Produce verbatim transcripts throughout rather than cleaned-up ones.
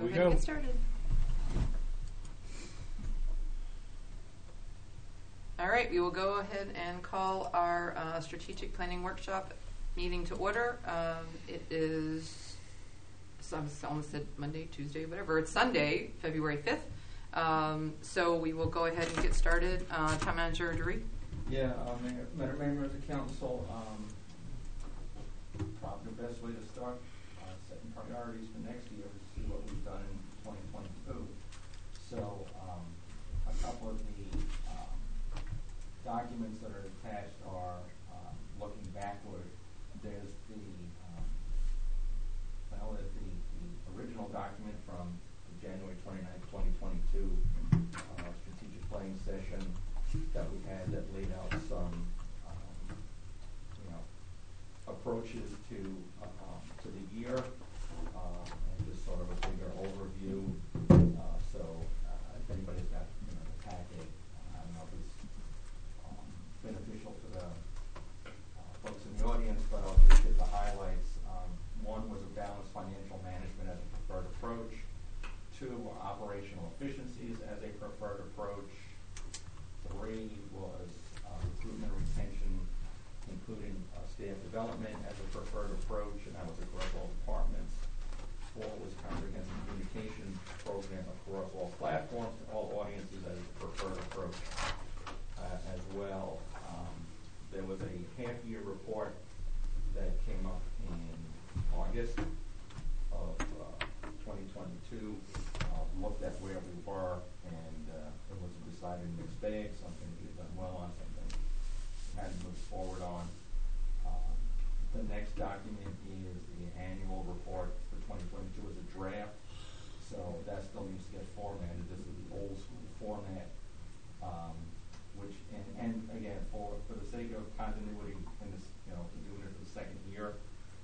we ahead and go. get started. All right, we will go ahead and call our uh, strategic planning workshop meeting to order. Um, it is, so I almost said Monday, Tuesday, whatever. It's Sunday, February fifth. Um, so we will go ahead and get started. Uh, Town Manager Dury. Yeah, uh, Mayor, Mayor, members of council, um, probably the best way to start uh, setting priorities for next year is to see what we've done in twenty twenty-two. So, um, a couple of the um, documents that are attached are um, looking backward. There's the, um, well, there's the, the original document from January twenty-ninth, twenty twenty-two uh, strategic planning session that we had that laid out some, um, you know, approaches to uh, um, to the year uh, and just sort of a bigger overview. Uh, so uh, if anybody's got, you know, the packet, uh, I don't know if it's um, beneficial to the uh, folks in the audience, but I'll just hit the highlights. Um, one was a balanced financial management as a preferred approach. Two were operational efficiencies as a preferred approach. Three was uh, recruitment and retention, including uh, staff development as a preferred approach, and that was across all departments. Four was comprehensive communication program across all platforms to all audiences as a preferred approach uh, as well. Um, there was a half-year report that came up in August of uh, twenty twenty-two. Uh, looked at where we were, and uh, it was a decided mixed bag. Something we had done well on, something we hadn't moved forward on. Um, the next document is the annual report for twenty twenty-two as a draft, so that still needs to get formatted. This is the old school format, um, which and, and again for for the sake of continuity in this, you know, doing it for the second year.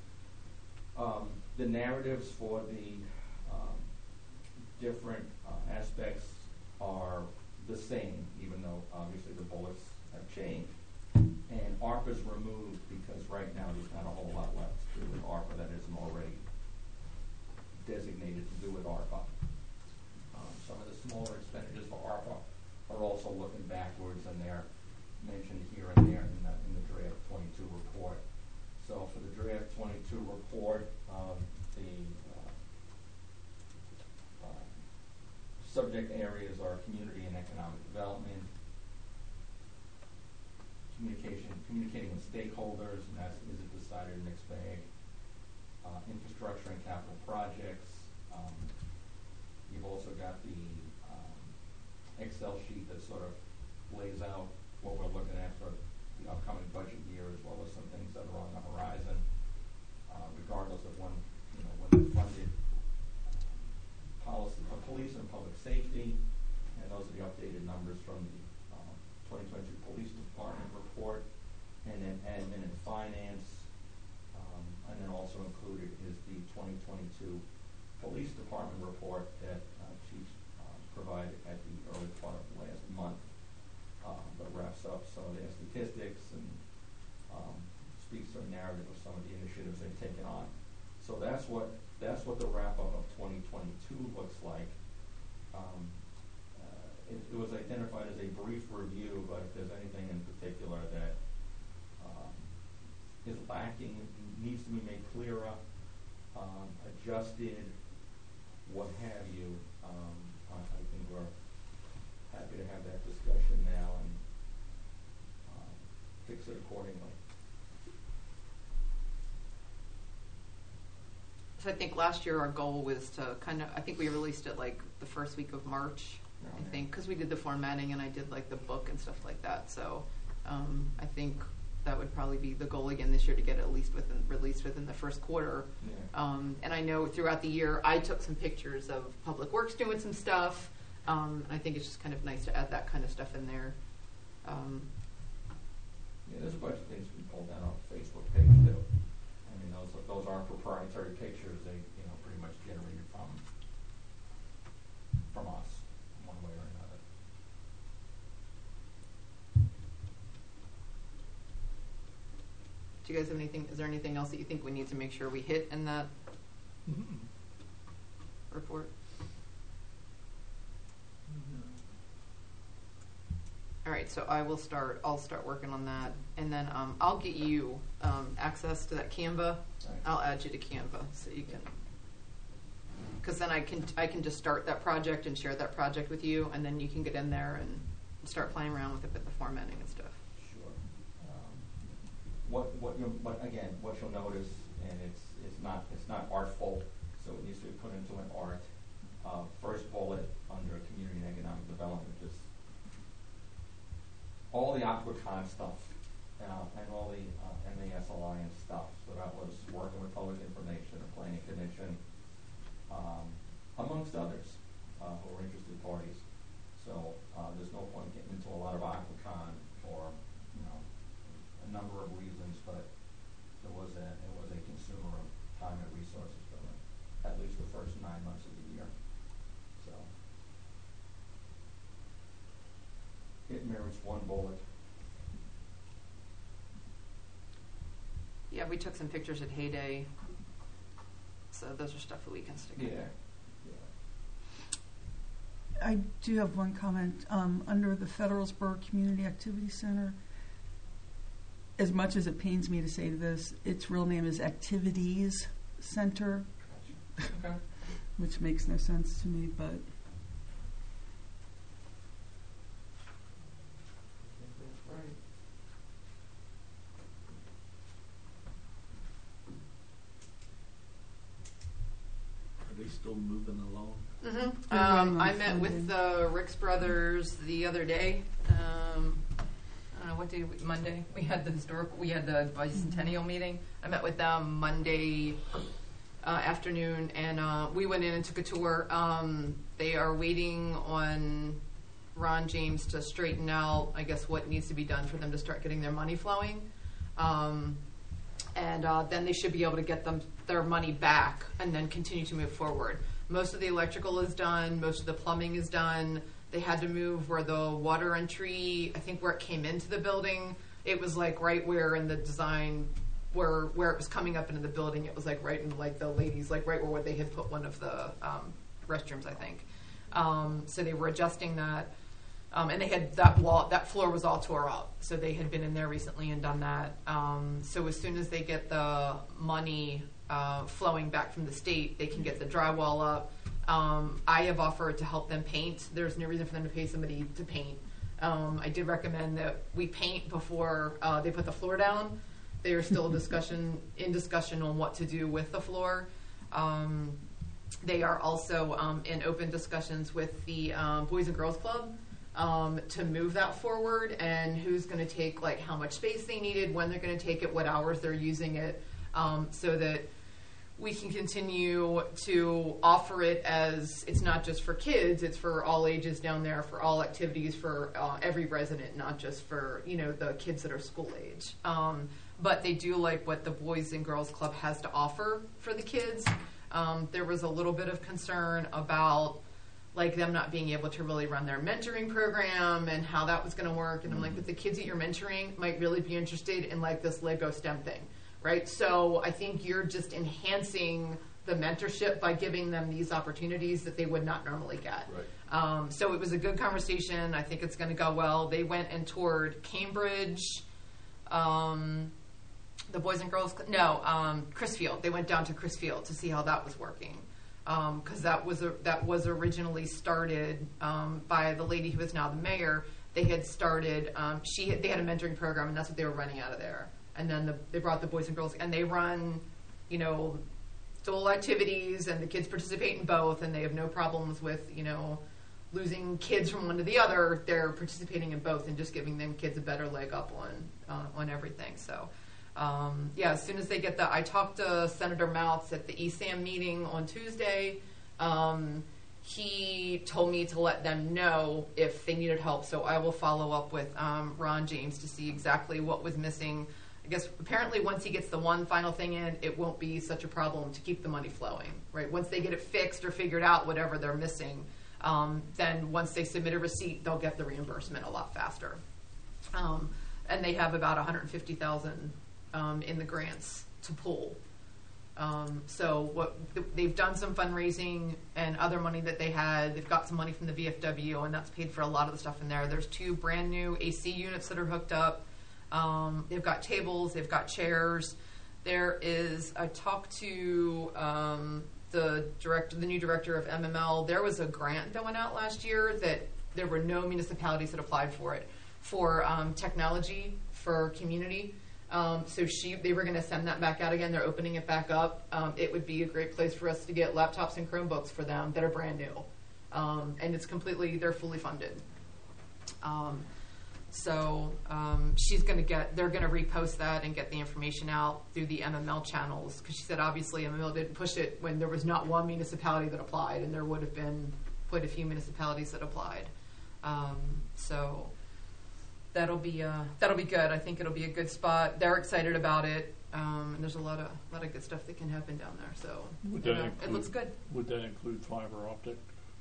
Um, the narratives for the um, different uh, aspects are the same, even though obviously the bullets have changed. And ARPA's removed because right now there's not a whole lot left to do with ARPA that isn't already designated to do with ARPA. Um, some of the smaller expenditures for ARPA are also looking backwards, and they're mentioned here and there in the, in the draft twenty-two report. So for the draft twenty-two report, um, the uh, uh, subject areas are community and economic development, communication, communicating with stakeholders, and that's is a decided mixed bag, uh, infrastructure and capital projects. Um, you've also got the um, Excel sheet that sort of lays out what we're looking at for the upcoming budget year, as well as some things that are on the horizon, uh, regardless of when, you know, when they're funded. Policy for police and public safety, and those are the updated numbers from the um, twenty twenty-two Police Department report, and then admin and finance, um, and then also included is the twenty twenty-two Police Department report that uh, Chief uh, provided at the early part of last month, um, that wraps up some of their statistics and um, speaks to a narrative of some of the initiatives they've taken on. So that's what that's what the wrap-up of twenty twenty-two looks like. Um, uh, it, it was identified as a brief review, but if there's anything in particular that um, is lacking, needs to be made clearer, um, adjusted, what have you, um, I, I think we're happy to have that discussion now and um, fix it accordingly. So I think last year our goal was to kind of, I think we released it like the first week of March, Oh, I yeah. think, because we did the formatting and I did like the book and stuff like that. So um, I think that would probably be the goal again this year, to get it at least within, released within the first quarter. Yeah. Um, and I know throughout the year I took some pictures of Public Works doing some stuff. Um, I think it's just kind of nice to add that kind of stuff in there. Um, Yeah, there's a bunch of things we pulled down off the Facebook page too. I mean, those those aren't proprietary pictures. They, you know, pretty much generated from from us, one way or another. do you guys have anything? Is there anything else that you think we need to make sure we hit in that Mm-hmm. report? right, so I will start, I'll start working on that, and then, um, I'll get you, um, access to that Canva. Right. I'll add you to Canva, so you can, cause then I can, I can just start that project and share that project with you, and then you can get in there and start playing around with it with the formatting and stuff. Sure. Um, What, what you, what, again, what you'll notice, and it's, it's not, it's not artful, so it needs to be put into an art. Uh, first bullet under community and economic development, just all the Aquacon stuff, uh, and all the, uh, M A S Alliance stuff. So that was working with public information, the planning commission, um, amongst others, uh, who are interested parties. So, uh, there's no point getting into a lot of Aquacon for, you know, a number of reasons, but it was a, it was a consumer of time and resources for them, at least the first nine months of the year. So, it merits one bullet. Yeah, we took some pictures at Heyday, so those are stuff that we can stick in Yeah. there. I do have one comment. Um, under the Federalsburg Community Activity Center, as much as it pains me to say this, its real name is Activities Center, Gotcha. Okay. which makes no sense to me, but I think that's right. Are they still moving along? Mm-hmm. They're Um, running I on met with Sunday. the Ricks brothers the other day. Um, I don't know what day. We, Monday. We had the historical. We had the bicentennial meeting. I met with them Monday uh, afternoon, and uh, we went in and took a tour. Um, they are waiting on Ron James to straighten out, I guess, what needs to be done for them to start getting their money flowing. Um, and uh, then they should be able to get them their money back and then continue to move forward. Most of the electrical is done. Most of the plumbing is done. They had to move where the water entry, I think where it came into the building, it was like right where in the design, where where it was coming up into the building, it was like right in like the ladies, like right where they had put one of the um, restrooms, I think. Um, so they were adjusting that. Um, and they had that wall, that floor was all tore up. So they had been in there recently and done that. Um, so as soon as they get the money uh, flowing back from the state, they can get the drywall up. Um, I have offered to help them paint. There's no reason for them to pay somebody to paint. Um, I did recommend that we paint before uh, they put the floor down. They are still discussion in discussion on what to do with the floor. Um, they are also um, in open discussions with the um, Boys and Girls Club. Um, to move that forward, and who's going to take like how much space they needed, when they're going to take it, what hours they're using it, um, so that we can continue to offer it as it's not just for kids, it's for all ages down there, for all activities, for uh, every resident, not just for, you know, the kids that are school age. Um, but they do like what the Boys and Girls Club has to offer for the kids. Um, there was a little bit of concern about like them not being able to really run their mentoring program and how that was going to work. And I'm like, but the kids that you're mentoring might really be interested in like this Lego STEM thing, right? So I think you're just enhancing the mentorship by giving them these opportunities that they would not normally get. Right. Um, so it was a good conversation. I think it's going to go well. They went and toured Cambridge, um, the Boys and Girls, no, um, Chrisfield. They went down to Chrisfield to see how that was working. Because um, that was a, that was originally started um, by the lady who is now the mayor. They had started. Um, she had, they had a mentoring program, and that's what they were running out of there. And then the, they brought the Boys and Girls, and they run, you know, dual activities, and the kids participate in both, and they have no problems with, you know, losing kids from one to the other. They're participating in both, and just giving them kids a better leg up on uh, on everything. So. Um, yeah, as soon as they get the, I talked to Senator Moutz at the E S A M meeting on Tuesday. Um, he told me to let them know if they needed help, so I will follow up with um, Ron James to see exactly what was missing. I guess apparently once he gets the one final thing in, it won't be such a problem to keep the money flowing, right? Once they get it fixed or figured out whatever they're missing, um, then once they submit a receipt, they'll get the reimbursement a lot faster. Um, and they have about one hundred fifty thousand dollars Um, in the grants to pull. Um, so what they've done some fundraising and other money that they had. They've got some money from the V F W, and that's paid for a lot of the stuff in there. There's two brand new A C units that are hooked up. Um, they've got tables. They've got chairs. There is I talked to um, the director, the new director of M M L. There was a grant that went out last year that there were no municipalities that applied for it for um, technology for community. Um, so she, they were going to send that back out again. They're opening it back up. Um, it would be a great place for us to get laptops and Chromebooks for them that are brand new, um, and it's completely, they're fully funded. Um, so um, she's going to get, they're going to repost that and get the information out through the M M L channels, because she said obviously M M L didn't push it when there was not one municipality that applied, and there would have been quite a few municipalities that applied. Um, so. That'll be uh, that'll be good. I think it'll be a good spot. They're excited about it, um, and there's a lot of lot of good stuff that can happen down there. So Would you that know, include, it looks good. Would that include fiber optic?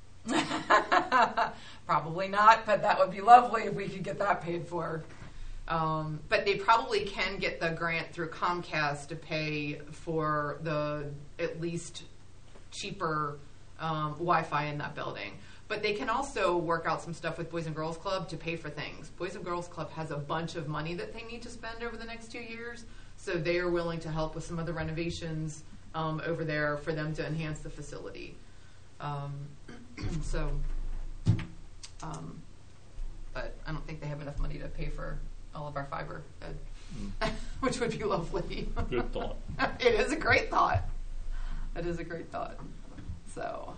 Probably not, but that would be lovely if we could get that paid for. Um, but they probably can get the grant through Comcast to pay for the at least cheaper um, Wi-Fi in that building. But they can also work out some stuff with Boys and Girls Club to pay for things. Boys and Girls Club has a bunch of money that they need to spend over the next two years, so they are willing to help with some of the renovations um, over there for them to enhance the facility. Um, so, um, but I don't think they have enough money to pay for all of our fiber, mm. which would be lovely. Good thought. It is a great thought. It is a great thought. So...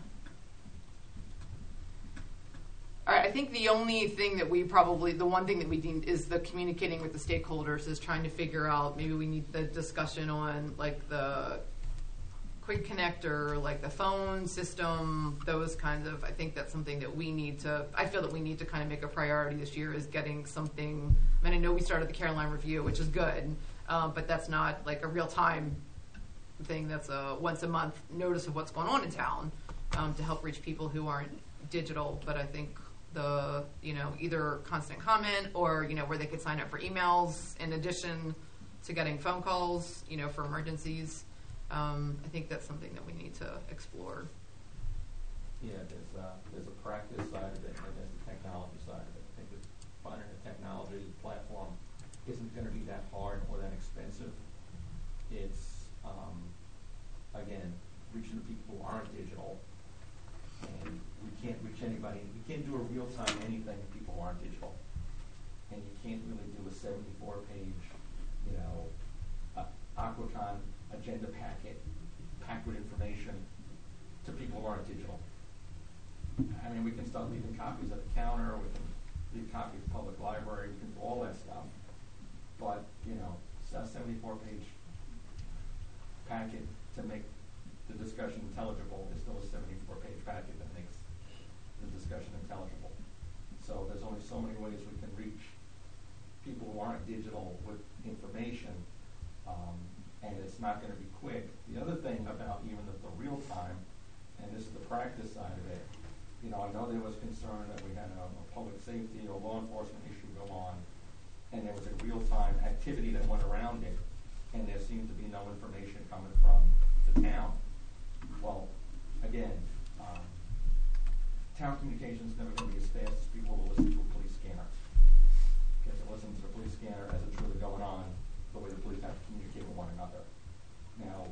All right, I think the only thing that we probably, the one thing that we need is the communicating with the stakeholders, is trying to figure out, maybe we need the discussion on like the quick connector, like the phone system, those kinds of, I think that's something that we need to, I feel that we need to kind of make a priority this year, is getting something. I mean, I know we started the Caroline Review, which is good, um, but that's not like a real time thing. That's a once a month notice of what's going on in town um, to help reach people who aren't digital. But I think the, you know, either constant comment or, you know, where they could sign up for emails in addition to getting phone calls, you know, for emergencies. Um, I think that's something that we need to explore. Yeah, there's uh, there's a practice side of it and there's the technology side of it. I think that finding a technology platform isn't going to be that hard or that expensive. It's, um, again, reaching the people who aren't digital. And we can't reach anybody. We can't do a real-time anything if people aren't digital. And you can't really do a seventy-four page, you know, uh, Aquacon agenda packet packed with information to people who aren't digital. I mean, we can start leaving copies at the counter. We can leave copies at the public library. We can do all that stuff. But, you know, a seventy-four page packet to make the discussion intelligible is still a seventy-four page packet that makes the discussion intelligible. So there's only so many ways we can reach people who aren't digital with information, um, and it's not going to be quick. The other thing about even the, the real time, and this is the practice side of it, you know, I know there was concern that we had a, a public safety or law enforcement issue go on, and there was a real time activity that went around it, and there seemed to be no information coming from the town. Well, again, um, town communication is never going to be as fast as people will listen to a police scanner. Because they listen to the police scanner as it's really going on, the way the police have to communicate with one another. Now,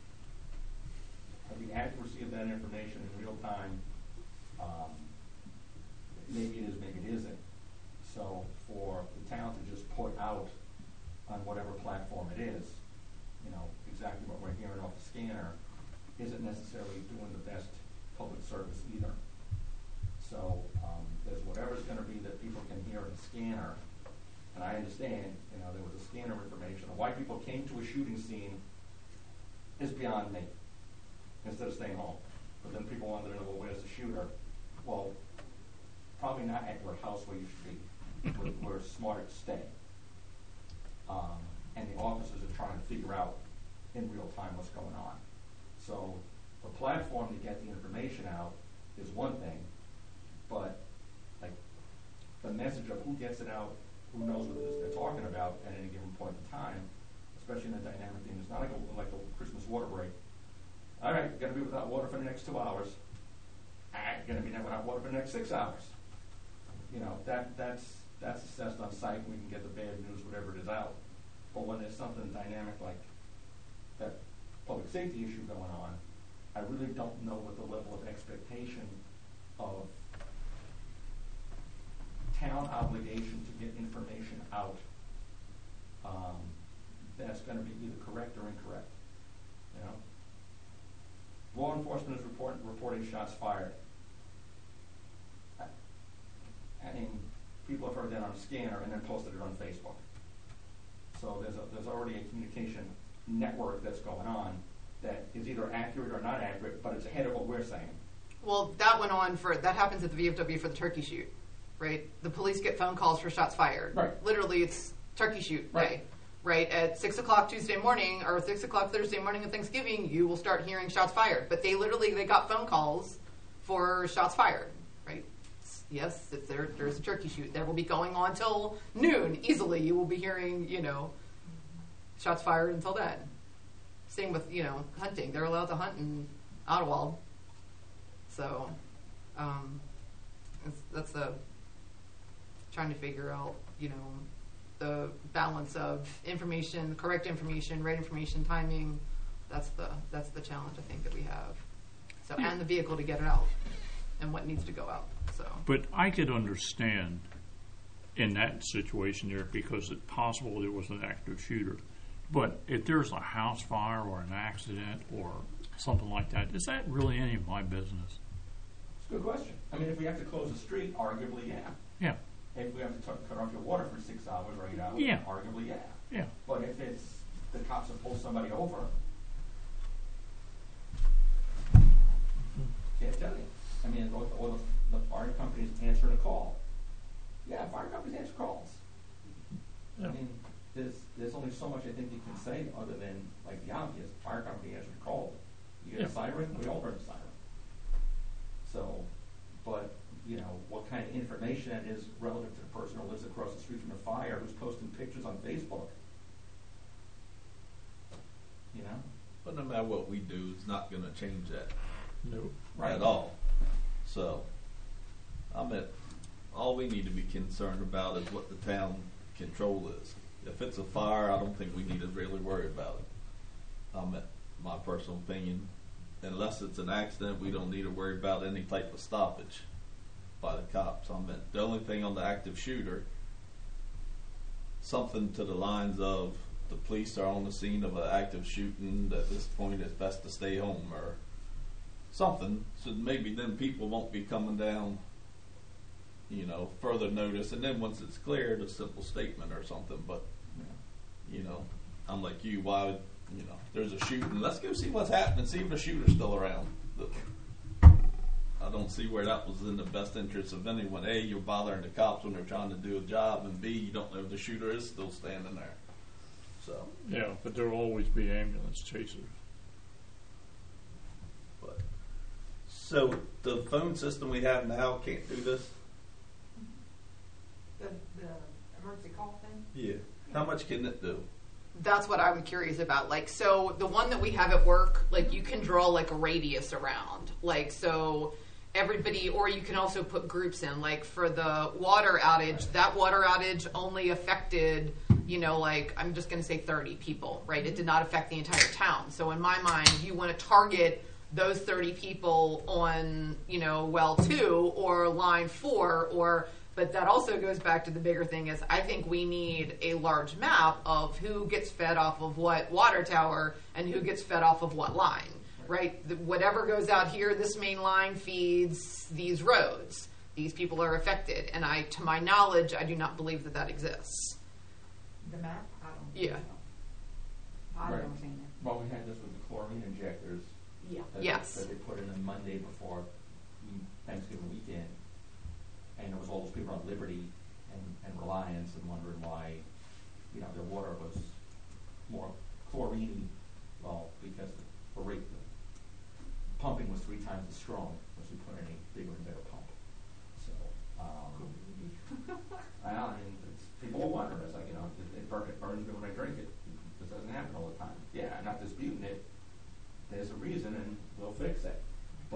the accuracy of that information in real time, um, maybe it is, maybe it isn't. So for the town to just put out on whatever platform it is, you know, exactly what we're hearing off the scanner, isn't necessarily doing the best public service either. So um, there's whatever's going to be that people can hear in a scanner, and I understand, you know, there was a scanner information. Why people came to a shooting scene is beyond me, instead of staying home. But then people wanted to know, well, where's the shooter? Well, probably not at your house where you should be, where, where it's smarter to stay. Um, and the officers are trying to figure out in real time what's going on. So the platform to get the information out is one thing, but like the message of who gets it out, who knows what it is they're talking about at any given point in time, especially in a dynamic thing. It's not like a, like a Christmas water break. All right, gonna be without water for the next two hours. All right, gonna be without water for the next six hours. You know, that that's that's assessed on site. We can get the bad news, whatever it is, out. But when there's something dynamic like that public safety issue going on, I really don't know what the level of expectation of town obligation to get information out um, that's going to be either correct or incorrect. You know, law enforcement is report, reporting shots fired. I, I mean, people have heard that on a scanner and then posted it on Facebook. So there's a, there's already a communication network that's going on that is either accurate or not accurate, but it's ahead of what we're saying. Well, that went on for, that happens at the V F W for the turkey shoot, right? The police get phone calls for shots fired. Right. Literally, it's turkey shoot Right. day, right? At six o'clock Tuesday morning or six o'clock Thursday morning of Thanksgiving, you will start hearing shots fired. But they literally, they got phone calls for shots fired, right? It's, yes, it's there, there's a turkey shoot. That will be going on till noon, easily. You will be hearing, you know, shots fired until then. Same with, you know, hunting. They're allowed to hunt in Ottawa. So, um, it's, that's the trying to figure out, you know, the balance of information, correct information, right information, timing. That's the that's the challenge I think that we have. So, and the vehicle to get it out, and what needs to go out. So, But I could understand in that situation there because it's possible there was an active shooter. But if there's a house fire or an accident or something like that, is that really any of my business? It's a good question. I mean, if we have to close the street, arguably, yeah. Yeah, If we have to t- cut off your water for six hours or eight hours, Yeah. arguably, yeah. yeah. But if it's the cops have pulled somebody over, can't tell you. I mean, or, or the, the fire companies answering a call. Yeah, fire companies answer calls. Yeah. I mean, there's there's only so much I think you can say other than like the obvious. Fire company answered a call. You get Yeah. a siren, we all heard a siren. So, but you know what kind of information that is relative to the person who lives across the street from the fire, who's posting pictures on Facebook. You know, But no matter what we do, it's not going to change that No. right at all. So, I mean, all we need to be concerned about is what the town control is. If it's a fire, I don't think we need to really worry about it. I mean, my personal opinion, unless it's an accident, we don't need to worry about any type of stoppage by the cops. I mean, the only thing on the active shooter, something to the lines of the police are on the scene of an active shooting. At this point, it's best to stay home, or something. So maybe then people won't be coming down, you know, further notice. And then once it's cleared, a simple statement or something. But, you know, I'm like you, why would, you know, there's a shooting, let's go see what's happening, see if the shooter's still around. I don't see where that was in the best interest of anyone. A, you're bothering the cops when they're trying to do a job, and B, you don't know if the shooter is still standing there. So, Yeah, but there will always be ambulance chasers. but so the phone system we have now can't do this. The, the emergency call thing? Yeah. How much can it do? that's what I'm curious about. Like, so the one that we have at work, like you can draw like a radius around. Like, so everybody, or you can also put groups in. Like for the water outage, that water outage only affected, you know, like I'm just going to say thirty people, right? It did not affect the entire town. So in my mind, you want to target those thirty people on, you know, well two or line four, or, but that also goes back to the bigger thing is I think we need a large map of who gets fed off of what water tower and who gets fed off of what line, right? The, whatever goes out here, this main line feeds these roads. These people are affected. And I, to my knowledge, I do not believe that that exists. The map? I don't Yeah. know. I Right. don't think that. Well, we had this with the chlorine injectors. Yeah. That Yes. That they put in the Monday before Thanksgiving weekend. And there was all those people on Liberty and, and Reliance and wondering why, you know, their water was more chlorine. Well, because the rate, the pumping was three times as strong as we put in a bigger and better pump. So, um, I, I mean, it's, people will wonder. It's like, you know, it, it, burn, it burns me when I drink it. This doesn't happen.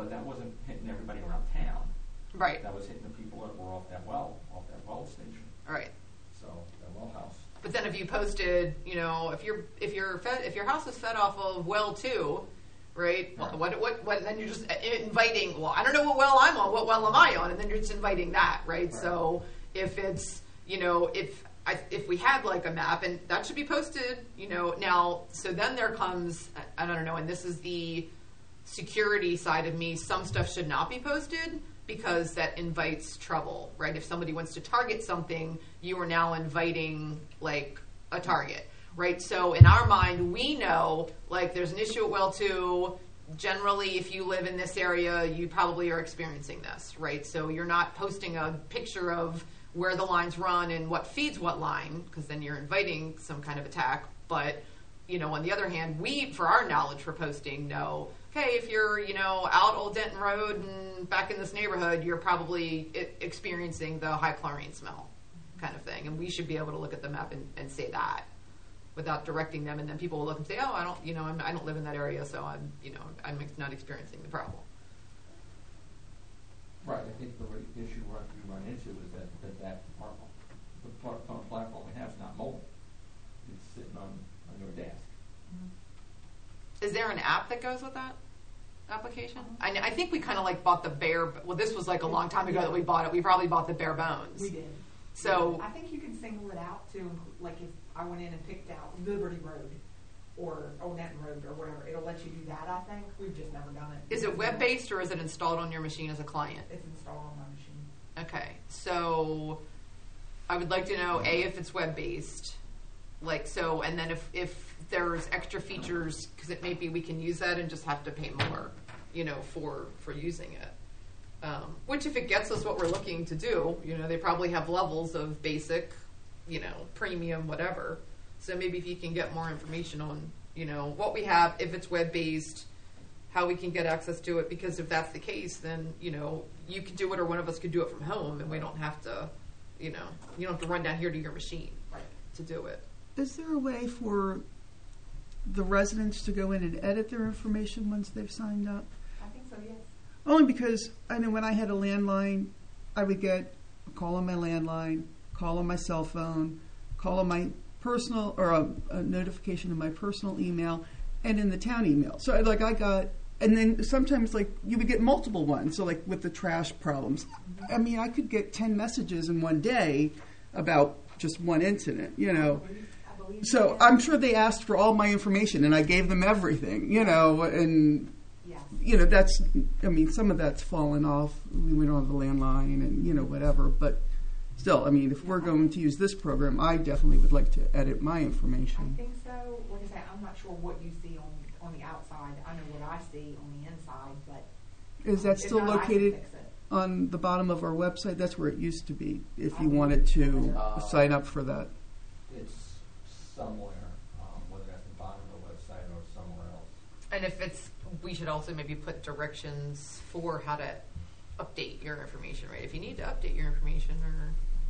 but that wasn't hitting everybody around town. Right. That was hitting the people that were off that well, off that well station, Right. so, that well house. But then if you posted, you know, if you're if you're fed, if your house is fed off of well two, right? Right. What what what? Then you're just inviting. Well, I don't know what well I'm on. What well am I on? And then you're just inviting that, right? Right. So if it's, you know, if I, if we had like a map, and that should be posted, you know, now. So then there comes, I, I don't know, and this is the security side of me. Some stuff should not be posted, because that invites trouble, right? If somebody wants to target something, you are now inviting, like, a target, right? So in our mind, we know, like, there's an issue at well two. Generally, if you live in this area, you probably are experiencing this, right? So you're not posting a picture of where the lines run and what feeds what line, because then you're inviting some kind of attack. But, you know, on the other hand, we, for our knowledge for posting, know, okay, if you're, you know, out Old Denton Road and back in this neighborhood, you're probably I- experiencing the high chlorine smell kind of thing. And we should be able to look at the map and, and say that without directing them. And then people will look and say, oh, I don't, you know, I'm, I don't live in that area, so I'm, you know, I'm ex- not experiencing the problem. Right, I think the re- issue we're going to run into is that, that, that our, the pl- uh, platform we have is not mobile. It's sitting on, on your desk. Is there an app that goes with that application? I, kn- I think we kind of like bought the bare, well, this was like a long time ago that we bought it. We probably bought the bare bones. We did. So, I think you can single it out to, include- like if I went in and picked out Liberty Road or Old Denton Road or whatever, it'll let you do that, I think. We've just never done it. is it web-based or is it installed on your machine as a client? It's installed on my machine. Okay, so I would like to know, A, if it's web-based, like, so, and then if, if there's extra features, because it may be we can use that and just have to pay more, you know, for, for using it. Um, which if it gets us what we're looking to do, you know, they probably have levels of basic, you know, premium, whatever. So maybe if you can get more information on, you know, what we have, if it's web-based, how we can get access to it, because if that's the case, then, you know, you could do it or one of us could do it from home, and we don't have to, you know, you don't have to run down here to your machine Right. to do it. Is there a way for the residents to go in and edit their information once they've signed up? I think so, yes. Only because I know when I had a landline, I would get a call on my landline, call on my cell phone, call on my personal, or a, a notification in my personal email, and in the town email. So like I got, and then sometimes like you would get multiple ones. So like with the trash problems, I mean I could get ten messages in one day about just one incident, you know. I believe, I believe So yes. I'm sure they asked for all my information, and I gave them everything, you know, and Yes. you know, that's, I mean, some of that's fallen off. We went on the landline and, you know, whatever. But still, I mean, if we're going to use this program, I definitely would like to edit my I information. think so. Like I said, I'm not sure what you see on, on the outside. I know what I see on the inside, but. Is that if still not, I can located fix it. on the bottom of our website? That's where it used to be, if I you believe wanted to Uh, sign up for that. It's somewhere, um, whether that's the bottom of the website or somewhere else. And if it's, we should also maybe put directions for how to update your information, right? If you need to update your information, or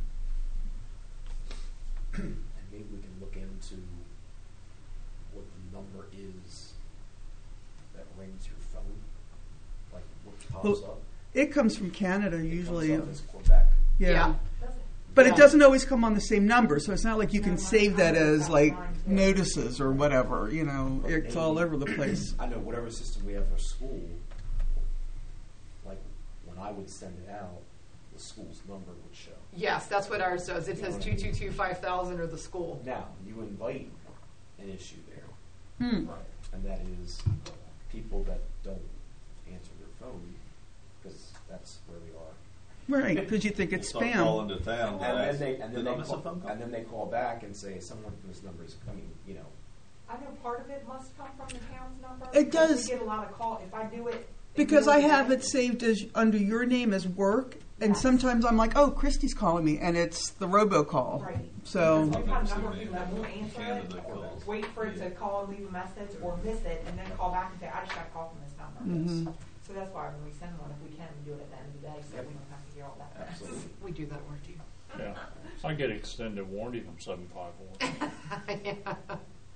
And maybe we can look into what the number is that rings your phone, like what pops Well, up. It comes from Canada It usually. comes up as Quebec. Yeah. Yeah. Does it? But Yeah. it doesn't always come on the same number, so it's not like you No, can mine- save that mine is as about like mine, too. notices or whatever, you know. But It's all maybe- over the place. I know whatever system we have for school, like when I would send it out, the school's number would show. yes, that's what ours does. It says two two two five thousand or the school. Now, you invite an issue there, Hmm. Right. and that is people that don't answer their phone, because that's where we are. Right, because you think it's Start spam. calling the town. And then ask, they, and then "Did they I miss a call, phone call?" and then they call back and say, someone from this number is coming, you know. I know part of it must come from the town's number. It because does. We get a lot of call, if I do it. Because I have it saved. saved as under your name as work, and Yes. sometimes I'm like, oh, Christy's calling me, and it's the robocall. Right. So, Because we've had a I've number of seen people that won't answer Canada it, calls. wait for it to call and leave a message, or miss it, and then call back and say, I just got a call from this number. mhm. So that's why when we send one, if we can, we do it at the end of the day, so we don't have to hear all that. Absolutely. We do that work too. Yeah. So I get extended warranty from seven five one. Yeah.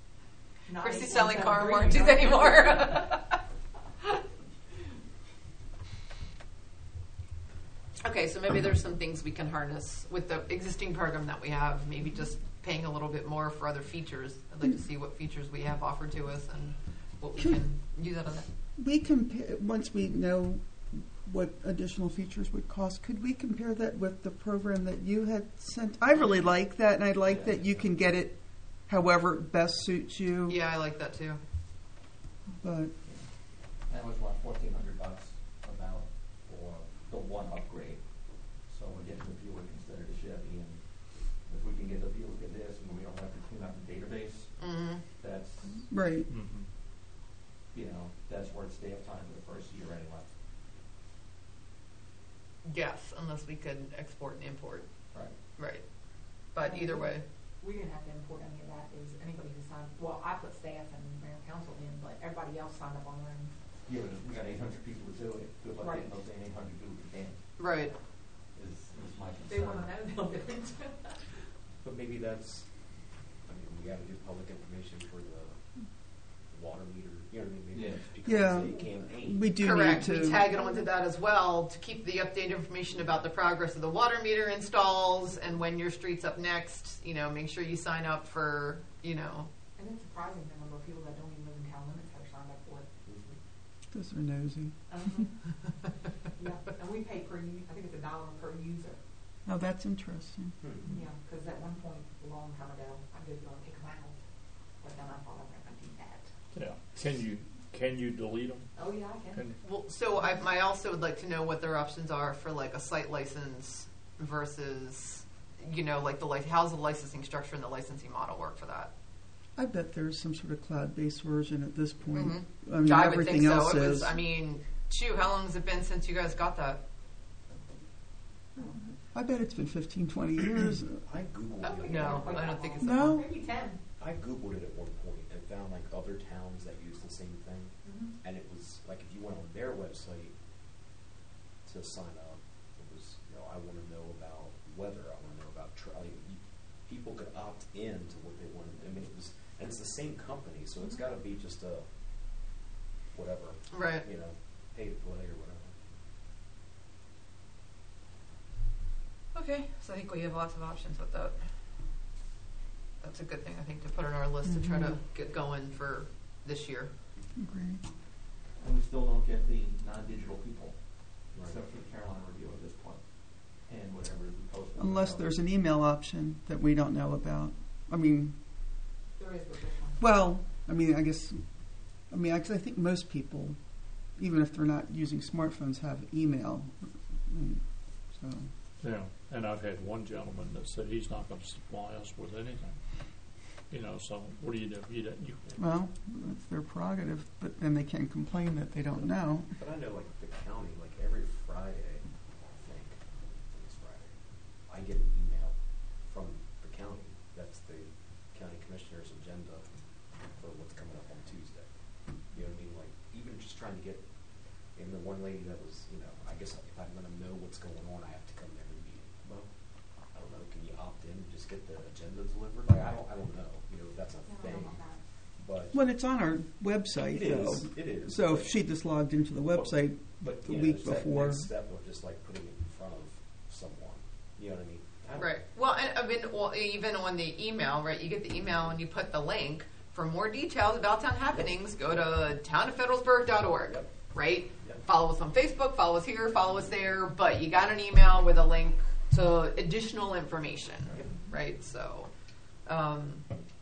Not Christy's eight selling one car seven three, warranties no. anymore. Okay, so maybe there's some things we can harness with the existing program that we have, maybe just paying a little bit more for other features. I'd like to see what features we have offered to us and what we can use out of that. We compare, once we know what additional features would cost, could we compare that with the program that you had sent? I really like that, and I like that you can get it however it best suits you. Yeah, I like that too. But That was what, fourteen hundred bucks about for the one upgrade. So we're getting the Buick instead of the Chevy, and if we can get the Buick in this, and we don't have to tune up the database, Mm-hmm. that's, right, Mhm. you know, that's worth staff time for the first year anyway. Yes, unless we could export and import. Right. Right. But either way. We didn't have to import any of that, is anybody who signed, well, I put staff and mayor and council in, but everybody else signed up on their own. Yeah, but we got eight hundred people to do it. Good luck Right. getting those eight hundred to do it again, Right. is, is my concern. They wanna know, they'll do it. But maybe that's, I mean, we gotta do public information for the water meter, you know what I mean? Maybe Yeah. it Yeah. becomes a campaign. we do Correct. need to. We tag it onto that as well to keep the updated information about the progress of the water meter installs and when your street's up next. You know, make sure you sign up for, you know, And it's surprising the number of people that don't even live in town limits that are signed up for it. Those are nosy. Um, Yeah, and we pay per, u- I think it's a dollar per user. Oh, that's interesting. Hmm. Yeah, because at one point, a long time ago, I did go and take them out, but then I thought I was going to do that. Yeah. Can you can you delete them? Oh, yeah, I can. Can, well, so I, I also would like to know what their options are for like a site license versus, you know, like the like how's the licensing structure and the licensing model work for that? I bet there's some sort of cloud-based version at this point. Mhm. I mean, I would everything think so. else It was, is. I mean, shoot, how long has it been since you guys got that? I bet it's been fifteen, twenty years. I Googled Oh, it. no, I don't think it's that No? long. Maybe ten. I Googled it at one point and found like other towns that use the same thing. Mhm. And it was like if you went on their website to sign up, it was, you know, I want to know about weather. I want to know about tra- like, you, people could opt in to what they wanted. I mean, it was, and it's the same company, so it's got to be just a whatever, Right. you know, pay to play or whatever. Okay, so I think we have lots of options with that. That's a good thing, I think, to put on our list to try to Mhm. get going for this year. Agreed. And we still don't get the non-digital people, Right. except for the Carolina Review at this point, and whatever we post. on Unless the- there's an email option that we don't know about. I mean, There is with this one. well, I mean, I guess, I mean, I, 'cause I think most people, even if they're not using smartphones, have email. Mm, So, yeah. And I've had one gentleman that said he's not going to supply us with anything. You know, so what do you do? You, don't- you well, that's their prerogative, but then they can complain that they don't know. But I know, like, the county, like, every Friday, I think, I think it's Friday, I get an email from the county. That's the county commissioner's agenda for what's coming up on Tuesday. You know what I mean? Like, even just trying to get, and the one lady that was, you know, I guess if I'm gonna know what's going on, I have to come to every meeting. Well, I don't know, can you opt in and just get the agenda delivered? Like, I don't, I don't know, you know, if that's a Yeah, I thing, don't know about that. but. Well, it's on our website, It though. is, it is. So but- if she just logged into the website, But the yeah, week there's that before. next step of just like putting it in front of someone. You know what I mean? I don't- Right. Well, and I mean, well, even on the email, right? You get the email and you put the link. For more details about town happenings, go to town of federalsburg dot org, Yep. right? Yep. Follow us on Facebook, follow us here, follow us there, but you got an email with a link to additional information, Yep. right? So, um,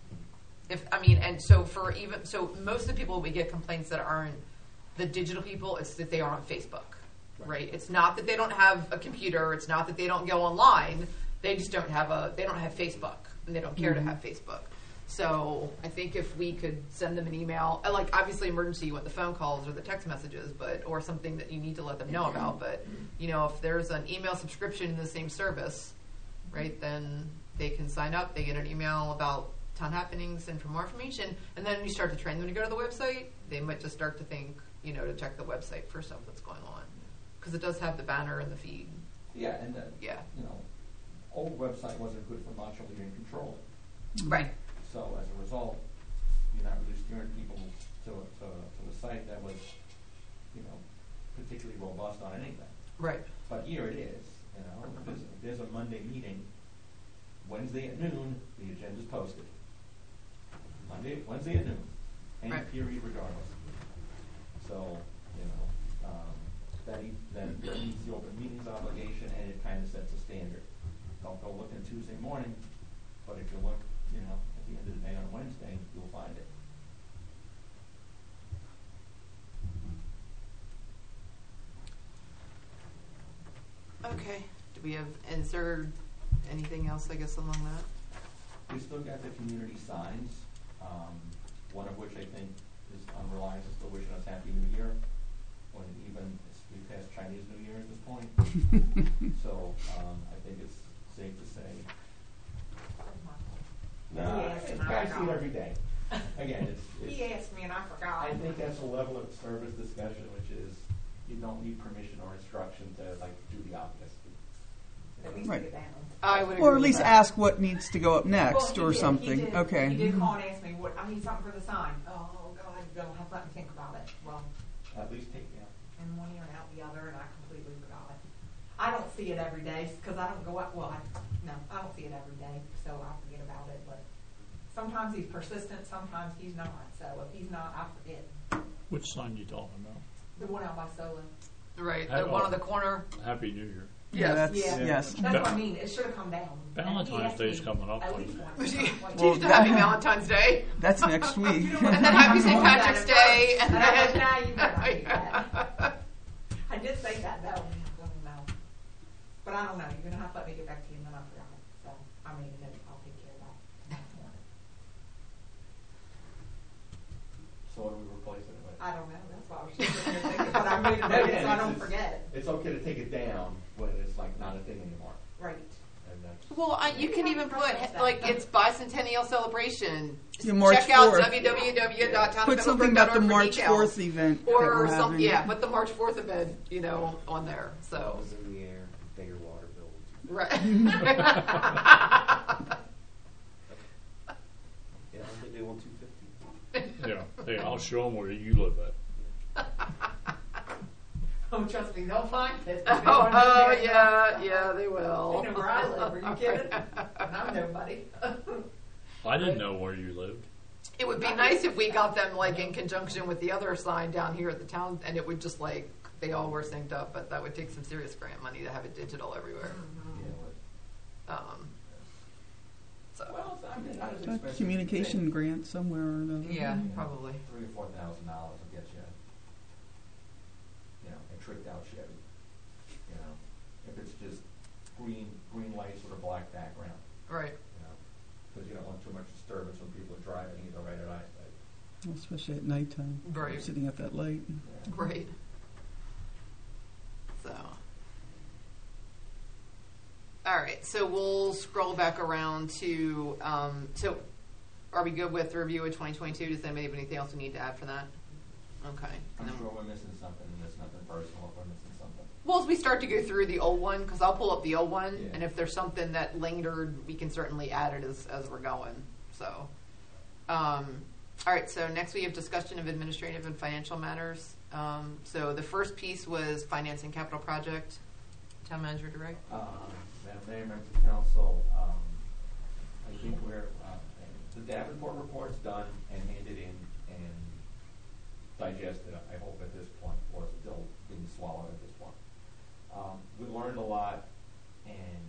if, I mean, and so for even, so most of the people we get complaints that aren't the digital people, it's that they are on Facebook, Right. right? It's not that they don't have a computer, it's not that they don't go online, they just don't have a, they don't have Facebook, and they don't care to have Facebook. So I think if we could send them an email, uh, like obviously emergency, you want the phone calls or the text messages, but or something that you need to let them know about. But you know, if there's an email subscription in the same service, right, then they can sign up. They get an email about town happenings and for more information, and then you start to train them to go to the website. They might just start to think, you know, to check the website for stuff that's going on because it does have the banner and the feed. Yeah, and the, Yeah, you know, old website wasn't good for much, only you're in control. right. So as a result, you're not really steering people to, to, to the site that was, you know, particularly robust on anything. Right. But here it is, you know, there's, there's a Monday meeting, Wednesday at noon, the agenda's posted. Monday, Wednesday at noon, any Right. period regardless. So, you know, um, that, e- that meets the open meetings obligation, and it kind of sets a standard. Don't go looking Tuesday morning, but if you look, you know, at the end of the day on Wednesday, you'll find it. Okay. Do we have, is there anything else, I guess, along that? We still got the community signs, um, one of which I think is unrealized, is still wishing us Happy New Year, when even it's we passed Chinese New Year at this point. So, um, I think it's safe to say. Nah, Yes, and I I see it forgot. every day. Again, it's, He it's, asked me and I forgot. I think that's a level of service discussion, which is, you don't need permission or instruction to, like, do the obvious. At least Right. take it down. I would agree Or at with least that. ask what needs to go up Well, next he or did. He something. did- Okay. He did call and ask me, what, I need something for the sign. Oh, God, you're gonna have to let me think about it. Well, At least take, yeah. in one ear and out the other, and I completely forgot it. I don't see it every day, because I don't go out, well, I, no, I don't see it every day, so I forget about it, but sometimes he's persistent, sometimes he's not, so if he's not, I forget. Which sign you talking about? The one out by Solo. Right. Have The one all- on the corner. Happy New Year. Yeah, that's, Yeah. yes. That's what I mean, it should have come down. Valentine's And he asked Day's me coming up. At least once. She Like, Well, used to Happy Valentine's Day. That's next week. You know what? And then Happy Saint I said Patrick's it Day, first. and And I was then- like, nah, you better not do that. I did say that though. I don't know. But I don't know. You're gonna have to let me get back to you, and then I forgot it. So I made a note. I'll take care of that. So what do we replace it with? I don't know. That's why I was just sitting here thinking, but I made a note so I don't It's- forget. It's okay to take it down when it's like not a thing anymore. Right. And that's, Well, I, you can even put, like, it's bicentennial celebration. Yeah, March Check out fourth. w w w dot town Put of something middlebrook about dot the org for March details. fourth event that Or we're some, having. yeah, put the March fourth event, you know, on there, so. Balls in the air, pay your water bill. Right. Yeah, I think they want two fifty. Yeah. Hey, I'll show them where you live at. Oh, trust me, they'll find it. Oh, oh, yeah, yeah, they They will. know where I live. Are you kidding? And I'm nobody. I didn't know where you lived. It would be nice if we got them like in conjunction with the other sign down here at the town, and it would just like they all were synced up. But that would take some serious grant money to have it digital everywhere. yeah, what- Um, so well, it's, I mean, not as A expensive. communication grant somewhere or another. yeah, probably. Three or four thousand dollars will get you, you know, a tricked out Chevy. You know, if it's just green, green lights with a black background, Right. you know, because you don't want too much disturbance when people are driving either right at eyesight. Especially at nighttime. Right. Sitting at that light. Yeah. Right. So. All right, so we'll scroll back around to, um, so are we good with the review of twenty twenty-two? Does anybody have anything else we need to add for that? Okay. I'm And then- sure we're missing something, and it's nothing personal if we're missing something. Well, as we start to go through the old one, because I'll pull up the old one, Yeah. and if there's something that lingered, we can certainly add it as, as we're going. So, um, all right. So next we have discussion of administrative and financial matters. Um, so the first piece was financing capital project. Town manager direct. Um, Madam Mayor, members of council, um, I think we're, uh, the Davenport report's done and handed in and digested, I hope at this point, or still being swallowed at this point. Um, we learned a lot, and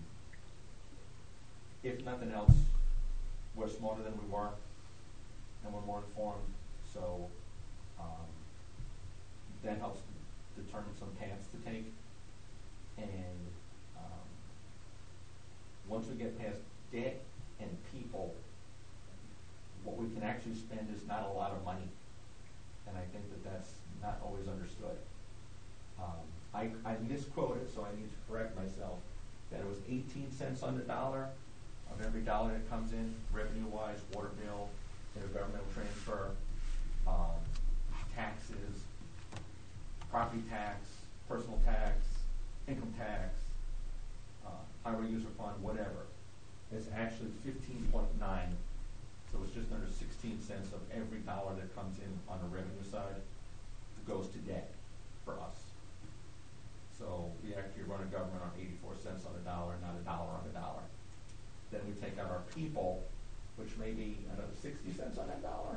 if nothing else, we're smarter than we were, and we're more informed, so, um, that helps determine some paths to take. And um, once we get past debt and people, what we can actually spend is not a lot of money. And I think that that's not always understood. Um, I, I misquoted, so I need to correct myself, that it was eighteen cents on the dollar of every dollar that comes in, revenue-wise, water bill, intergovernmental transfer, um, taxes, property tax, personal tax, income tax, uh, highway user fund, whatever. It's actually fifteen point nine, so it's just under sixteen cents of every dollar that comes in on the revenue side goes to debt for us. So we actually run a government on eighty-four cents on the dollar, not a dollar on the dollar. Then we take out our people, which may be another sixty cents on that dollar.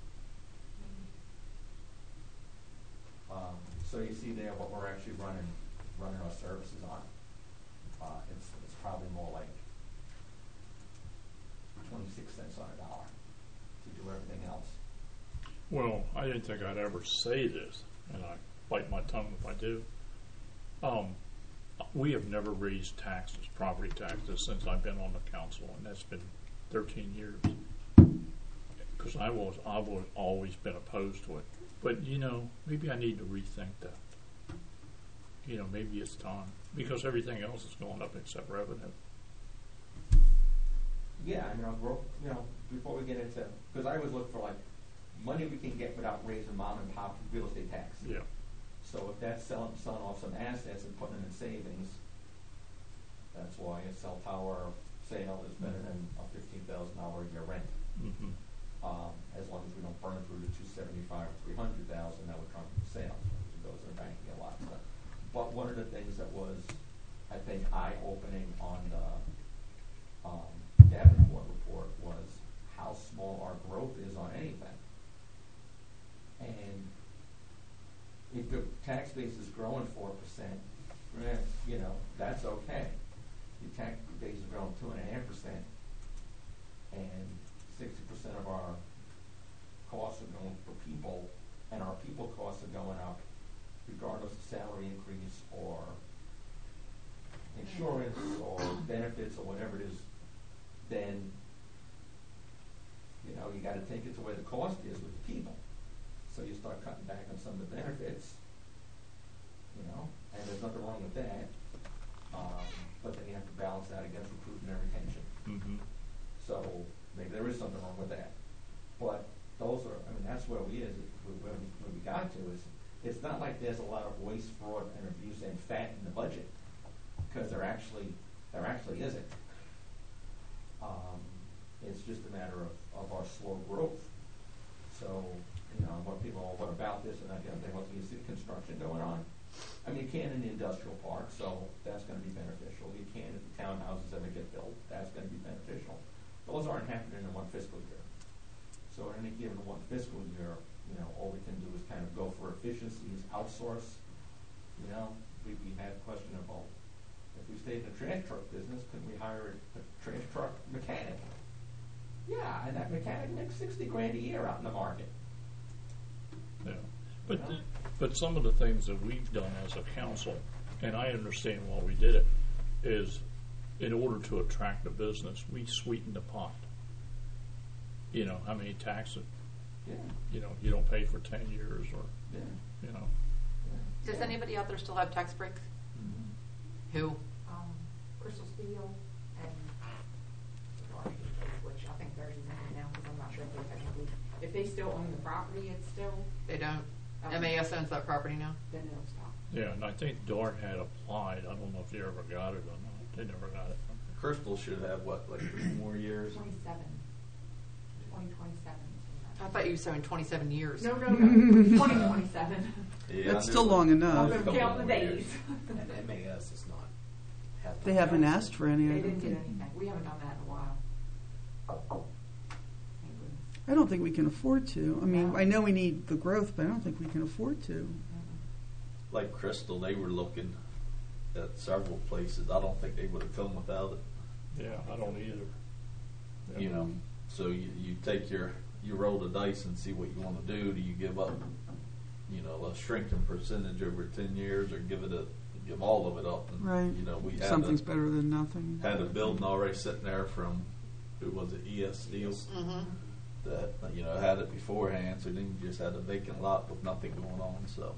Um, so you see there what we're actually running, running our services on. Uh, it's, it's probably more like twenty-six cents on a dollar to do everything else. Well, I didn't think I'd ever say this, and I bite my tongue if I do. Um, we have never raised taxes, property taxes, since I've been on the council, and that's been thirteen years. Because I was, I've al- always been opposed to it. But, you know, maybe I need to rethink that. You know, maybe it's time. Because everything else is going up except revenue. Yeah, I mean, I'll grow, you know, before we get into, because I always look for like money we can get without raising mom and pop real estate tax. Yeah. So if that's selling, selling off some assets and putting them in savings, that's why a cell tower sale is better than a fifteen thousand dollar a year rent. Mm-hmm. Um, as long as we don't burn through the two seventy-five or three hundred thousand that would come from the sales, it goes in the banking a lot. But, but one of the things that was, I think, eye-opening on the um, Davenport report was how small our growth is on anything. And if the tax base is growing four percent, you know, that's okay. The tax base is growing two and a half percent, and sixty percent of our costs are going for people, and our people costs are going up regardless of salary increase or insurance or benefits or whatever it is. Then, you know, you got to take it to where the cost is with the people. So you start cutting back on some of the benefits, you know, and there's nothing wrong with that. Um, but then you have to balance that against recruitment and retention. Mm-hmm. So maybe there is something wrong with that. But those are, I mean, that's where we is, where we, where we got to is, it's not like there's a lot of waste, fraud, and abuse and fat in the budget, because there actually, there actually isn't. Um, it's just a matter of, of our slow growth. So, you know, what people, what about this and that, the other thing, what do you see construction going on? I mean, you can in the industrial park, so that's going to be beneficial. You can if the townhouses ever get built, that's going to be beneficial. Those aren't happening in one fiscal year. So in any given one fiscal year, you know, all we can do is kind of go for efficiencies, outsource. You know, we, we had a question about if we stayed in the trash truck business, couldn't we hire a, a trash truck mechanic? Yeah, and that mechanic makes sixty grand a year out in the market. Yeah. But, th- but some of the things that we've done as a council, and I understand why we did it, is in order to attract a business, we sweeten the pot. You know, how many taxes, Yeah. you know, you don't pay for ten years or, Yeah. you know. Yeah. Does anybody out there still have tax breaks? Who? Um, Crystal Steel and Darby, which I think they're using now, because I'm not sure if they technically, if they still own the property, it's still, They don't. um, M A S owns that property now. then it'll stop. Yeah, and I think Dart had applied. I don't know if they ever got it or not. They never got it. Crystal should have what, like three more years? Twenty-seven. Twenty twenty-seven. I thought you were saying twenty-seven years. No, no, no, twenty twenty-seven. Yeah, That's I still knew- long I'm enough. gonna Couple count the more years. days. And M A S is not. have They the haven't taxes. asked for any. They I didn't don't get think. anything. We haven't done that in a while. Thank goodness. I don't think we can afford to. I mean, No. I know we need the growth, but I don't think we can afford to. Mhm. Like Crystal, they were looking at several places. I don't think they would have come without it. Yeah, I don't either. Yeah. You know, so you, you take your, you roll the dice and see what you want to do. Do you give up, you know, a shrinking percentage over ten years, or give it a, give all of it up? And, Right. You know, we had Something's a, better than nothing. had a building already sitting there from, who was it, E S Steel, Mm-hmm. that, you know, had it beforehand, so then you just had a vacant lot with nothing going on, so.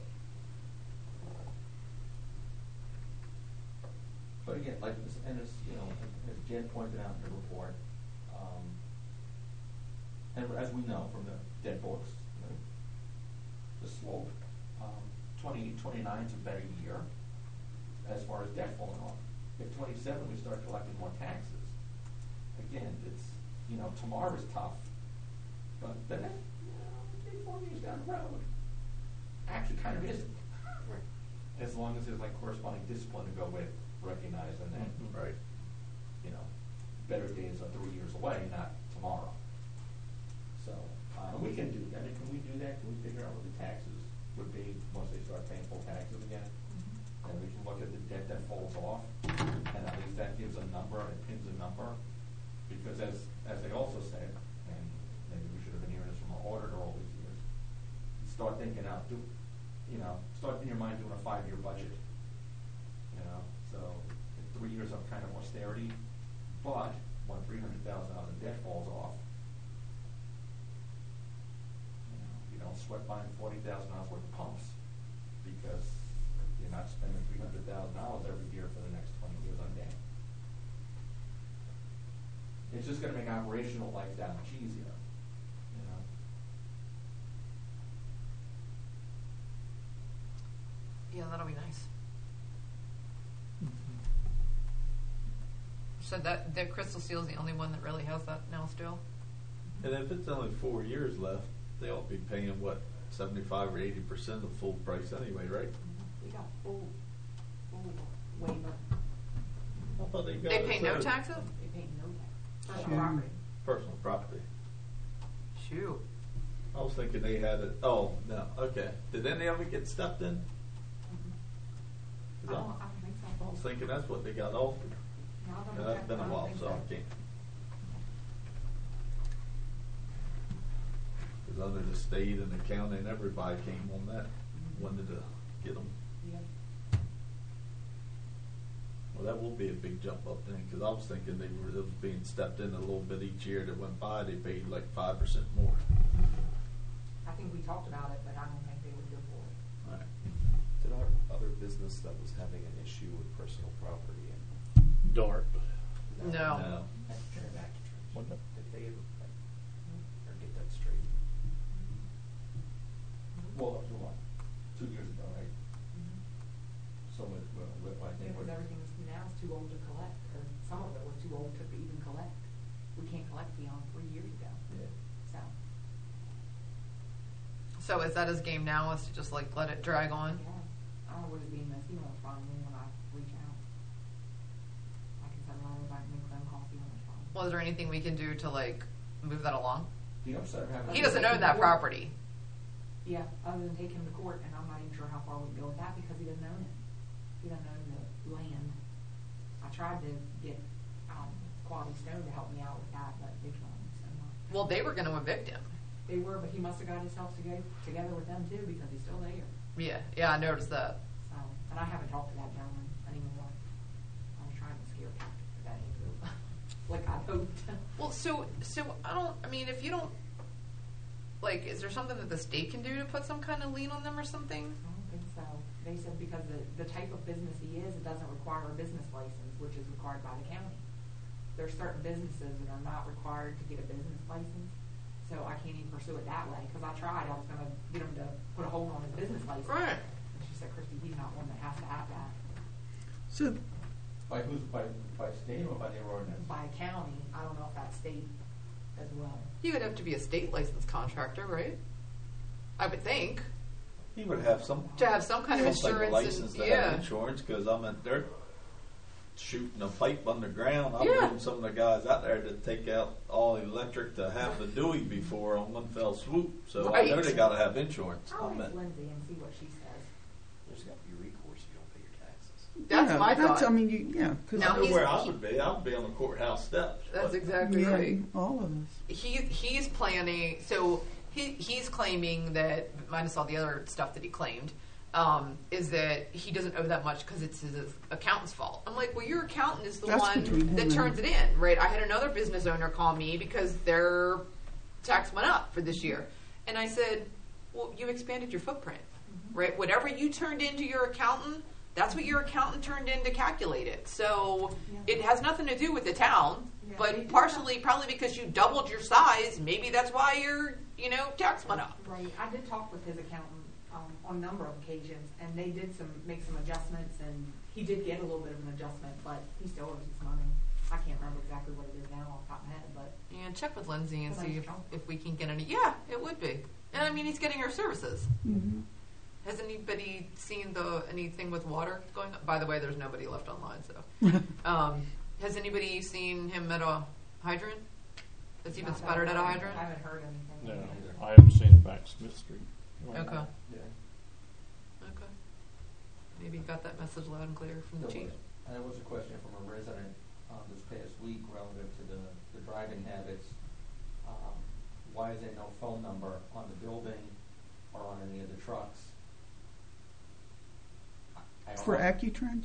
But again, like, this- and as, you know, as Jen pointed out in the report, um, and as we know from the dead books, you know, the slope, um, twenty, twenty-nine is a better year as far as debt falling off. If twenty-seven, we start collecting more taxes, again, it's, you know, tomorrow's tough, but the next, you know, three, four years down the road, actually kind of isn't. as long as there's like corresponding discipline to go with, recognizing that, Right. you know, better days are three years away, not tomorrow. So, uh, we can do, I mean, can we do that? Can we figure out what the taxes would be once they start paying full taxes again? And we can look at the debt that falls off, and at least that gives a number, it pins a number. Because as, as they also said, and maybe we should have been hearing this from our auditor all these years, start thinking out, do, you know, start in your mind doing a five-year budget. You know, so three years of kind of austerity, but when three hundred thousand dollars in debt falls off, you know, you don't sweat buying forty thousand dollars worth of pumps because you're not spending three hundred thousand dollars every year for the next twenty years on debt. It's just going to make operational life that much easier, you know. Yeah, that'll be nice. So that, that Crystal Seal is the only one that really has that now still? And if it's only four years left, they ought to be paying, what, seventy-five or eighty percent of full price anyway, right? We got full, full waiver. I thought they got They it pay no for taxes? They pay no tax. Sure. Personal property. Personal property. Shoot. I was thinking they had it, oh, no, okay. Did any of it get stepped in? I 'Cause don't, I- I don't think I so. was thinking that's what they got offered. No, I don't Yeah, that's think- been I a don't while, think so I can't. Because under the state and the county and everybody came on that, wanted to get them. Yeah. Well, that will be a big jump up then, because I was thinking they were, it was being stepped in a little bit each year that went by, they paid like five percent more. I think we talked about it, but I don't think they would go for it. All right. Did our other business that was having an issue with personal property and Dart. No. No. That's turned back to Trench. What the- Did they ever, like, or get that straight? Well, up to what, two years ago, right? Mm-hmm. So with, with, with I think Because with, everything's now is too old to collect, or some of it was too old to even collect. We can't collect beyond three years ago, yeah. so. So is that his game now, is to just like let it drag on? Yeah. I don't know what his game is. He won't find me when I reach out. I can send letters, I can make phone calls, he won't respond. Well, is there anything we can do to like move that along? The upside of having. He doesn't own that property. Yeah, other than take him to court, and I'm not even sure how far we can go with that because he doesn't own it. He doesn't own the land. I tried to get, um, Quality Stone to help me out with that, but they told me so much. Well, they were going to evict him. They were, but he must have got himself together, together with them too because he's still there. Yeah, yeah, I noticed that. So, and I haven't talked to that gentleman anymore. I was trying to scare tactic for that Andrew, like I hoped. Well, so so I don't. I mean, if you don't like, is there something that the state can do to put some kind of lien on them or something? I don't think so. They said because the, the type of business he is, it doesn't require a business license, which is required by the county. There's certain businesses that are not required to get a business license, so I can't even pursue it that way. Because I tried, I was going to get him to put a hold on his business license. Right. And she said, Christy, he's not one that has to have that. So, By who's, by, by state or by their ordinance? By county, I don't know if that's state as well. You would have to be a state licensed contractor, right? I would think He would have some. to have some kind of some type insurance. license and, to yeah. have insurance, because I mean, they're shooting a pipe underground. I've Yeah. known some of the guys out there to take out all electric to half the Dewey before on one fell swoop. So I know Right. they got to have insurance. I'll I ask mean, Lindsay and see what she says. There's got to be recourse if you don't pay your taxes. That's yeah, my that's, thought. I mean, you, yeah, because Now I know he's- where I would be. I would be on the courthouse steps. That's but- exactly yeah, right. all of us. He he's planning. So he he's claiming that, minus all the other stuff that he claimed, um, is that he doesn't owe that much because it's his accountant's fault. I'm like, well, your accountant is the That's one between him that and- turns it in, right? I had another business owner call me because their tax went up for this year, and I said, well, you expanded your footprint, right? Whatever you turned into your accountant, that's what your accountant turned in to calculate it. So Yeah. it has nothing to do with the town, Yeah, they but do partially probably because you doubled your size. Maybe that's why your you know tax went up. Right. I did talk with his accountant um, on a number of occasions, and they did some make some adjustments, and he did get a little bit of an adjustment, but he still owes his money. I can't remember exactly what it is now off the top of my head, but And check with Lindsay and It's a see nice if, chunk. if we can get any. Yeah, it would be. And I mean, he's getting her services. Mm-hmm. Has anybody seen the anything with water going on? By the way, there's nobody left online, so. um, has anybody seen him at a hydrant? Has he been Not that spotted at a I hydrant? haven't heard anything. No, I haven't seen him back Smith Street. Okay. Yeah. Okay. Maybe you got that message loud and clear from the There chief. was- There was a question from a resident um, this past week relative to the, the driving habits. Um, why is there no phone number on the building or on any of the trucks? I- I don't For know. AccuTrench?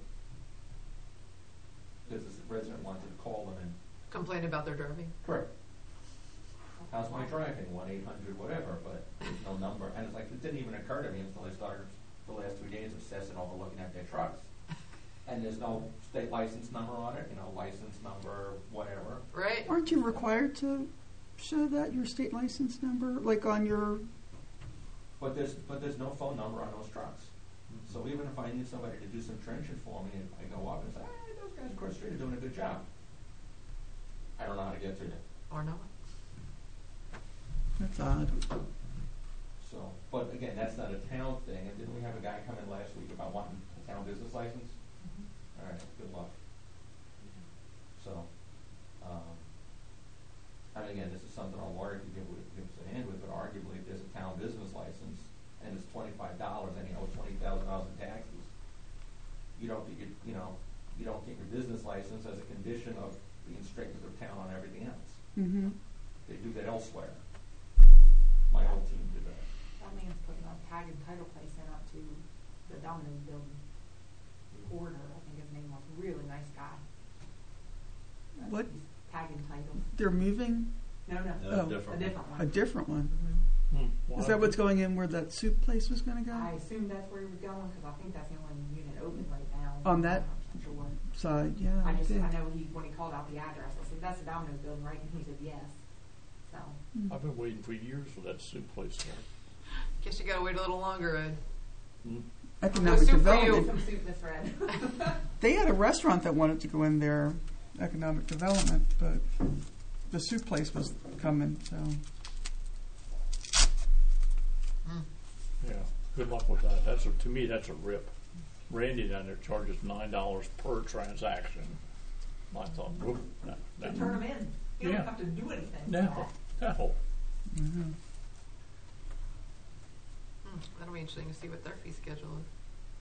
Because this resident wanted to call them and, Complain about their driving. correct. How's my driving? One eight hundred whatever, but there's no number. And it's like, it didn't even occur to me until I started the last two days obsessing over looking at their trucks. And there's no state license number on it, you know, license number, whatever. Right? Aren't you required to show that, your state license number, like on your, But there's, but there's no phone number on those trucks. So even if I need somebody to do some trenching for me, and I go up and say, hey, those guys across the street are doing a good job. I don't know how to get to you. Or not? that's odd. So, but again, that's not a town thing. And didn't we have a guy come in last week about wanting a town business license? All right, good luck. So, um, I mean, again, this is something our lawyer could give, give us a hand with, but arguably if there's a town business license and it's twenty-five dollars and you owe twenty thousand dollars in taxes, you don't get your, you know, you don't get your business license as a condition of being straight with the town on everything else. Mm-hmm. They do that elsewhere. My old team did that. That man's putting a tag and title place in up to the Domino's building. Porter, I think his name was, really nice guy. That's What? his Tag and title. They're moving No, no, No, Oh. a different. different one. a different one. Mhm. Hmm. Is Well, that what's going in where that soup place was going to go? I assume that's where he was going, because I think that's the only unit open right now. On that I'm not sure. Side, yeah. I just, think. I know he, when he called out the address, I said, that's the Domino's building, right? And he said, yes. So, Hmm. I've been waiting for years for that soup place to Guess you gotta wait a little longer, Ed. hmm. Economic soup for you. development. some soup, Miss Red. They had a restaurant that wanted to go in there, economic development, but the soup place was coming, so. Yeah, good luck with that. That's a, to me, that's a rip. Randy down there charges nine dollars per transaction. I thought, whoop, no, To no, turn them in. You Yeah. don't have to do anything. for no, that. no. Mhm. Hmm. That'll be interesting to see what their fee schedule is.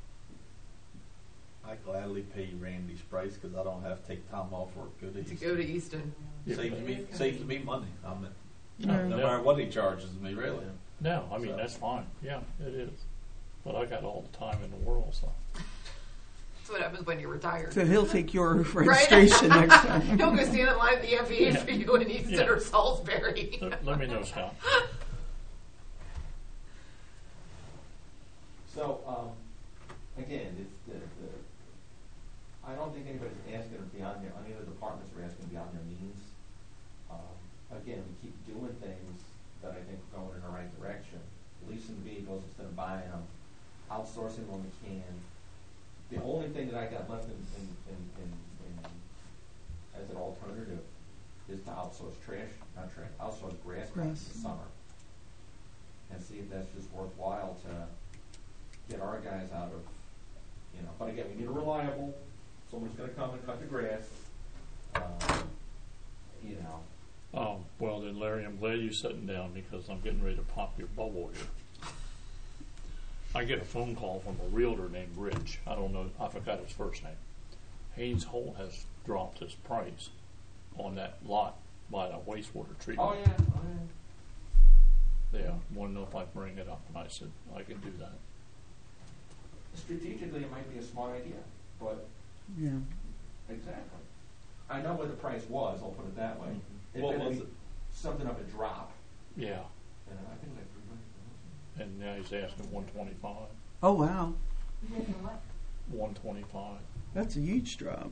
I gladly pay Randy's price because I don't have to take time off work. Go to To Easton. go to Easton. Yeah. Saves me saves me money. I'm Yeah. no matter what he charges me, really. No, I mean, So- that's fine. Yeah, it is. But I got all the time in the world, so. That's what happens when you're retired. So he'll take your Right? registration next time. He'll go stand in line at the M V A Yeah. for you in Easton Yeah. or Salisbury. Let, let me know, Scott. So, um, again, it's the, the, I don't think anybody's asking beyond their, any of the departments are asking beyond their means. Um, again, we keep doing things that I think are going in the right direction. Leasing vehicles instead of buying them, outsourcing when we can. The only thing that I got left in, in, in, in, in as an alternative is to outsource trash, not trash, outsource grass cuts Grass. this summer. And see if that's just worthwhile to get our guys out of, you know, but again, we need a reliable, someone's gonna come and cut the grass, um, you know. Oh, well then, Larry, I'm glad you're sitting down because I'm getting ready to pop your bubble here. I get a phone call from a realtor named Rich. I don't know, I forgot his first name. Haynes Holt has dropped his price on that lot by the wastewater treatment. Oh, yeah, oh, yeah. Yeah, want to know if I bring it up, and I said, I can do that. Strategically, it might be a smart idea, but Yeah. exactly. I know what the price was, I'll put it that way. Mhm. It What may was be it? Something of a drop, Yeah, and I think like three hundred. and now he's asking one twenty-five. Oh, wow. You guys know what? one twenty-five. That's a huge drop.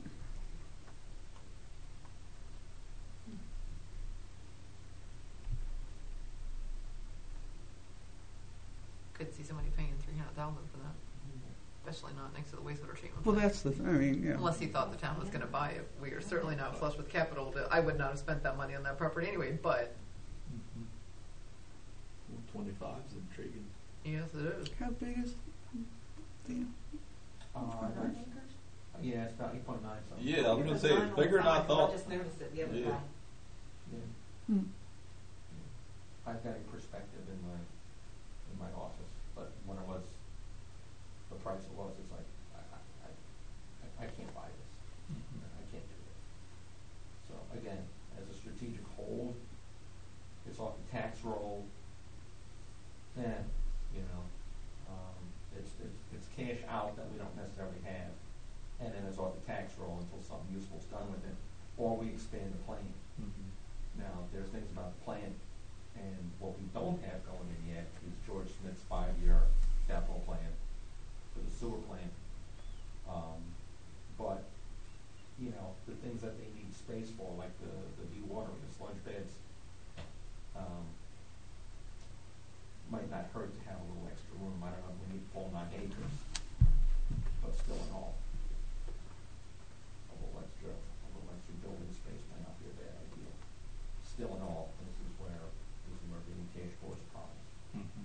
Could see somebody paying three hundred thousand for that, especially not next to the wastewater treatment. Well, plant. that's the, th- I mean, yeah. Unless he thought the town was going to buy it. We are certainly not flush with capital. To, I would not have spent that money on that property anyway, but Twenty-five is intriguing. Yes, it is. How big is the? Uh, Nine that's- acres? Yeah, it's about eight point nine something. Yeah, I was It gonna was say nine it's on bigger the than I side, 'cause thought. I just noticed it the other Yeah. day. Yeah. Hmm. I've got a perspective in my, in my office, but when it was, the price it was, it's like, I, I, I, I can't buy this. I can't do this. So again, as a strategic hold, it's off the tax roll, then, you know, um, it's, it's, it's cash out that we don't necessarily have, and then it's off the tax roll until something useful's done with it, or we expand the plan. Mhm. Now, there's things about the plan, and what we don't have going in yet is George Smith's five-year capital plan for the sewer plant. Um, but, you know, the things that they need space for, like the, the dewatering, the sludge beds, um, might not hurt to have a little extra room. I don't know if we need full nine acres, but still in all, a little extra, a little extra building space might not be a bad idea. Still in all, this is where, this is where getting cash for is a problem. Mhm.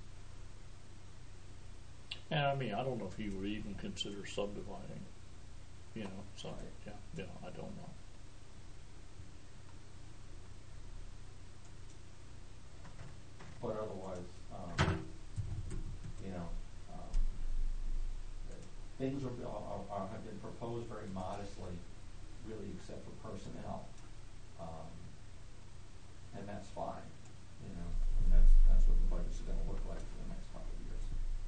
And I mean, I don't know if you would even consider subdividing, you know, so, yeah, yeah, I don't know. But otherwise, um, you know, um, things are, are, are, have been proposed very modestly, really except for personnel. Um, and that's fine, you know, and that's, that's what the budgets are gonna look like for the next couple of years.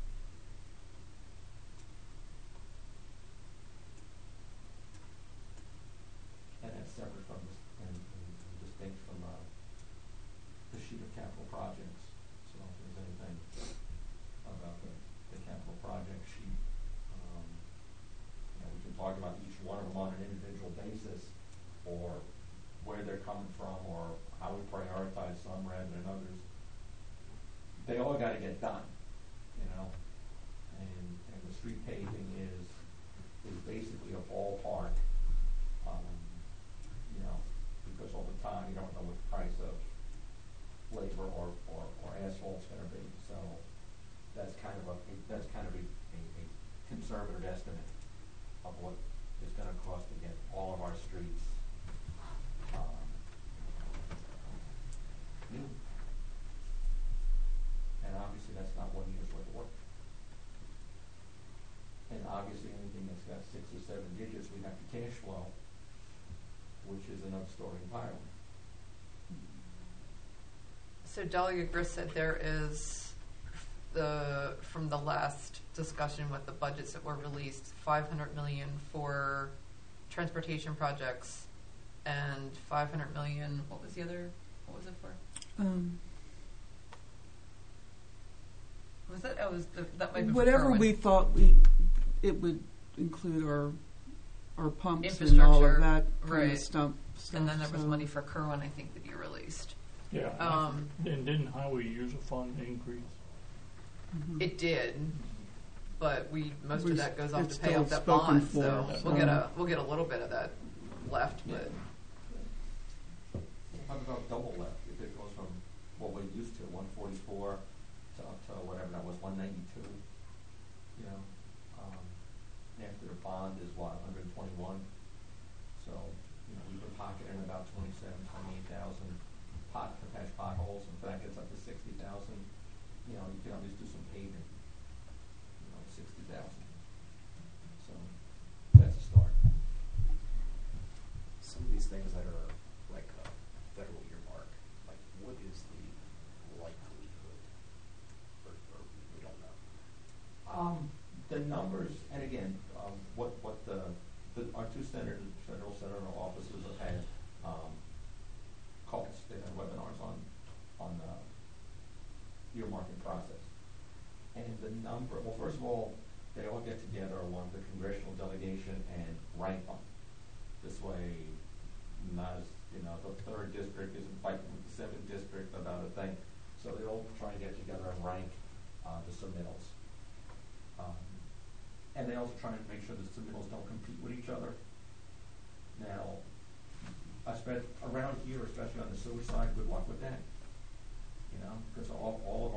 And that's separate from this, and, and distinct from, uh, the sheet of capital projects. So if there's anything about the, the capital project sheet, um, you know, we can talk about each one of them on an individual basis, or where they're coming from, or how we prioritize some rather than others. They all gotta get done, you know, and, and the street paving is, is basically a ballpark, um, you know, because all the time you don't know what the price of labor or, or, or asphalt's gonna be, so that's kind of a, that's kind of a, a, a conservative estimate of what it's gonna cost to get all of our streets, um, new. And obviously, that's not one year's worth of work. And obviously, anything that's got six or seven digits, we have to cash flow, which is another story entirely. So Dahlia Grist said there is the, from the last discussion with the budgets that were released, five hundred million for transportation projects and five hundred million, what was the other, what was it for? Um, Was that, oh, was the, that might be for whatever Kerwin. we thought we, it would include our, our pumps and all Infrastructure, of that kind right. of stuff. stuff And then there was so- money for Kerwin, I think, that you released. Yeah. Um, And didn't highway user fund increase? Mhm. It did, but we, most We of s- that goes off it's to pay still off that spoken bond, for, so we'll so- get a, we'll get a little bit of that left, but. How about double left, if it goes from what we're used to, one forty-four to up to whatever that was, one ninety-two, you know, um, after the bond is what, hundred and twenty-one? So, you know, we've been pocketing about twenty-seven, twenty-eight thousand pot, to patch potholes, if that gets up to sixty thousand, you know, you can at least do some paving, you know, sixty thousand. So, that's a start. Some of these things that are like a federal earmark, like what is the likelihood, or, or we don't know? Um, the numbers, and again, um, what, what the, the, our two senators, federal senator offices have had, um, calls, they've had webinars on, on the earmarking process. And the number, well, first of all, they all get together along the congressional delegation and rank them. This way, not as, you know, the third district isn't fighting with the seventh district about a thing. So they all try to get together and rank, uh, the submittals. Um, and they also try to make sure the submittals don't compete with each other. Now, I spent around here, especially on the sewer side, good luck with that. You know, because all, all of our, you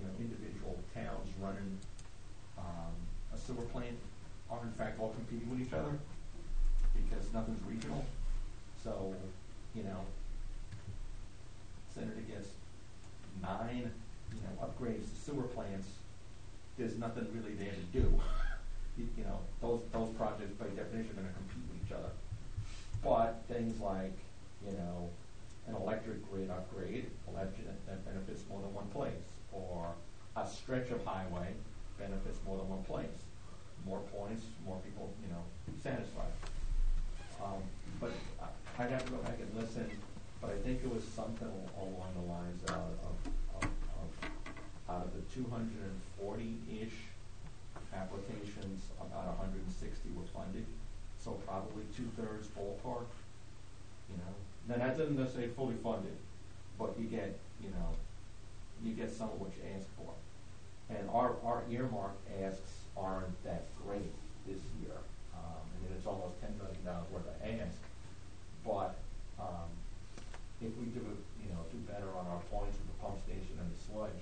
you know, individual towns running um, a sewer plant are in fact all competing with each other because nothing's regional. So, you know, Senator gets nine, you know, upgrades to sewer plants. There's nothing really there to do. you, you know, those those projects by definition are going to compete with each other. But things like, you know, an electric grid upgrade, electric, that benefits more than one place, or a stretch of highway benefits more than one place. More points, more people, you know, satisfied. Um, but I, I'd have to go back and listen, but I think it was something along the lines of, of, of, of out of the two hundred forty-ish applications, about one hundred sixty were funded, so probably two-thirds ballpark, you know. Now that doesn't necessarily fully funded, but you get, you know, you get some of what you ask for. And our, our earmark asks aren't that great this year. Um, I mean, it's almost ten million dollars worth of ask, but um, if we do, you know, do better on our points with the pump station and the sludge,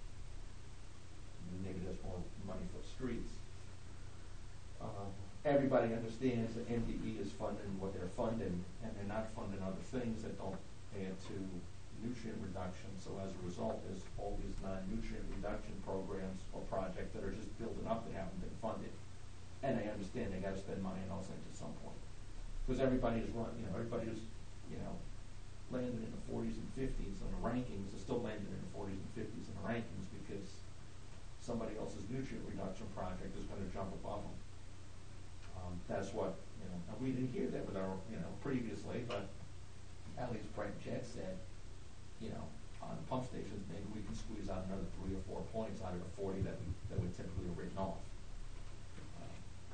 maybe there's more money for streets. Um, everybody understands that M D E is funding what they're funding, and they're not funding other things that don't add to nutrient reduction. So as a result, there's all these non-nutrient reduction programs or projects that are just building up that haven't been funded. And I understand they got to spend money on those things at some point, because everybody is run, you know, everybody is, you know, landed in the forties and fifties on the rankings. Is still landed in the forties and fifties in the rankings because somebody else's nutrient reduction project is going to jump above them. Um, that's what, you know, and we didn't hear that with our, you know, previously, but at least Brent Jet said, you know, on the pump stations, maybe we can squeeze out another three or four points out of the forty that we that would typically have written off. Um,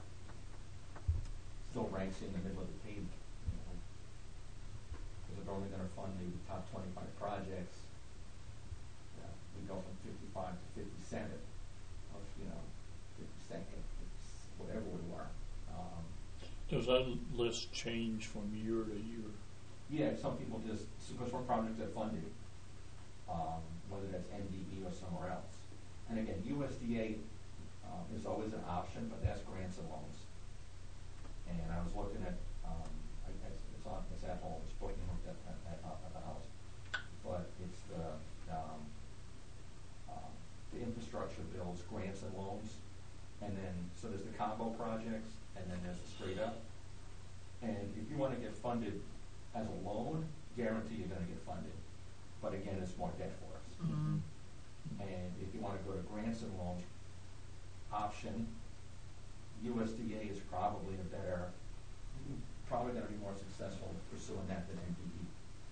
still ranks in the middle of the table, you know, because if they're only going to fund maybe top twenty-five projects, you know, we go from fifty-five to fifty-seven, or you know, fifty-second, whatever we were. Um, Does that list change from year to year? Yeah, some people just, because some projects are funded, um, whether that's N D E or somewhere else. And again, U S D A um, is always an option, but that's grants and loans. And I was looking at, um, I guess it's on, it's at home, it's booking at, at, at, at the house. But it's the, um, um, the infrastructure bills, grants and loans, and then, so there's the combo projects, and then there's the straight up. And if you want to get funded as a loan, guarantee you're going to get funded. But again, it's more debt for us. Mm-hmm. And if you want to go to grants and loans option, U S D A is probably a better, probably going to be more successful pursuing that than N D E.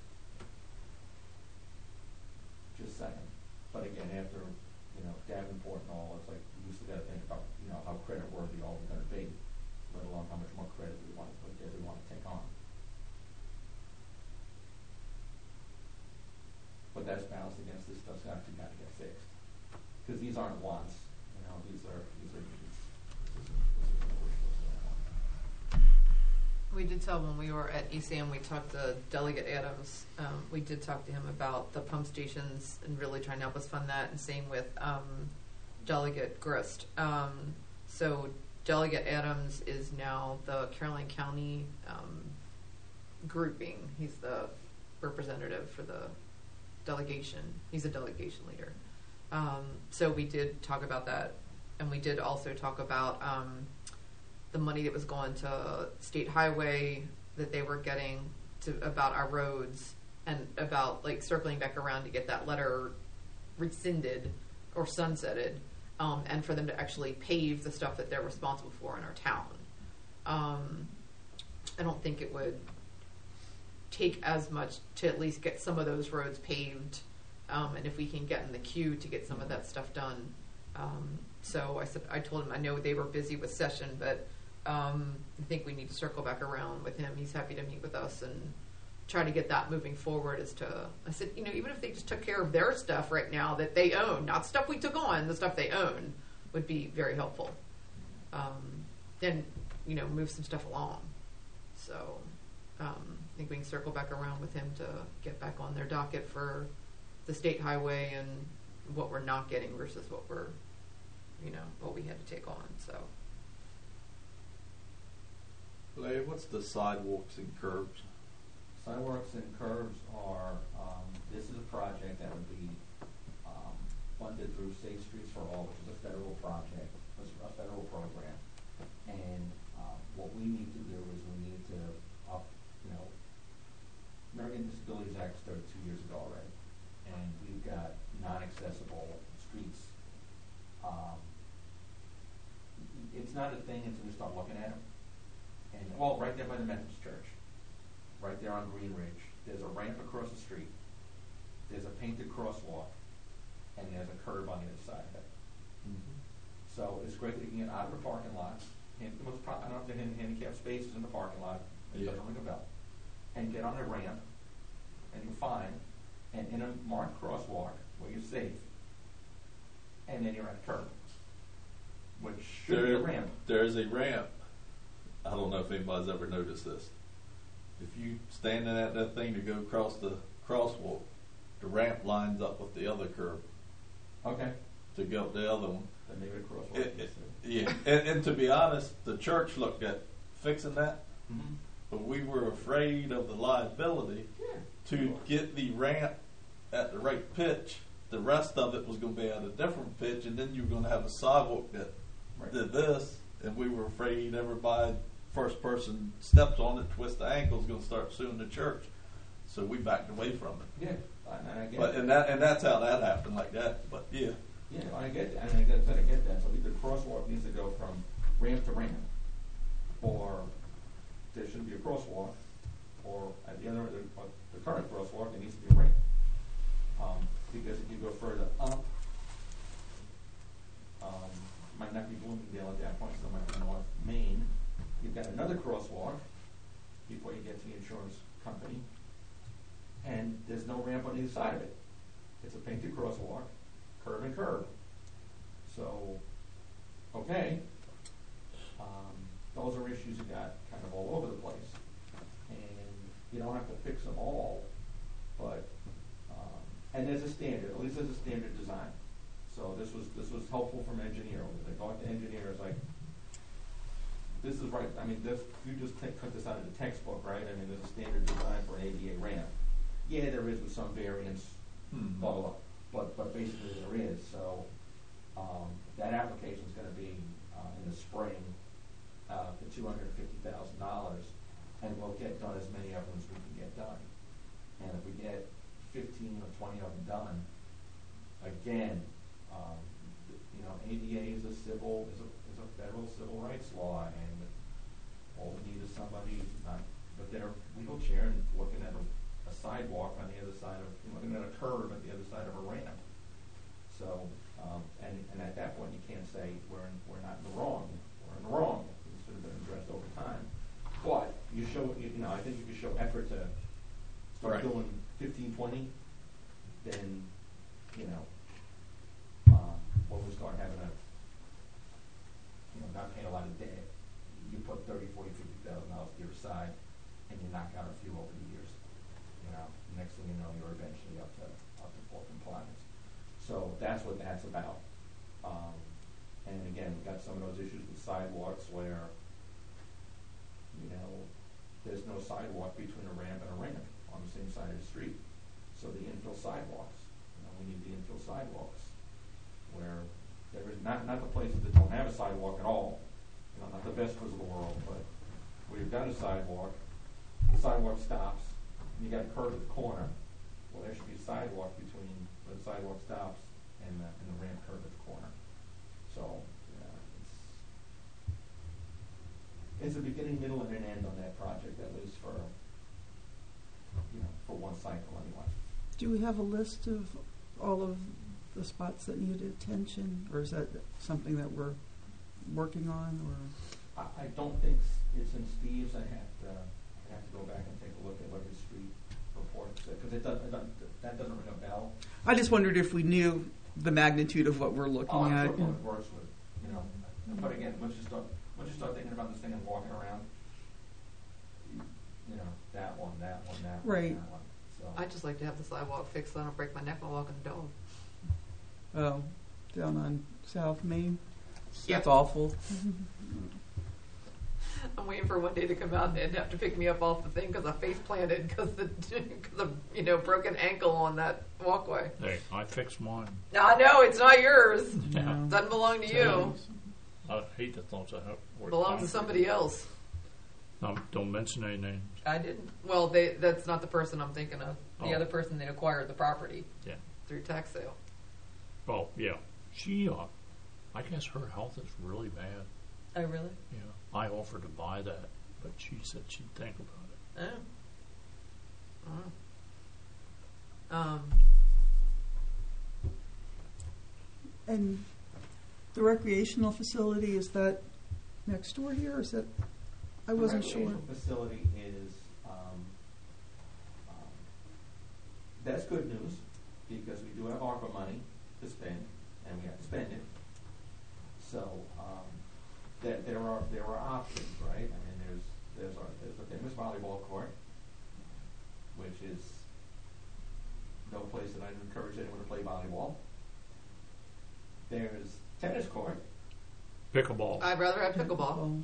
Just saying. But again, after, you know, Davenport and all, it's like we used to got to think about, you know, how credit worthy all we're going to be, let alone how much more credit we want to put there, we want to take on. But that's balanced against this stuff's actually got to get fixed, because these aren't wants, you know. These are these are needs. This isn't, this isn't a wish list. We did tell when we were at E C M, we talked to Delegate Adams. Um, we did talk to him about the pump stations and really trying to help us fund that. And same with um, Delegate Grist. Um, so Delegate Adams is now the Caroline County um, grouping. He's the representative for the delegation. He's a delegation leader. Um, so we did talk about that, and we did also talk about um, the money that was going to state highway that they were getting to about our roads, and about like circling back around to get that letter rescinded or sunsetted, um, and for them to actually pave the stuff that they're responsible for in our town. Um, I don't think it would take as much to at least get some of those roads paved, um, and if we can get in the queue to get some of that stuff done. Um, so I said, I told him I know they were busy with session, but um, I think we need to circle back around with him. He's happy to meet with us and try to get that moving forward. As to, I said, you know, even if they just took care of their stuff right now that they own, not stuff we took on, the stuff they own, would be very helpful. Um, then, you know, move some stuff along. So. Um, I think we can circle back around with him to get back on their docket for the state highway and what we're not getting versus what we're, you know, what we had to take on. So Larry, what's the sidewalks and curbs? Sidewalks and curbs are, um, this is a project that would be, um, funded through Safe Streets for All, which is a federal project, it's a federal program. And, um, what we need to do is we need to up, you know, American Disabilities Act started two years ago already, and we've got non-accessible streets. Um, it's not a thing until you start looking at them. And, well, right there by the Methodist Church, right there on Green Ridge, there's a ramp across the street, there's a painted crosswalk, and there's a curb on the other side of it. Mm-hmm. So it's great that you can get out of the parking lot, and the most pro- I don't know if there are any handicapped spaces in the parking lot, it Yeah. doesn't ring a bell, and get on a ramp, and you're fine, and in a marked crosswalk where you're safe, and then you're at a curb, which should be a ramp. There's a ramp. I don't know if anybody's ever noticed this. If you standing at that thing to go across the crosswalk, the ramp lines up with the other curb Okay. to go up the other one. Then maybe a crosswalk. It, it, yeah, and, and to be honest, the church looked at fixing that, Mm-hmm. but we were afraid of the liability Yeah. to get the ramp at the right pitch. The rest of it was going to be at a different pitch, and then you were going to have a sidewalk that Right. did this, and we were afraid everybody, first person steps on it, twists the ankle, is going to start suing the church. So we backed away from it. Yeah, and I get But it. and that and that's how that happened, like that. But yeah, Yeah, I get that, and I get that, I get that. So either crosswalk needs to go from ramp to ramp, or there shouldn't be a crosswalk, or at the other, the, uh, the current crosswalk, there needs to be a ramp. Um, because if you go further up, um, might not be Bloomingdale at that point, so it might be North Main. You've got another crosswalk before you get to the insurance company, and there's no ramp on either side of it. It's a painted crosswalk, curb and curb. So, okay, um, those are issues you got kind of all over the place, and you don't have to fix them all, but um, and there's a standard. At least there's a standard design. So this was this was helpful from engineer. They talked to engineers like, this is right. I mean, this you just take, cut this out of the textbook, right? I mean, there's a standard design for an A D A ramp. Yeah, there is with some variance. hmm. Blah, blah, blah. But, but basically there is, so, um, that application's gonna be, uh, in the spring, uh, for two hundred and fifty thousand dollars, and we'll get done as many of them as we can get done. And if we get fifteen or twenty of them done, again, um, you know, A D A is a civil, is a, is a federal civil rights law, and all we need is somebody, not, but their legal chair and looking at a a sidewalk on the other side of, you know, looking at a curve at the other side of a ramp. So, um, and, and at that point, you can't say we're in, we're not in the wrong. We're in the wrong. It should have been addressed over time. But you show, you, you know, I think you could show effort to start Right. doing fifteen, twenty, then, you know, uh, when we start having a, you know, not paying a lot of debt, you put thirty, forty, fifty thousand dollars to your side, and you knock out a few over the years. You know, next thing you know, you're eventually up to up to full compliance. So that's what that's about. Um, and again, we've got some of those issues with sidewalks where, you know, there's no sidewalk between a ramp and a ramp on the same side of the street. So the infill sidewalks, you know, we need the infill sidewalks where there is not not the places that don't have a sidewalk at all. You know, not the Vestas of the world, but where you've got a sidewalk, the sidewalk stops. You got a curve at the corner. Well, there should be a sidewalk between where the sidewalk stops and the, and the ramp curve at the corner. So, yeah, it's it's a beginning, middle, and an end on that project, at least for you know for one cycle anyway. Do we have a list of all of the spots that needed attention, or is that something that we're working on? Or I, I don't think s- it's in Steve's. I have to I have to go back and take a look at what his street report said, because it doesn't, it doesn't that doesn't ring a bell. I just wondered if we knew the magnitude of what we're looking Oh, I'm at. sure Public Works would, you know. But again, once you start, once you start thinking about this thing and walking around, you, you know, that one, that one, that one, Right. that one. So I'd just like to have the sidewalk fixed so I don't break my neck while walking the dog. Oh, down on South Main. Yeah. That's awful. I'm waiting for one day to come out and have to pick me up off the thing because I face planted because the because of you know broken ankle on that walkway. Hey, I fixed mine. I know it's not yours. No. Doesn't belong to you. I hate the thoughts of how It belongs to somebody else. No, don't mention any names. I didn't. Well, they that's not the person I'm thinking of. The Oh. other person they acquired the property Yeah. through tax sale. Oh, yeah. She, uh, I guess her health is really bad. Oh, really? Yeah. I offered to buy that, but she said she'd think about it. Oh. Oh. Um. And the recreational facility, is that next door here, or is that, I wasn't The sure. recreational facility is, um, um, that's good news, because we do have ARPA money to spend, and we have to spend it. So, um, there, there are, there are options, right? I mean, there's, there's our, there's the famous volleyball court, which is no place that I'd encourage anyone to play volleyball. There's tennis court, Pickleball. I'd rather have pickleball. Oh,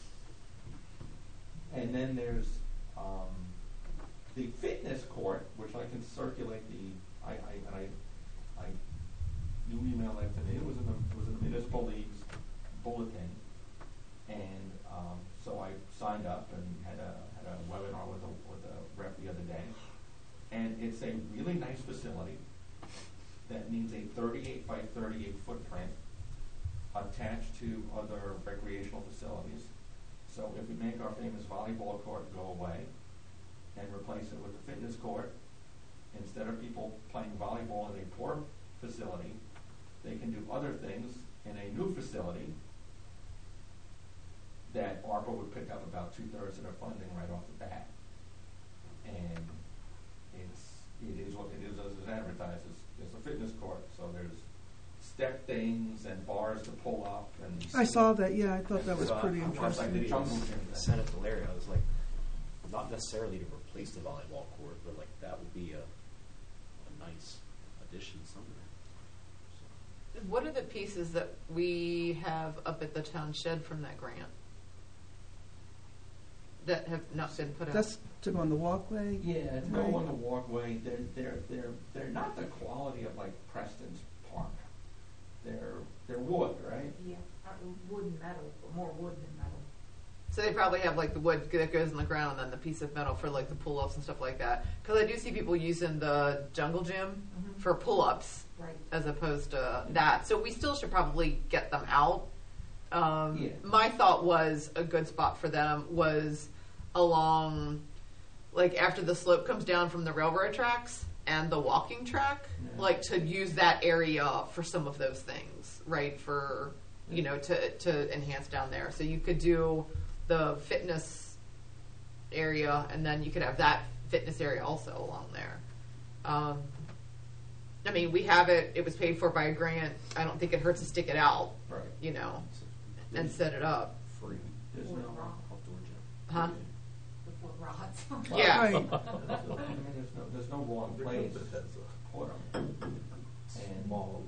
and then there's, um, the fitness court, which I can circulate the, I, I, and I, I, you emailed that to me, it was in the, it was in the municipal league's bulletin. And, um, so I signed up and had a, had a webinar with a, with a rep the other day. And it's a really nice facility that needs a thirty-eight by thirty-eight footprint attached to other recreational facilities. So if we make our famous volleyball court go away and replace it with a fitness court, instead of people playing volleyball in a poor facility, they can do other things in a new facility that ARPA would pick up about two-thirds of their funding right off the bat. And it's, it is what it is as it's advertised. It's, it's a fitness court, so there's step things and bars to pull up. And I saw that, yeah, I thought that was So I- pretty I watched interesting. the videos, Jungle gym. Sent it to Larry. I was like, not necessarily to replace the volleyball court, but like that would be a, a nice addition somewhere. So, What are the pieces that we have up at the town shed from that grant that have not been put out? That's to go on the walkway? Yeah, to go Right. on the walkway, they're, they're, they're, they're not the quality of like Preston's Park. They're, they're wood, right? Yeah, uh, wood and metal, but more wood than metal. So they probably have like the wood that goes in the ground and then the piece of metal for like the pull-ups and stuff like that. Because I do see people using the jungle gym Mhm. for pull-ups Right. as opposed to that. So we still should probably get them out. Um, Yeah. My thought was a good spot for them was along, like after the slope comes down from the railroad tracks and the walking track, Yeah. like to use that area for some of those things, right? For, you know, to, to enhance down there. So you could do the fitness area and then you could have that fitness area also along there. Um, I mean, we have it, it was paid for by a grant. I don't think it hurts to stick it out, Right. you know, it's and set it up. free There's Wood no, rock, outdoor gym. Huh? the foot rods. Yeah. Right. I mean, there's no, there's no wrong place to put them. And, you know,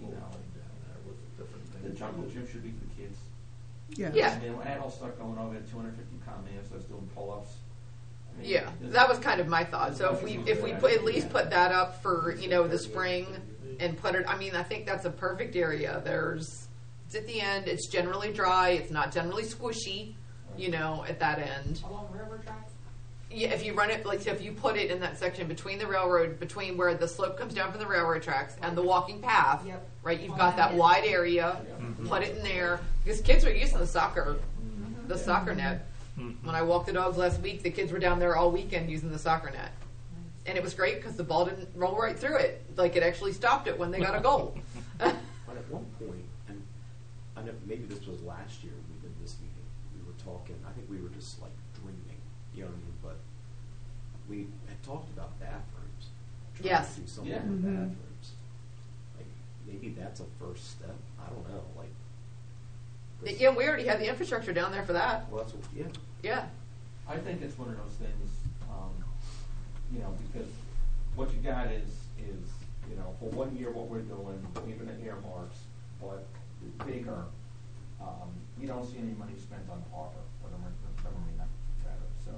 the jungle gym should be for the kids. Yeah. Yeah. And then when adults start going over at two hundred fifty pound man, starts doing pull-ups. I mean, Yeah, there's- that was kind of my thought. So if we if we put, at least put that up for, you know, the spring and put it, I mean, I think that's a perfect area. There's, it's at the end. It's generally dry. It's not generally squishy, you know, at that end. Along railroad tracks? Yeah, if you run it, like, so if you put it in that section between the railroad, between where the slope comes down from the railroad tracks and the walking path, Yep. right? You've got that wide area. Put it in there because kids are using the soccer, the soccer net. When I walked the dogs last week, the kids were down there all weekend using the soccer net, and it was great because the ball didn't roll right through it. Like it actually stopped it when they got a goal. But at one point, and I know maybe this was last year we did this meeting, we were talking, I think we were just like dreaming, you know what I mean? But we had talked about bathrooms. trying Yes. to do something Yeah. with Mhm. bathrooms. Like, maybe that's a first step. I don't know. Like, this- Yeah, we already had the infrastructure down there for that. well, that's what, yeah. Yeah, I think it's one of those things, um, you know, because what you got is, is, you know, for one year what we're doing, even the earmarks, but bigger, um, you don't see any money spent on the harbor, or the mar- the marina, rather, so.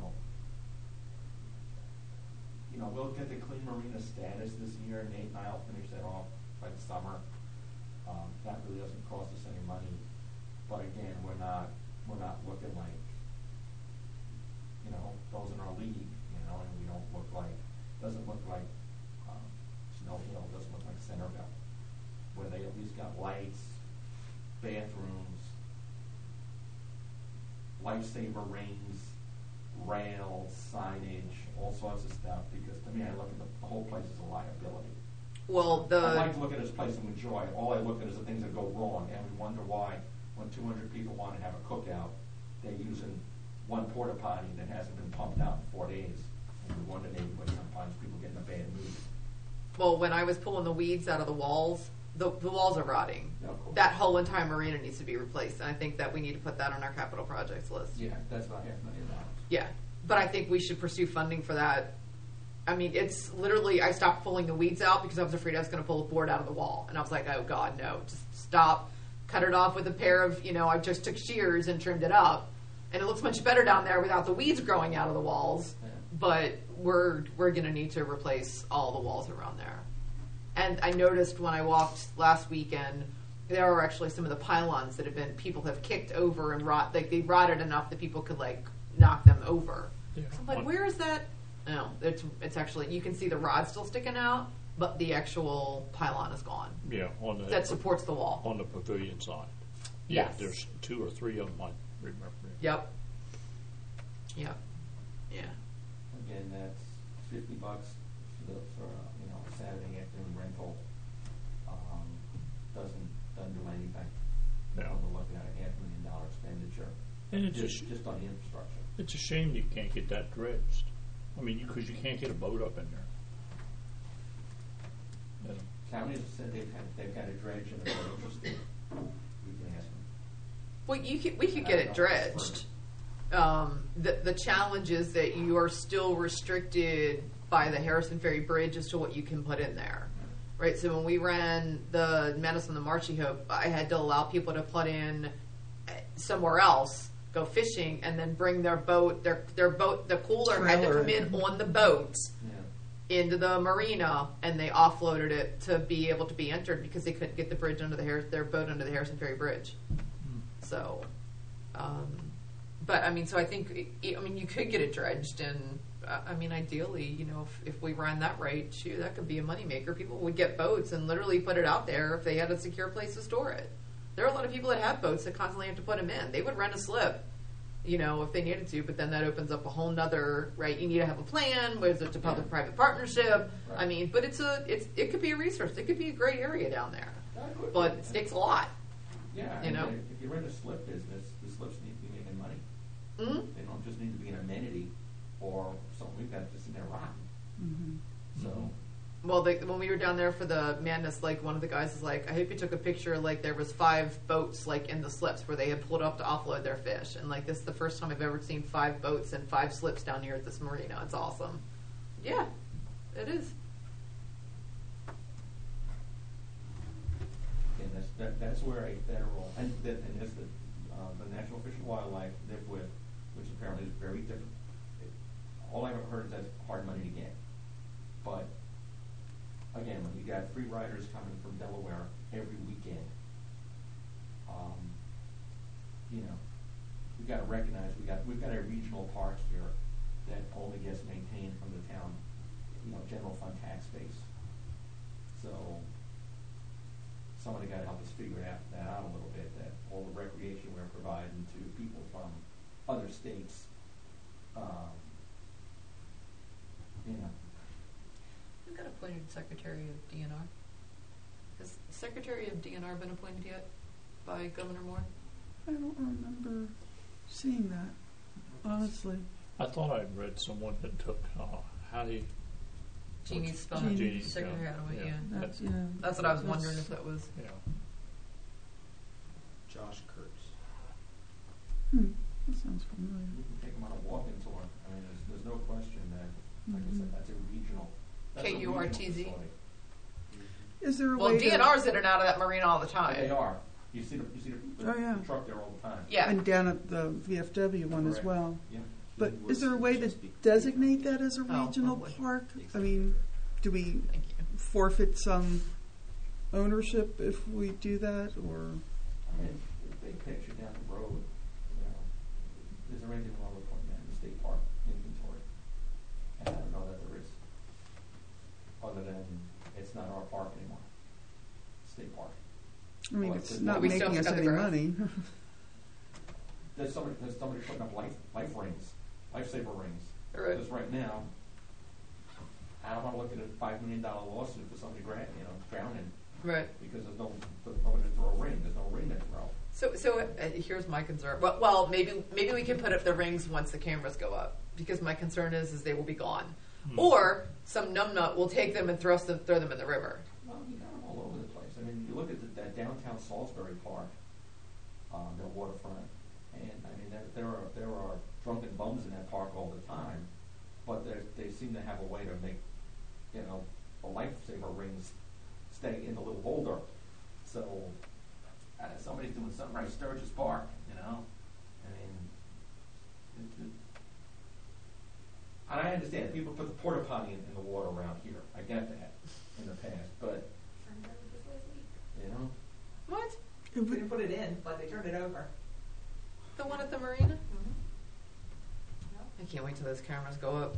You know, we'll get the clean marina status this year, Nate and I'll finish that off by the summer. Um, that really doesn't cost us any money, but again, we're not, we're not looking like, you know, those in our league, you know, and we don't look like, doesn't look like, um, Snow Hill, doesn't look like Centerville, where they at least got lights, bathrooms, lifesaver rings, rails, signage, all sorts of stuff, because to me, I look at the, the whole place as a liability. Well, the I like to look at this place and enjoy it. All I look at is the things that go wrong, and we wonder why, when two hundred people want to have a cookout, they're using one porta potty that hasn't been pumped out in four days. And we wonder maybe why sometimes people get in a bad mood. well, when I was pulling the weeds out of the walls, the, the walls are rotting. No, of course. That whole entire marina needs to be replaced, and I think that we need to put that on our capital projects list. Yeah, that's about half a million dollars. Yeah, but I think we should pursue funding for that. I mean, it's literally, I stopped pulling the weeds out because I was afraid I was going to pull a board out of the wall. And I was like, oh, God, no, just stop. Cut it off with a pair of, you know, I just took shears and trimmed it up. And it looks much better down there without the weeds growing out of the walls. Yeah. But we're we're going to need to replace all the walls around there. And I noticed when I walked last weekend, there are actually some of the pylons that have been, people have kicked over and rot, like they rotted enough that people could like knock them over. Yeah. So I'm like, where is that? No, it's it's actually, you can see the rod still sticking out, but the actual pylon is gone. Yeah, on the That supports the wall. on the pavilion side. Yeah, Yes. there's two or three of them. I remember. Yep. Yep. Yeah. Again, that's fifty bucks for the, for, uh, you know, a Saturday afternoon rental. Um, doesn't, doesn't do anything. Yeah. We're looking at a half million dollar expenditure, And it's just, just just on the infrastructure. it's a shame you can't get that dredged. I mean, because you, you can't get a boat up in there. You know? Counties have said they've had, they've got a dredge and they're interested. We can ask them. Well, you could, we could get it dredged. Um, the, the challenge is that you are still restricted by the Harrison Ferry Bridge as to what you can put in there. Right, so when we ran the Medicine, the Marchie Hope, I had to allow people to put in somewhere else, go fishing, and then bring their boat, their their boat, the cooler had to Trailer. come in on the boat Yeah. into the marina, and they offloaded it to be able to be entered because they couldn't get the bridge under the Har- their boat under the Harrison Ferry Bridge. So, um, but I mean, so I think, I mean, you could get it dredged, and uh, I mean, ideally, you know, if, if we ran that right, shoot, that could be a moneymaker. People would get boats and literally put it out there if they had a secure place to store it. There are a lot of people that have boats that constantly have to put them in. They would rent a slip, you know, if they needed to, but then that opens up a whole nother, right, you need to have a plan, whether it's a public-private partnership. I Right. mean, but it's a, it's, it could be a resource. It could be a great area down there, That could but be. it takes a lot. Yeah, you and know? if you're in a slip business, the slips need to be making money. Mm-hmm. They don't just need to be an amenity or something we've got just in there rotten. Mm-hmm. So, Well, they, when we were down there for the madness, like one of the guys is like, I hope you took a picture. Like there was five boats like in the slips where they had pulled up to offload their fish, and like this is the first time I've ever seen five boats and five slips down here at this marina. It's awesome. Yeah, it is. and that's, that, that's where a federal, and that, and that's the, uh, the National Fish and Wildlife, NIFWIF, which apparently is very different. It, all I've ever heard is that's hard money to get. But, again, when you got free riders coming from Delaware every weekend, um, you know, we gotta recognize, we got, we've got a regional park here that only gets maintained from the town, you know, general fund tax base. So, somebody gotta help us figure that, that out a little bit, that all the recreation we're providing to people from other states, um, you know, Who got appointed Secretary of D N R? Has Secretary of D N R been appointed yet by Governor Moore? I don't remember seeing that, honestly. I thought I'd read someone that took uh, Hattie. Jeannie Spelman, Jeannie. Jeannie, Secretary yeah, Hadaway, yeah. yeah. That's, yeah. That's what I was That's- wondering if that was. Yeah. Josh Kurtz. Hmm, that sounds familiar. we can take them on a walking tour. I mean, there's, there's no question that, like I said, Mhm. that's a regional, that's a K U R T Z. regional facility. Is there a Well, way D N to, R's in and out of that marina all the But they time. are. You see the, you see the, the Oh, yeah. the truck there all the time. Yeah. and down at the V F W one as Correct. well? Yeah. But He is there a was way to just be- designate that as a Oh, regional lovely. park? I Exactly. mean, do we Thank you. forfeit some ownership if we do that, or? I mean, if they picture down the road, you know, is there anything wrong with putting that in the state park inventory? And I don't know that there is. Other than, it's not our park anymore. State park. I mean, Well, it's it's- not We still making us cut the any grass. money. There's somebody, there's somebody putting up life, life rings, lifesaver rings. Right. Because right now, I don't wanna look at a five million dollar lawsuit for somebody gra you know, drowning, Right. because there's no, there's nobody to throw a ring, there's no ring to throw. So, so uh, here's my concern. Well, well, maybe maybe we can put up the rings once the cameras go up, because my concern is is they will be gone, or some numbnut will take them and thrust them, throw them in the river. Well, you got them all over the place. I mean, you look at the, that downtown Salisbury Park, um, their waterfront, and I mean, there, there are, there are drunken bums in that park all the time, but they they seem to have a way to make, you know, the lifesaver rings stay in the little boulder. So, uh, somebody's doing something right, Sturgis Park, you know? I mean, it, it, and I understand, people put the porta potty in, in the water around here, I get that, in the past, but, you know? What? It They would- didn't put it in, but they turned it over. The one at the marina? Mm-hmm. I can't wait till those cameras go up.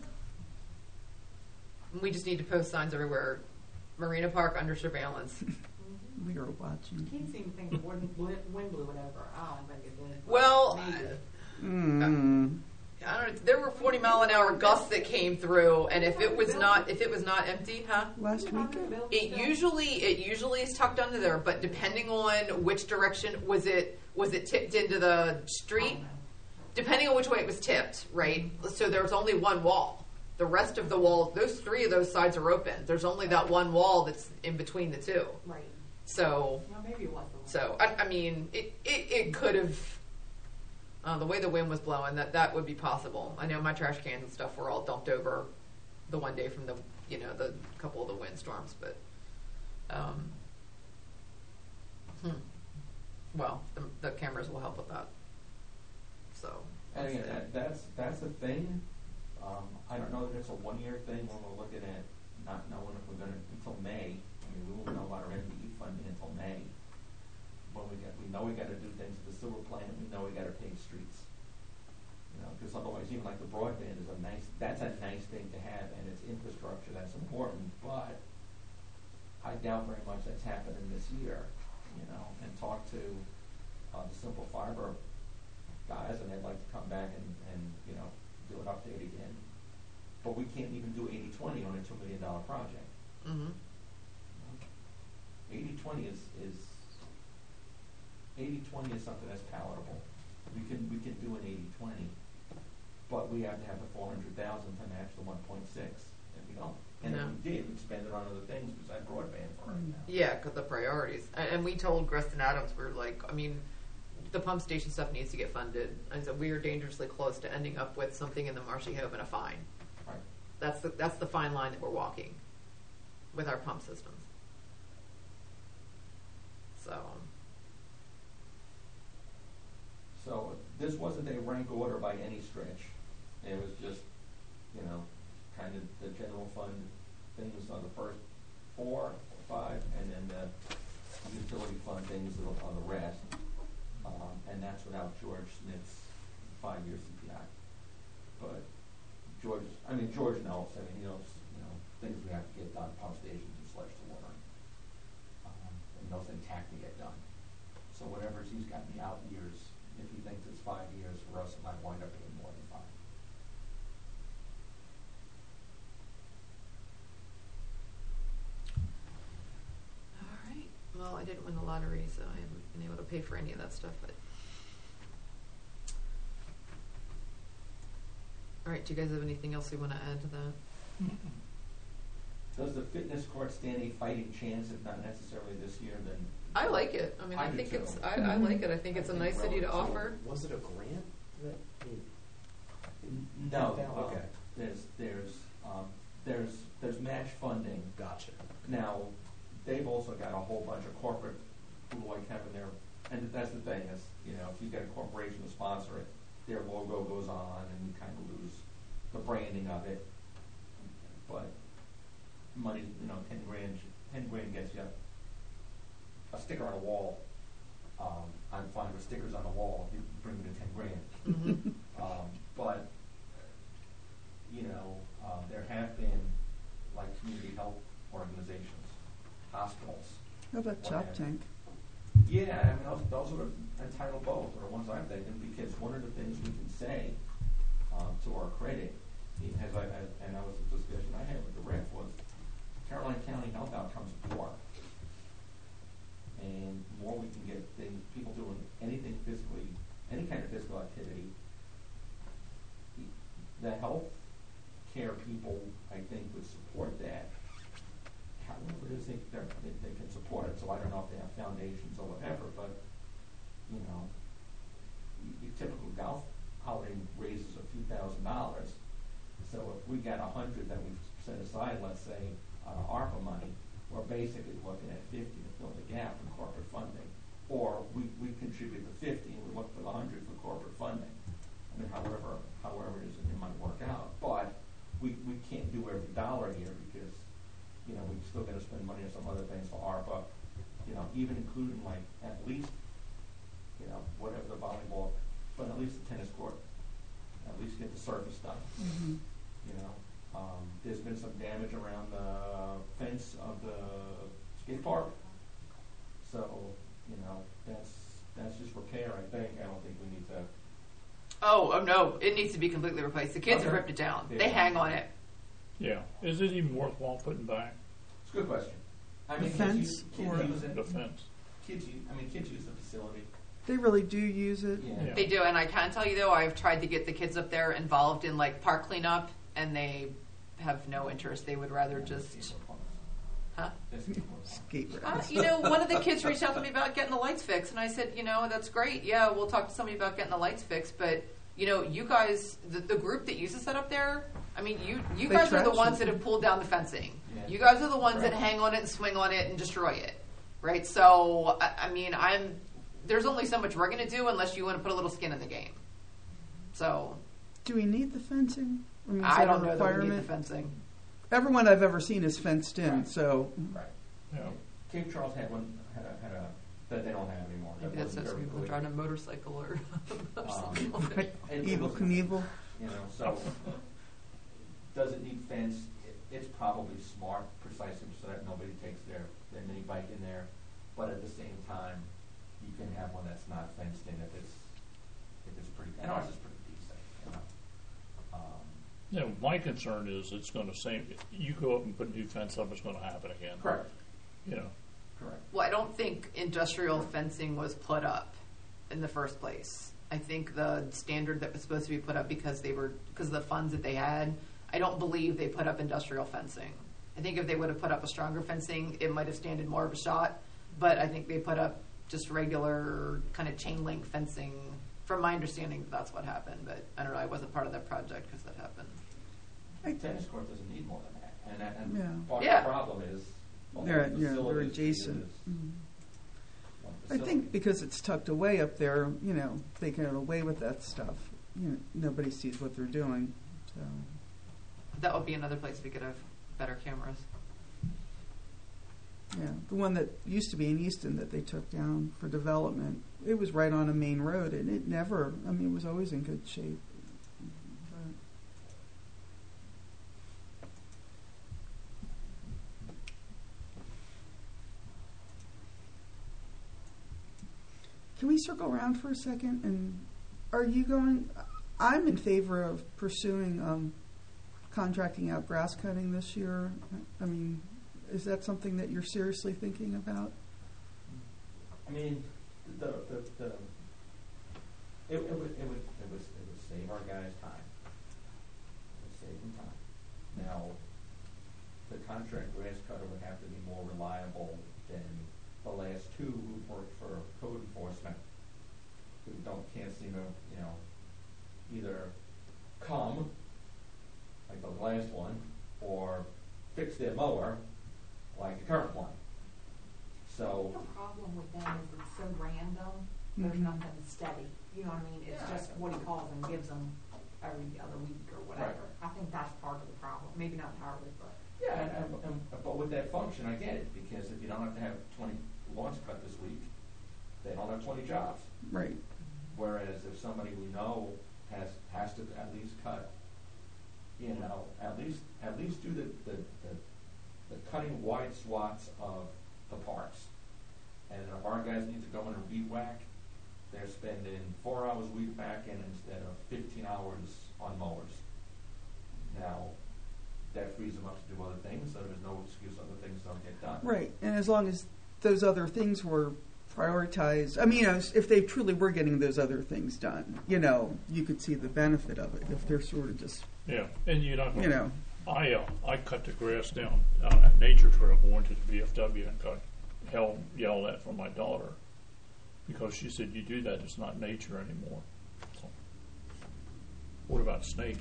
We just need to post signs everywhere. Marina Park under surveillance. We are watching. Can't seem to think the wind blew, wind blew it over. I don't think it did. Well, Maybe. Mm. I don't know. There were forty mile an hour gusts that came through, and if it was not if it was not empty, huh? Last weekend? It usually it usually is tucked under there, but depending on which direction was it was it tipped into the street, depending on which way it was tipped, right? So there was only one wall. The rest of the wall, those three of those sides are open. There's only that one wall that's in between the two. Right. So Well, maybe it was the one. so I, I mean it it, it could have. Uh, the way the wind was blowing, that that would be possible. I know my trash cans and stuff were all dumped over the one day from the, you know, the couple of the windstorms, but, um, hmm. Well, the, the cameras will help with that. So. And again, that's it. that, that's, that's the thing, um, I don't know that it's a one-year thing when we're looking at not knowing if we're gonna, until May, I mean, we won't know about our M D E funding until May. When we get, we know we gotta do things with the sewer plant, we know we gotta pave streets. You know, cause otherwise, even like the broadband is a nice, that's a nice thing to have, and it's infrastructure that's important, but I doubt very much that's happening this year, you know, and talk to, uh, the Simple Fiber guys, and they'd like to come back and, and, you know, do an update again. But we can't even do eighty twenty on a two million dollar project. Mm-hmm. Eighty twenty is, is, eighty twenty is something that's palatable. We can, we can do an eighty twenty, but we have to have the four hundred thousand to match the one point six, and we don't. And No. if we did, we'd spend it on other things besides broadband for right now. Yeah, because the priorities. And, and we told Greston Adams, we we're like, I mean, the pump station stuff needs to get funded. And so we are dangerously close to ending up with something in the Marshy Hope and a fine. Right. That's the, that's the fine line that we're walking with our pump systems. So, So this wasn't a rank order by any stretch. It was just, you know, kind of the general fund things on the first four or five, and then the utility fund things on the rest. Um, and that's without George Smith's five-year C P I. But George, I mean, George knows, I mean, he knows, you know, things we have to get done, pump stations and sludge to water. Um, and those things have to get done. So whatever he's got in the out years, if he thinks it's five years, for us it might wind up being more than five. all right. Well, I didn't win the lottery, so I haven't been able to pay for any of that stuff. But all right, do you guys have anything else you want to add to that? Does the fitness court stand a fighting chance, if not necessarily this year, then? I like it. I mean, I, I do think too. it's. I, I like it. I think it's a I nice think city to relative- offer. Was it a grant that, I mean, No, that well? okay, there's, there's, um, there's, there's match funding. Gotcha. Now, they've also got a whole bunch of corporate who like having their, and that's the thing is, you know, if you get a corporation to sponsor it, their logo goes on and you kind of lose the branding of it. But money, you know, ten grand, ten grand gets you a sticker on a wall. Um, I'm fine with stickers on a wall. You bring me to ten grand. Mm-hmm. um, but you know, uh, there have been like community health organizations, hospitals. How about what Chop have you. Tank? Yeah, I mean, those, those are entitled both, or the ones I've taken, because one of the things we can say um, to our credit, as I, as, and that was a discussion I had with the rep, was Caroline County Health Outcomes poor. And the more we can get things, people doing anything physically, any kind of physical activity, the health care people, I think, would support that. However it is they, they, they can support it, so I don't know if they have foundations or whatever, but, you know, your typical golf holiday raises a few thousand dollars. So if we got a hundred that we've set aside, let's say, out of ARPA money, we're basically looking at fifty to fill the gap in corporate funding. Or we, we contribute the fifty and we look for the hundred for corporate funding. I mean, however, however it is, it might work out. But we, we can't do every dollar here because, you know, we've still got to spend money on some other things for ARPA, you know, even including like at least, you know, whatever the volleyball, but at least the tennis court, at least get the surface done. Mm-hmm. You know, um, there's been some damage around the fence of the skate park, so you know that's that's just repair. I think I don't think we need to. Oh, oh no, it needs to be completely replaced. The kids Okay. have ripped it down. Yeah. They hang on it. Yeah. Is it even worthwhile putting back It's a good question. I The mean, fence kids, use, kids or- use it. the fence? Kids use. I mean, kids use the facility. They really do use it. Yeah. Yeah. They do, and I can tell you though, I've tried to get the kids up there involved in like park cleanup, and they have no interest. They would rather just, huh? Skate Uh, racks. you know, one of the kids reached out to me about getting the lights fixed, and I said, you know, that's great. Yeah, we'll talk to somebody about getting the lights fixed, but you know, you guys, the, the group that uses that up there, I mean, you you They guys are the trash ones it. that have pulled down the fencing. Yeah. You guys are the ones that Right. hang on it and swing on it and destroy it, right? So, I, I mean, I'm there's only so much we're going to do unless you want to put a little skin in the game. So, Do we need the fencing? I mean, is I that don't a know that we need the requirement? fencing. Everyone I've ever seen is fenced in, Right. so Right. Yeah. Cape Charles had one. Had a, had a that they don't have anymore. Maybe that that's wasn't just very people good. driving a motorcycle or, or Um, something. like that. And it Evil was- Knievel. You know, so does it need fence? It, it's probably smart, precisely so that nobody takes their, their mini bike in there. But at the same time, you can have one that's not fenced in if it's if it's pretty. And ours is pretty decent. You know. Um, You know, my concern is it's going to say you go up and put a new fence up, it's going to happen again. correct. You know. Correct. Well, I don't think industrial fencing was put up in the first place. I think the standard that was supposed to be put up because they were because of the funds that they had, I don't believe they put up industrial fencing. I think if they would have put up a stronger fencing, it might have standed more of a shot. But I think they put up just regular kind of chain link fencing. From my understanding, that's what happened. But I don't know. I wasn't part of that project because that happened. The tennis court doesn't need more than that. And, that, and Yeah. part Yeah. of the problem is the They're, whole yeah, they're facility is adjacent. treated as Mhm. one I facility. think because it's tucked away up there, you know, they get away with that stuff. You know, nobody sees what they're doing. So That would be another place we could have better cameras. yeah, the one that used to be in Easton that they took down for development, it was right on a main road, and it never. I mean, it was always in good shape. But can we circle around for a second? And are you going? I'm in favor of pursuing um, contracting out grass cutting this year. I mean, is that something that you're seriously thinking about? I mean, the the, the it, it would it would it would it would save our guys time. It would save them time. Now, the contract grass cutter would have to be more reliable than the last two who've worked for code enforcement, who don't can't seem to you know either come like the last one or fix their mower like the current one. So, The problem with them is it's so random, there's Mhm. nothing steady, you know what I mean? It's Yeah. just what he calls and gives them every other week or whatever. I think that's part of the problem, maybe not entirely, but. yeah, and, and, and, but with that function, I get it, because if you don't have to have twenty lawns cut this week, they don't have twenty jobs. Right. Whereas if somebody we know has, has to at least cut, you know, at least, at least do the, the, the, the cutting wide swaths of the parks. And if our guys need to go in and weed whack, they're spending four hours weed whacking instead of fifteen hours on mowers. Now, that frees them up to do other things, so there's no excuse other things don't get done. Right, and as long as those other things were prioritized, I mean, you know, if they truly were getting those other things done, you know, you could see the benefit of it. If they're sort of just, Yeah, and you're not you gonna, know, I, uh, I cut the grass down uh, at Nature Trail going to the V F W and got hell yelled at from my daughter because she said, you do that, it's not nature anymore. So, what about snakes?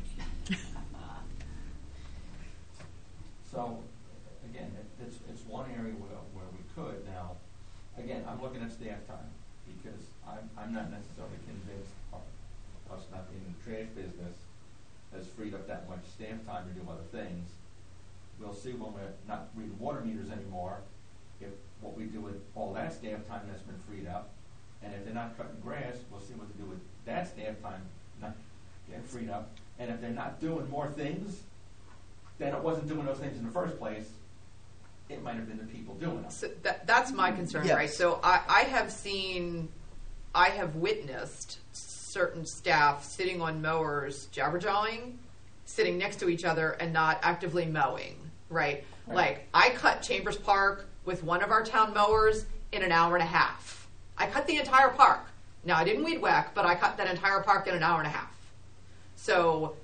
So, again, it, it's, it's one area where, where we could. Now, again, I'm looking at staff time, because I'm, I'm not necessarily convinced of us not being in the trash business has freed up that much staff time to do other things. We'll see when we're not reading water meters anymore, if what we do with all that staff time that's been freed up. And if they're not cutting grass, we'll see what to do with that staff time not getting freed up. And if they're not doing more things, then it wasn't doing those things in the first place. It might have been the people doing them. So that, that's my concern, Yes. right? So I, I have seen, I have witnessed certain staff sitting on mowers, jabberjawing, sitting next to each other and not actively mowing, right? Right. Like, I cut Chambers Park with one of our town mowers in an hour and a half. I cut the entire park. Now, I didn't weed whack, but I cut that entire park in an hour and a half. So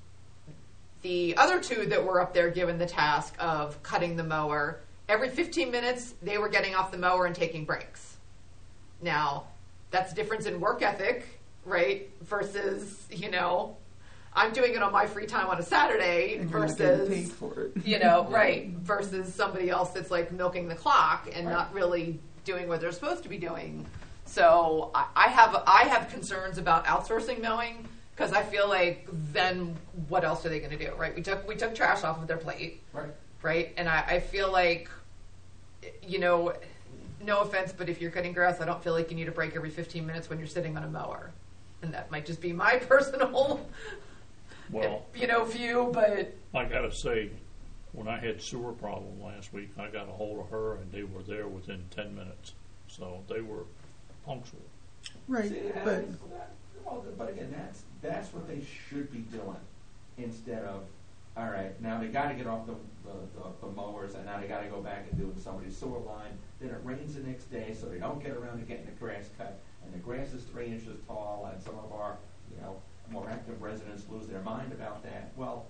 the other two that were up there given the task of cutting the mower, every fifteen minutes, they were getting off the mower and taking breaks. Now, that's a difference in work ethic, right? Versus, you know, I'm doing it on my free time on a Saturday and you're not getting paid versus, for it. you know, right, versus somebody else that's like milking the clock and Right. not really doing what they're supposed to be doing. So I, I have I have concerns about outsourcing mowing because I feel like then what else are they going to do, right? We took we took trash off of their plate, Right. right? And I, I feel like, you know, no offense, but if you're cutting grass, I don't feel like you need a break every fifteen minutes when you're sitting on a mower. And that might just be my personal, Well, you know, view, but I gotta say, when I had sewer problem last week, I got a hold of her and they were there within ten minutes. So they were punctual. Right, See, that- but that- well, but again, that's, that's what they should be doing, instead of, all right, now they gotta get off the, the, the- the mowers, and now they gotta go back and do somebody's sewer line, then it rains the next day, so they don't get around to getting the grass cut, and the grass is three inches tall, and some of our, you know, more active residents lose their mind about that. Well,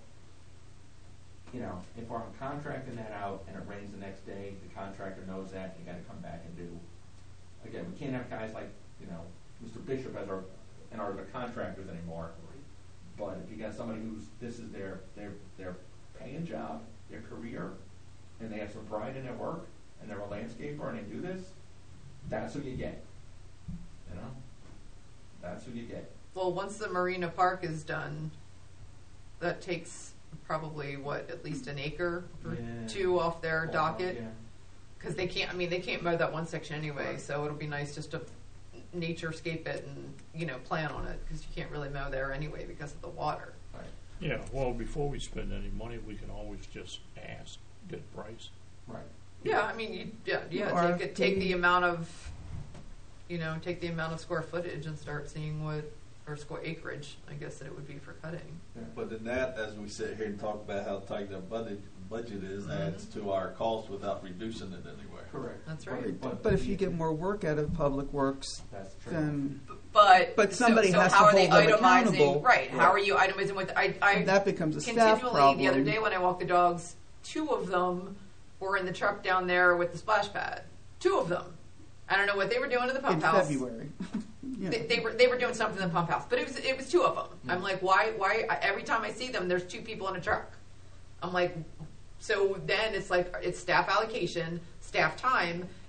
you know, if we're contracting that out and it rains the next day, the contractor knows that, you gotta come back and do. Again, we can't have guys like, you know, Mister Bishop as our, and our contractors anymore. But if you got somebody who's, this is their, their, their paying job, their career, and they have some pride in their work, and they're a landscaper and they do this, that's who you get. You know? That's who you get. well, once the Marina Park is done, that takes probably, what, at least an acre or Yeah. two off their docket? Yeah. Because they can't, I mean, they can't mow that one section anyway, Right. so it'll be nice just to naturescape it and, you know, plan on it, because you can't really mow there anyway because of the water. Right. Yeah, well, before we spend any money, we can always just ask, get a price. Right. Yeah, I mean, you, yeah, yeah, Or take it, take the- the amount of, you know, take the amount of square footage and start seeing what, or square acreage, I guess that it would be for cutting. But then that, as we sit here and talk about how tight the budget, budget is, Mhm. adds to our cost without reducing it anywhere. Correct. That's right. But, but if you get more work out of Public Works, That's true. then But But so- somebody so has to how are they hold them itemizing? accountable. Right? How are you itemizing with? I, I that becomes a staff continually problem. the other day when I walked the dogs, two of them were in the truck down there with the splash pad. Two of them. I don't know what they were doing to the pump in house. February. Yeah. They, they were they were doing something in the pump house, but it was it was two of them. Mm. I'm like, why why I, every time I see them, there's two people in a truck. I'm like, so then it's like it's staff allocation, staff time,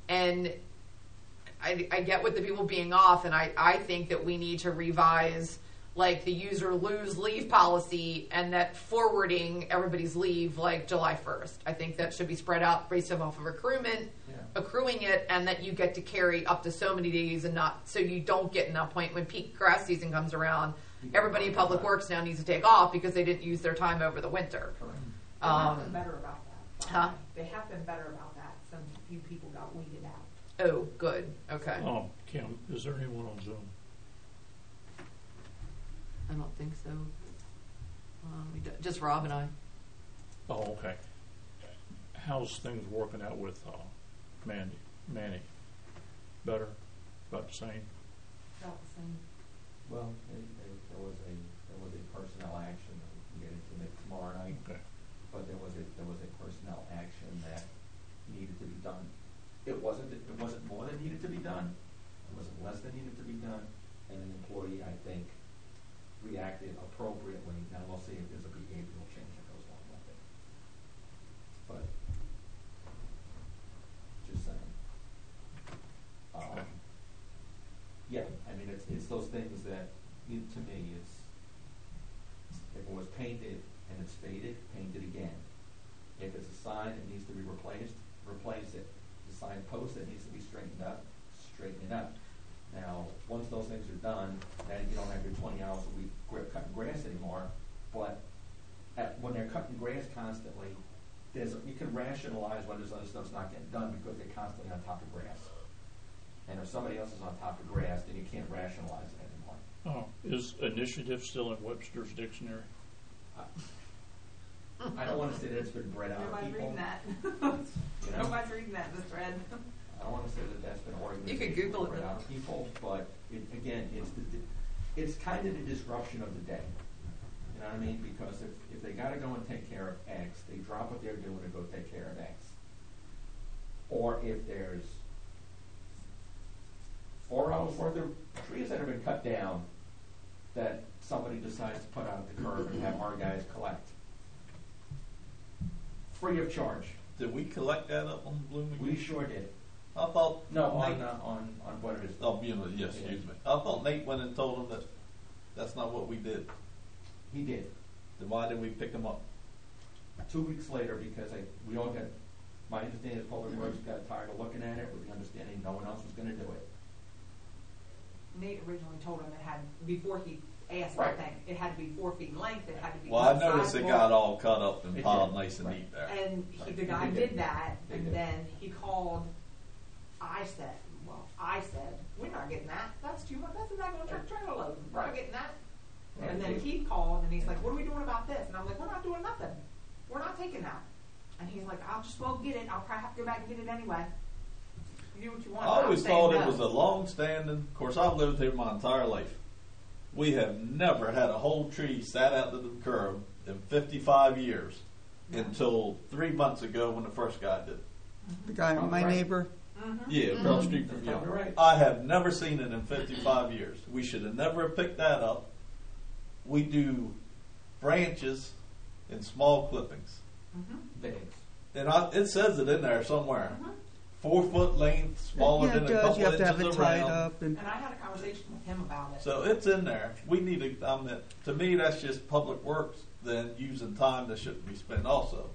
And I, I get with the people being off, and I, I think that we need to revise like the use or lose leave policy, and that forwarding everybody's leave like July first. I think that should be spread out based off of accruement, Yeah. accruing it, and that you get to carry up to so many days, and not so you don't get in that point when peak grass season comes around. Everybody in Public Works now needs to take off because they didn't use their time over the winter. Correct. They have Um, been better about that. huh? They have been better about that since you people got weeded out. Oh, good. Okay. Um, Kim, is there anyone on Zoom? I don't think so. Um, we do, just Rob and I. Oh, okay. How's things working out with uh, Mandy? Manny? Better? About the same? About the same. Well, it, it, there was a, there was a personnel action, that we can get into it tomorrow night, Okay. but there was a, there was a personnel action that needed to be done. It wasn't, it wasn't more that needed to be done, it wasn't less than needed to be done, and an employee, I think, reacted appropriately. Now we'll see if there's a behavioral change that goes along with it. But, just saying. Okay. Um, yeah, I mean, it's, it's those things that, you, to me, it's, if it was painted and it's faded, paint it again. If it's a sign that needs to be replaced, replace it. The sign post that needs to be straightened up, straighten it up. Now, once those things are done, then you don't have your twenty hours a week gra- cutting grass anymore. But at, when they're cutting grass constantly, there's you can rationalize when this other stuff's not getting done because they're constantly on top of grass. And if somebody else is on top of grass, then you can't rationalize it anymore. Oh, is initiative still in Webster's dictionary? I don't want to say that it's been bred out of Nobody's people. reading that. You know? Nobody's reading that, this thread. I don't want to say that that's been organized. You could Google it. Bred out of people, but it, again, it's the, it's kind of the disruption of the day. You know what I mean? Because if, if they got to go and take care of X, they drop what they're doing and go take care of X. Or if there's four hours worth of trees that have been cut down that somebody decides to put out at the curb and have our guys collect. Free of charge. Did we collect that up on Blooming? We sure did. I thought No, Nate, on, uh, on, on what it is. oh, you know, yes, excuse me. I thought Nate went and told him that that's not what we did. He did. Then why did we pick him up? Two weeks later, because I, we all got, my understanding is Public Works got tired of looking at it with the understanding no one else was gonna do it. Nate originally told him it had, before he asked Right. that thing, it had to be four feet in length, it had to be. Well, I one noticed it sidewalk. got all cut up and It piled did. nice and Right. neat there. And he, Right. the guy They did. did that, They and did. then he called, I said, well, I said, we're not getting that, that's too much, that's a regular truck trailer load, we're not Right. getting that. Right. And then he called, and he's like, what are we doing about this? And I'm like, we're not doing nothing, we're not taking that. And he's like, I'll just well get it, I'll probably have to go back and get it anyway. You do what you want. I but I'm always saying thought no. it was a long-standing. Of course, I've lived here my entire life. We have never had a whole tree sat out to the curb in fifty-five years No. until three months ago when the first guy did. The guy, my Right. neighbor. Mhm. Yeah, across the street from That's you. probably right. I have never seen it in fifty-five years. We should have never picked that up. We do branches in small clippings. Mhm. Bigs. And I, it says it in there somewhere. Mhm. Four foot length, smaller Yeah, than it a does. couple You have to have inches it tied around. up. And And I had a conversation with him about it. So it's in there. We need to, I mean, to me, that's just public works, then using time that shouldn't be spent also.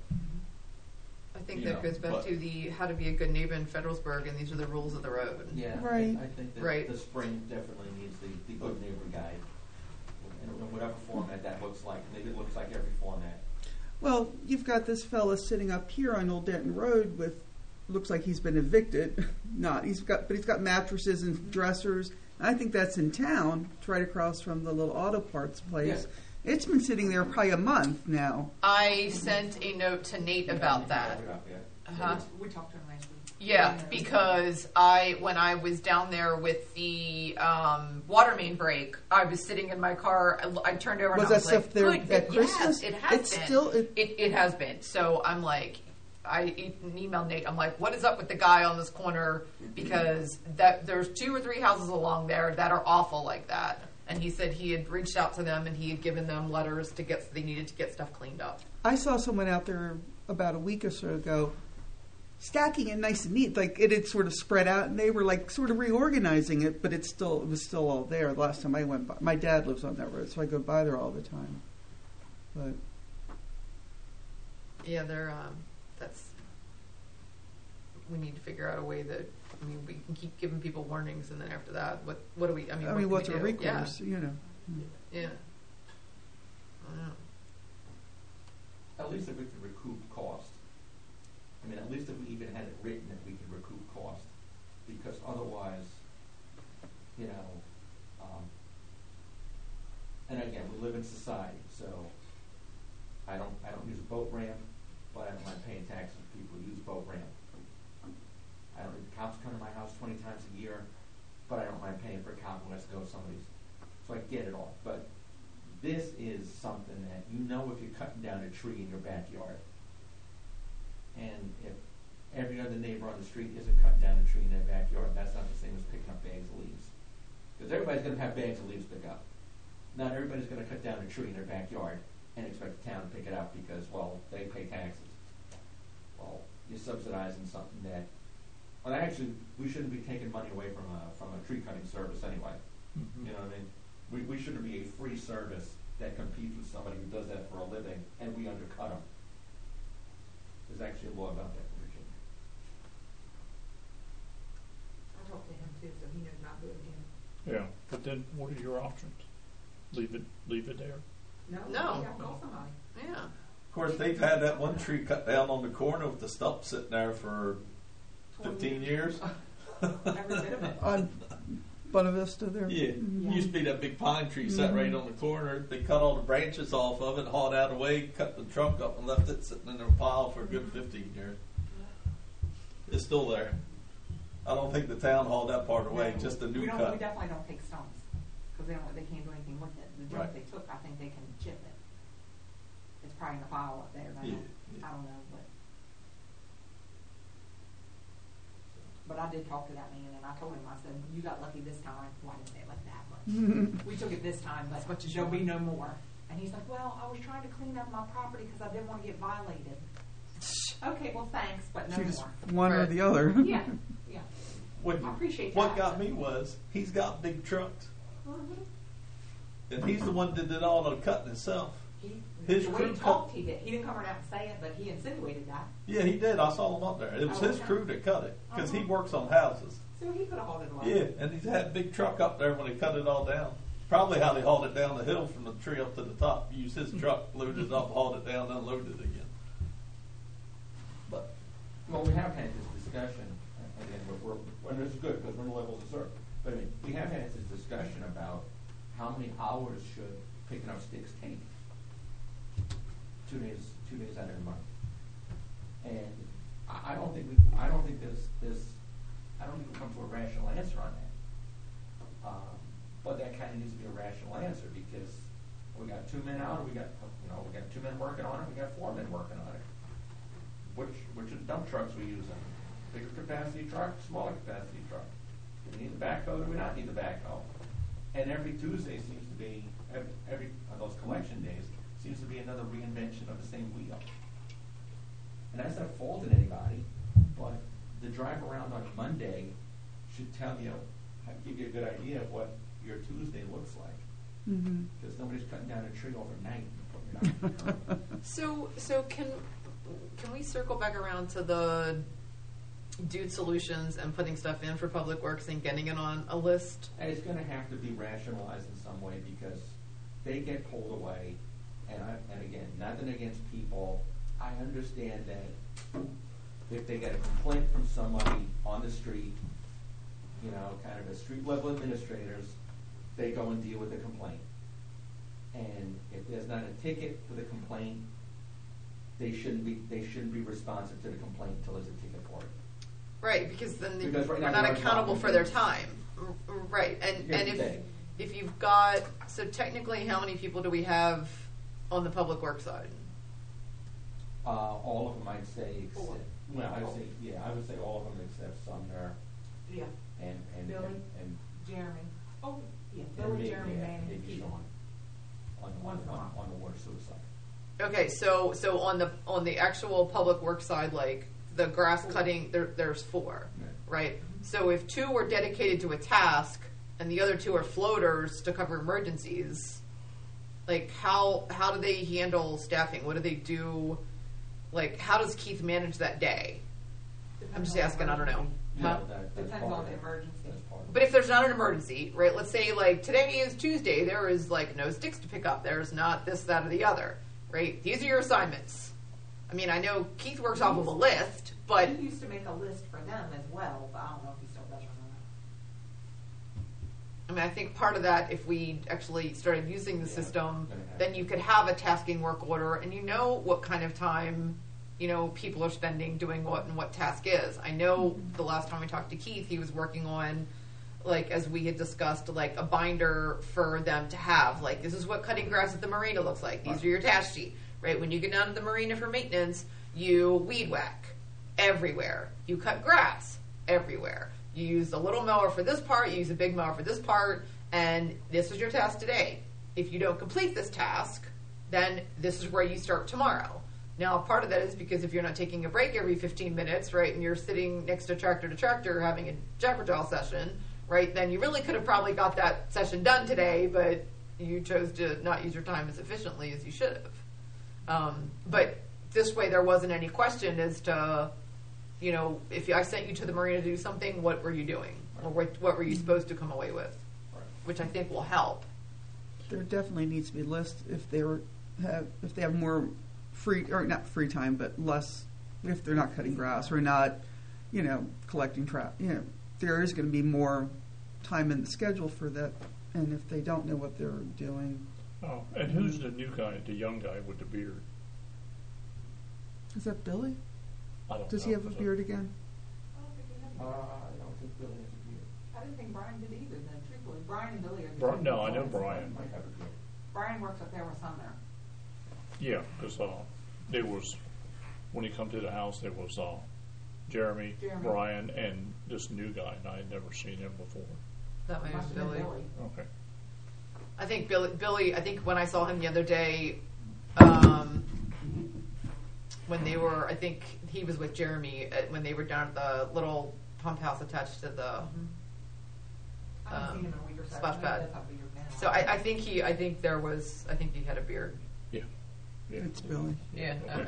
I think You that know, goes back but- to the how to be a good neighbor in Federalsburg, and these are the rules of the road. Yeah, I- Right. I think that Right. the spring definitely needs the, the good neighbor guide. In, in whatever format that looks like, maybe it looks like every format. well, you've got this fella sitting up here on Old Denton Road with, looks like he's been evicted. Not, he's got, but he's got mattresses and dressers. I think that's in town, it's right across from the little auto parts place. It's been sitting there probably a month now. I sent a note to Nate about that. Uh-huh. We talked to him last week. Yeah, because I, when I was down there with the um, water main break, I was sitting in my car. I, I turned over Was and I that was stuff like, there "Good, at good, Christmas? Yes, it has It's been. still- it- it, it has been." So I'm like, I e- emailed Nate. I'm like, "What is up with the guy on this corner?" Because that there's two or three houses along there that are awful like that. And he said he had reached out to them and he had given them letters to get. They needed to get stuff cleaned up. I saw someone out there about a week or so ago stacking it nice and neat. Like it had sort of spread out, and they were like sort of reorganizing it, but it's still it was still all there. The last time I went by, my dad lives on that road, so I go by there all the time. But Yeah, they're, um, that's, we need to figure out a way that, I mean, we can keep giving people warnings, and then after that, what, what do we, I mean, I what mean, can what's we a do? recourse? You know. Yeah, yeah. I don't know. At least if we could recoup cost. I mean, at least if we even had it written that we could recoup cost, because otherwise, you know, um, and again, we live in society, so I don't, I don't use a boat ramp, but I don't mind paying taxes for people who use boat ramp. I don't need the cops come to my house twenty times a year, but I don't mind paying for a cop who has to go to somebody's. So I get it all, but this is something that you know if you're cutting down a tree in your backyard, and if every other neighbor on the street isn't cutting down a tree in their backyard, that's not the same as picking up bags of leaves. Because everybody's going to have bags of leaves to pick up. Not everybody's going to cut down a tree in their backyard and expect the town to pick it up because, well, they pay taxes. Well, you're subsidizing something that, well, actually, we shouldn't be taking money away from a, from a tree cutting service anyway. Mhm. You know what I mean? We, we shouldn't be a free service that competes with somebody who does that for a living and we undercut them. There's actually a law about that in Virginia. I talked to him too, so he knows not to do it again. Yeah, but then what are your options? Leave it, leave it there? No, No. you gotta call somebody. Yeah. Of course, they've had that one tree cut down on the corner with the stump sitting there for fifteen years. Every bit of it. On Buena Vista there. Yeah, Mhm. used to be that big pine tree sat right on the corner. They cut all the branches off of it, hauled out away, cut the trunk up, and left it sitting in a pile for a good fifteen years. It's still there. I don't think the town hauled that part away, No, just the new we don't, cut. We definitely don't take stumps, because they don't, they can't do anything with it. The junk Right. they took, I think they can chip it. It's probably in a pile up there now. Yeah, yeah. I don't know, but. But I did talk to that man, and I told him, I said, you got lucky this time. Well, I didn't say it like that, but we took it this time, but As much as there'll you be no more. And he's like, well, I was trying to clean up my property because I didn't want to get violated. Okay, well, thanks, but no So just more. one or Right. the other. Yeah, yeah. What, I appreciate what that. got me was he's got big trucks, Mhm. and he's the one that did all the cutting himself. He, His the way crew he cut- talked, he did. He didn't come around and say it, but he insinuated that. Yeah, he did. I saw him up there. It was Oh, his okay. crew that cut it because he Uh-huh. works on houses. So he could have hauled it away. Yeah, and he's had a big truck up there when they cut it all down. Probably how they hauled it down the hill from the tree up to the top. Used his truck, loaded it up, hauled it down, then loaded it again. But Well, we have had this discussion, uh, again, we're, we're, and it's good because we're in levels of service. But I mean, we have had this discussion about how many hours should picking up sticks take? Two days, two days out of the month. And I, I don't think we, I don't think there's, there's, I don't think we come to a rational answer on that. Um, but that kind of needs to be a rational answer because we got two men out, or we got, you know, we got two men working on it, we got four men working on it. Which, which of the dump trucks we using? Bigger capacity truck, smaller capacity truck? Do we need the backhoe, do we not need the backhoe? And every Tuesday seems to be, every, every of those collection days, seems to be another reinvention of the same wheel. And that's not faulting anybody, but the drive around on Monday should tell you, give you a good idea of what your Tuesday looks like. Mhm. Because nobody's cutting down a tree overnight and putting it out. So, so can, can we circle back around to the Dude Solutions and putting stuff in for Public Works and getting it on a list? And it's gonna have to be rationalized in some way because they get pulled away. And I, and again, nothing against people. I understand that if they get a complaint from somebody on the street, you know, kind of as street level administrators, they go and deal with the complaint. And if there's not a ticket for the complaint, they shouldn't be, they shouldn't be responsive to the complaint until there's a ticket for it. Right, because then the- Because right we're now not they're accountable responsible for for their it. time. R- Right, and, Here's and the if, thing. if you've got, so technically, how many people do we have on the Public Works side? Uh, all of them, I'd say, Four. except, well, I'd say, yeah, I would say all of them except Sumner Yeah. and, and, Billy? and, and Jeremy. Oh, yeah. and Billy, maybe, Jeremy, yeah, Manning, maybe Pete. Sean on, on, Once in a on, while. on the water sewer side. Okay, so, so on the, on the actual Public Works side, like, the grass cutting, there, there's four, right? So if two were dedicated to a task and the other two are floaters to cover emergencies, like how how do they handle staffing? What do they do? Like, how does Keith manage that day? I'm just asking, I don't know. Yeah, Huh? that- that's Depends part on of the it. emergency. That's part of it. But if there's not an emergency, right? Let's say like today is Tuesday, there is like no sticks to pick up. There's not this, that, or the other, right? These are your assignments. I mean, I know Keith works off of a list, but He used to make a list for them as well, but I don't know if he still does or I mean, I think part of that, if we actually started using the Yeah, system, gonna have then to. you could have a tasking work order, and you know what kind of time, you know, people are spending doing what and what task is. I know the last time we talked to Keith, he was working on, like, as we had discussed, like a binder for them to have. Like, this is what cutting grass at the marina looks like. These are your task sheet, right? When you get down to the marina for maintenance, you weed whack everywhere. You cut grass everywhere. You use a little mower for this part, you use a big mower for this part, and this is your task today. If you don't complete this task, then this is where you start tomorrow. Now, part of that is because if you're not taking a break every fifteen minutes, right, and you're sitting next to tractor to tractor having a Jabberjaw session, right, then you really could have probably got that session done today, but you chose to not use your time as efficiently as you should have. Um, but this way there wasn't any question as to, you know, if I sent you to the marina to do something, what were you doing? Or what, what were you supposed to come away with? Right. Which I think will help. There definitely needs to be lists if they were have if they have more free or not free time, but less if they're not cutting grass or not, you know, collecting trash. You know, there is going to be more time in the schedule for that, and if they don't know what they're doing, Oh, and who's the new guy, the young guy with the beard? is that Billy? I don't Does know. he have a beard again? I don't think he had Uh, one. I don't think Billy has a beard. I didn't think Brian did either, then truthfully. Brian and Billy are the Bri- two no, I know guys. Brian. Might have a beard. Brian works up there with Sumner. Yeah, because uh, there was, when he come to the house, there was uh, Jeremy, Jeremy. Brian, and this new guy, and I had never seen him before. That might Must have have been been Billy. Billy. Okay. I think Billy, Billy, I think when I saw him the other day, um, when they were, I think he was with Jeremy at, when they were down at the little pump house attached to the. I haven't Um, seen him in a week or so. splash Maybe pad. that's how weird now. So I, I think he, I think there was, I think he had a beard. Yeah. Yeah. It's Billy. Yeah. Okay.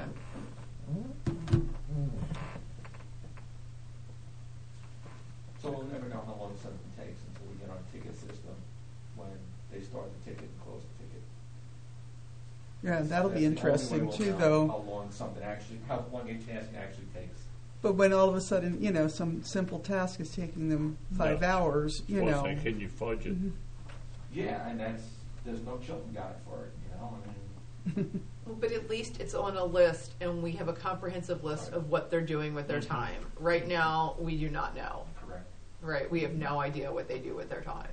So we'll never know how long something takes until we get our ticket system when they start the ticket and close the ticket. Yeah, that'll That's be the only way interesting we'll too, know though. How long something actually, how long a task actually takes. But when all of a sudden, you know, some simple task is taking them five No. hours, you Well, know. it's like, can you fudge it? Mhm. Yeah, and that's, there's no Chilton guide for it, you know, I mean. Well, but at least it's on a list, and we have a comprehensive list of what they're doing with their Mhm. time. Right now, we do not know. Correct. Right, we have no idea what they do with their time.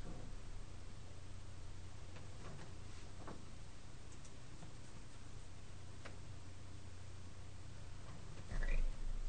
All right.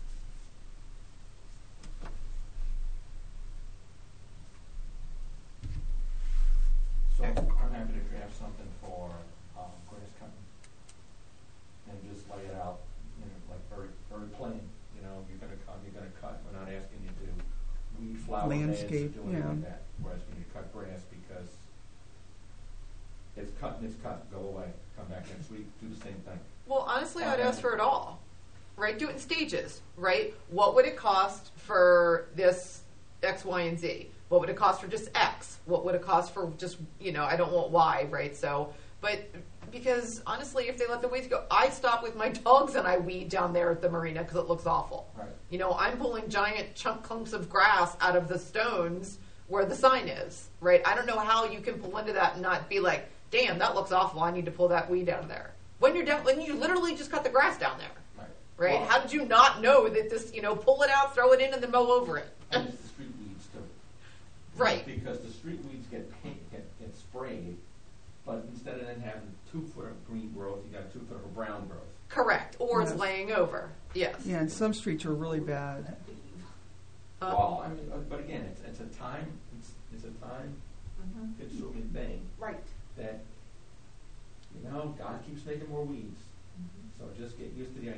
So I'm happy to draft something for, um, grass cutting. And just lay it out, you know, like very, very plain, you know, you're gonna cut, you're gonna cut, we're not asking you to weed flower beds or Landscape, do anything like yeah. that. We're asking you to cut grass because it's cut and it's cut, go away, come back next week, do the same thing. Well, honestly, I'd Okay. ask for it all. Right? Do it in stages, right? What would it cost for this X, Y, and Z? What would it cost for just X? What would it cost for just, you know, I don't want Y, right? So, but because honestly, if they let the weeds go, I stop with my dogs and I weed down there at the marina because it looks awful. Right. You know, I'm pulling giant chunk clumps of grass out of the stones where the sign is, right? I don't know how you can pull into that and not be like, damn, that looks awful. I need to pull that weed down there. When you're down, when you literally just cut the grass down there, Right. right? Well, How did you not know that this, you know, pull it out, throw it in, and then mow over it? and it's the street weeds too. Right. Because the street weeds get paint, get, get sprayed, but instead of then having two foot of green growth, you got two foot of a brown growth. Correct. Or it's Yes. laying over. Yes. Yeah, and some streets are really bad. Uh, Well, I mean, uh, but again, it's, it's a time, it's, it's a time Mhm. consuming thing Right. that, you know, God keeps making more weeds. Mhm. So just get used to the idea.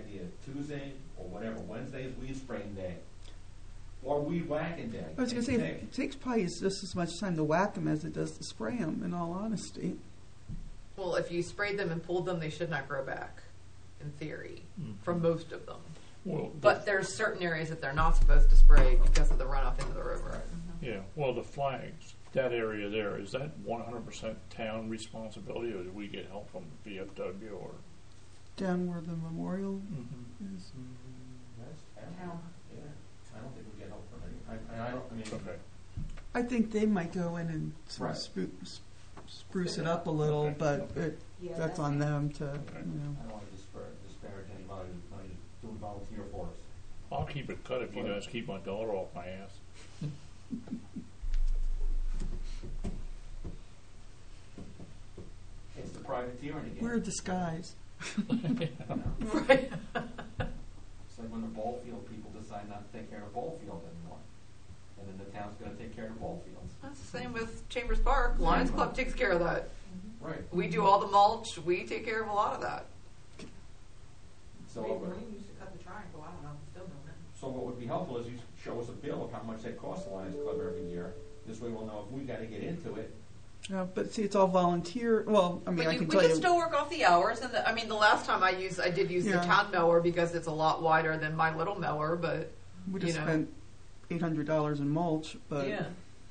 Tuesday or whatever, Wednesday is weed spraying day, or weed whacking day. I was going to say, Pick. it takes probably just as much time to whack them as it does to spray them, in all honesty. Well, if you sprayed them and pulled them, they should not grow back, in theory, Mhm. from most of them. Well, But there's certain areas that they're not supposed to spray because of the runoff into the river. yeah, well, the flags, that area there, is that one hundred percent town responsibility, or do we get help from V F W or? Down where the memorial Mhm. is. That's town. Town. Yeah, I don't think we get help from any, I, I don't, I mean. Okay. I think they might go in and sort of Right. spruce, spruce it up a little, Okay. but it, Yeah, that's on them to, you know. I don't want to disparage, disparage anybody who's going to do volunteer for us. I'll keep it cut if you guys keep my daughter off my ass. It's the privateering again. We're a disguise. You know? Right. It's like when the ball field people decide not to take care of ball field anymore. And then the town's gonna take care of ball fields. That's the same with Chambers Park. Lions Club takes care of that. Right. We do all the mulch. We take care of a lot of that. So, Maybe what would- Green used to cut the triangle, I don't know if it's still doing it. so what would be helpful is you show us a bill of how much they cost the Lions Club every year. This way we'll know if we gotta get into it. Uh, but see, it's all volunteer. Well, I mean, But I you, can we tell can you. still work off the hours. And the, I mean, the last time I used, I did use Yeah. the town mower because it's a lot wider than my little mower. But We you just know. spent eight hundred dollars in mulch, but yeah,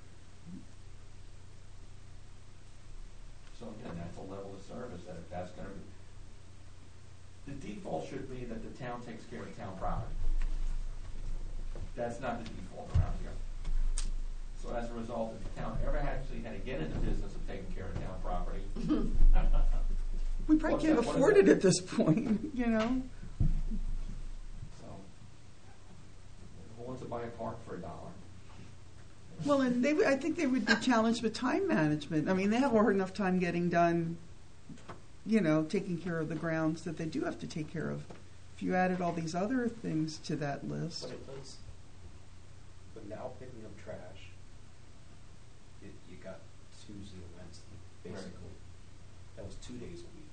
So again, that's a level of service that if that's gonna be, the default should be that the town takes care of town property. That's not the default around here. So as a result, if the town ever actually had to get in the business of taking care of town property, we probably What's can't that- what is afford that? it at this point, you know? so, who wants to buy a park for a dollar? Well, and they, would- I think they would be challenged with time management. I mean, they have a hard enough time getting done, you know, taking care of the grounds that they do have to take care of. If you added all these other things to that list, But it does, but now picking up trash, it, you got Tuesday and Wednesday, basically. That was two days a week.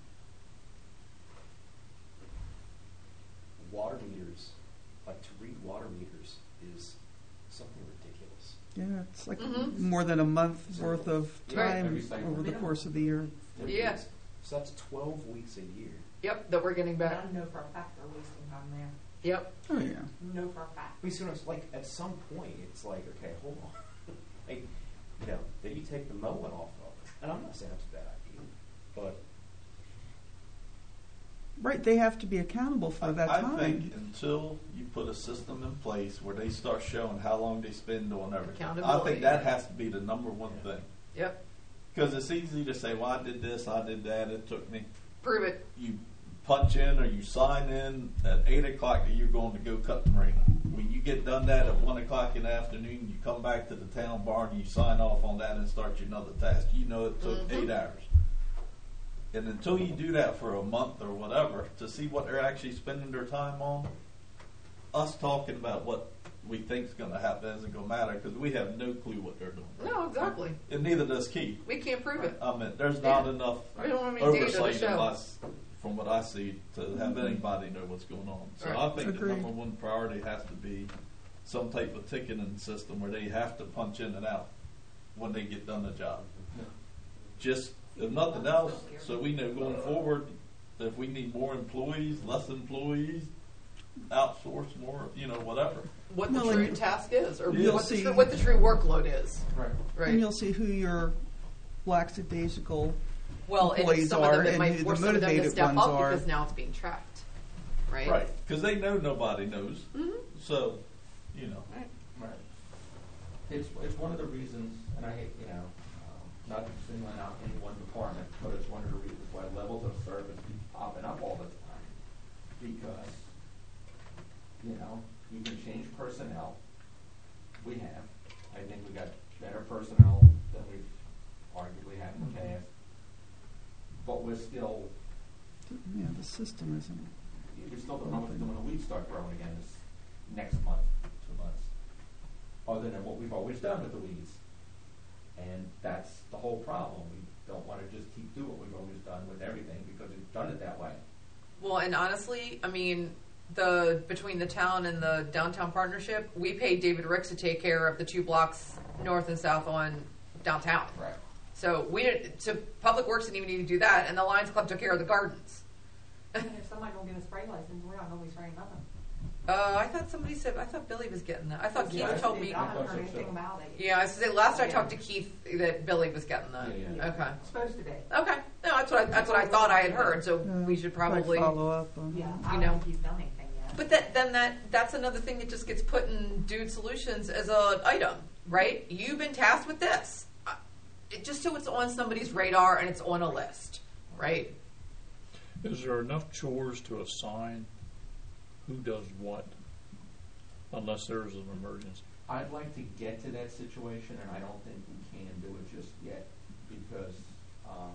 Water meters, like to read water meters is something ridiculous. yeah, it's like Mhm. more than a month worth of Right. time Every cycle. over the course of the year. Yeah. So that's twelve weeks a year. yep, that we're getting But back. I know for a fact they're wasting time there. Yep. Oh yeah. Know for a fact. I mean, so it's like at some point, it's like, okay, hold on. Like, you know, then you take the mowing off of it. And I'm not saying that's a bad idea, but Right, they have to be accountable for that I time. think until you put a system in place where they start showing how long they spend doing everything, I Accountability. think that has to be the number one thing. Yep. Because it's easy to say, well, I did this, I did that, it took me. Prove it. You punch in or you sign in at eight o'clock that you're going to go cut the marina. When you get done that at one o'clock in the afternoon, you come back to the town barn, you sign off on that and start your another task. You know it took Mhm. eight hours. And until you do that for a month or whatever, to see what they're actually spending their time on, us talking about what we think is going to happen isn't going to matter because we have no clue what they're doing. No, exactly. And neither does Keith. We can't prove it. I mean, there's not Yeah. enough We don't have any data to oversight show. unless, from what I see, to have anybody know what's going on. So Right. I think Agreed. the number one priority has to be some type of ticketing system where they have to punch in and out when they get done the job. Just, if nothing else, so we know going forward, if we need more employees, less employees, outsource more, you know, whatever. What Well, the true and task is, or You'll what the, see- true, what the true workload is. Right. Right. And you'll see who your lackadaisical Well, and employees some of are them, it and might who the force some of them to motivated step ones up are. because now it's being tracked. Right. Right, because they know nobody knows. Mhm. So, you know. Right. Right. It's, it's one of the reasons, and I hate, you know, um, not to single out any one department, but it's one of the reasons why levels of service keep popping up all the time. Because, you know, you can change personnel. We have. I think we got better personnel than we've arguably had in the past. But we're still, yeah, the system isn't. we still don't know if when the weeds start growing again this next month, two months. Other than what we've always done with the weeds. And that's the whole problem. We don't want to just keep doing what we've always done with everything because we've done it that way. Well, and honestly, I mean, the between the town and the downtown partnership, we paid David Ricks to take care of the two blocks north and south on downtown. Right. So we didn't. So Public Works didn't even need to do that, and the Lions Club took care of the gardens. And if somebody don't get a spray license, we're not gonna be spraying nothing. Uh, I thought somebody said. I thought Billy was getting that. I thought Keith Yeah, I told think me. I haven't I thought heard so, anything too. about it. Yeah, I was gonna say last I talked to Keith that Billy was getting that. Yeah, yeah. Okay. It's supposed to be. Okay. No, that's what I, that's what I thought I had heard. So Yeah, we should like probably. follow up on Yeah, that. I You don't know. think he's done anything yet. But that then that that's another thing that just gets put in Dude Solutions as a item, right? You've been tasked with this, Uh, it, just so it's on somebody's radar and it's on a list, right? Is there enough chores to assign who does what, unless there's an emergency? I'd like to get to that situation, and I don't think we can do it just yet, because, um,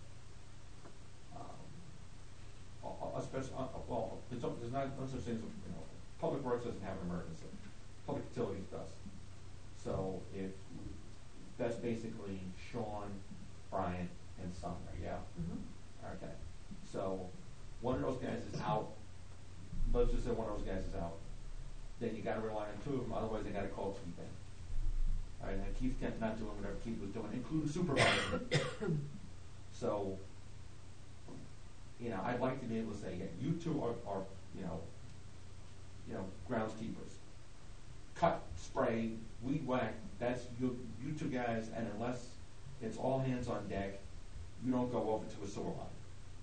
um, uh, uh, especially, uh, uh, well, there's, no- there's not, no such thing as, you know, Public Works doesn't have an emergency, Public Utilities does. So if, that's basically Sean, Brian, and Sumner, yeah? Mhm. Okay, so one of those guys is out, let's just say one of those guys is out, then you gotta rely on two of them, otherwise they gotta call Keith in. All right, now Keith kept not doing whatever Keith was doing, including supervising. So, you know, I'd like to be able to say, yeah, you two are, are, you know, you know, groundskeepers. Cut, spray, weed whack, that's you, you two guys, and unless it's all hands on deck, you don't go over to a sewer line.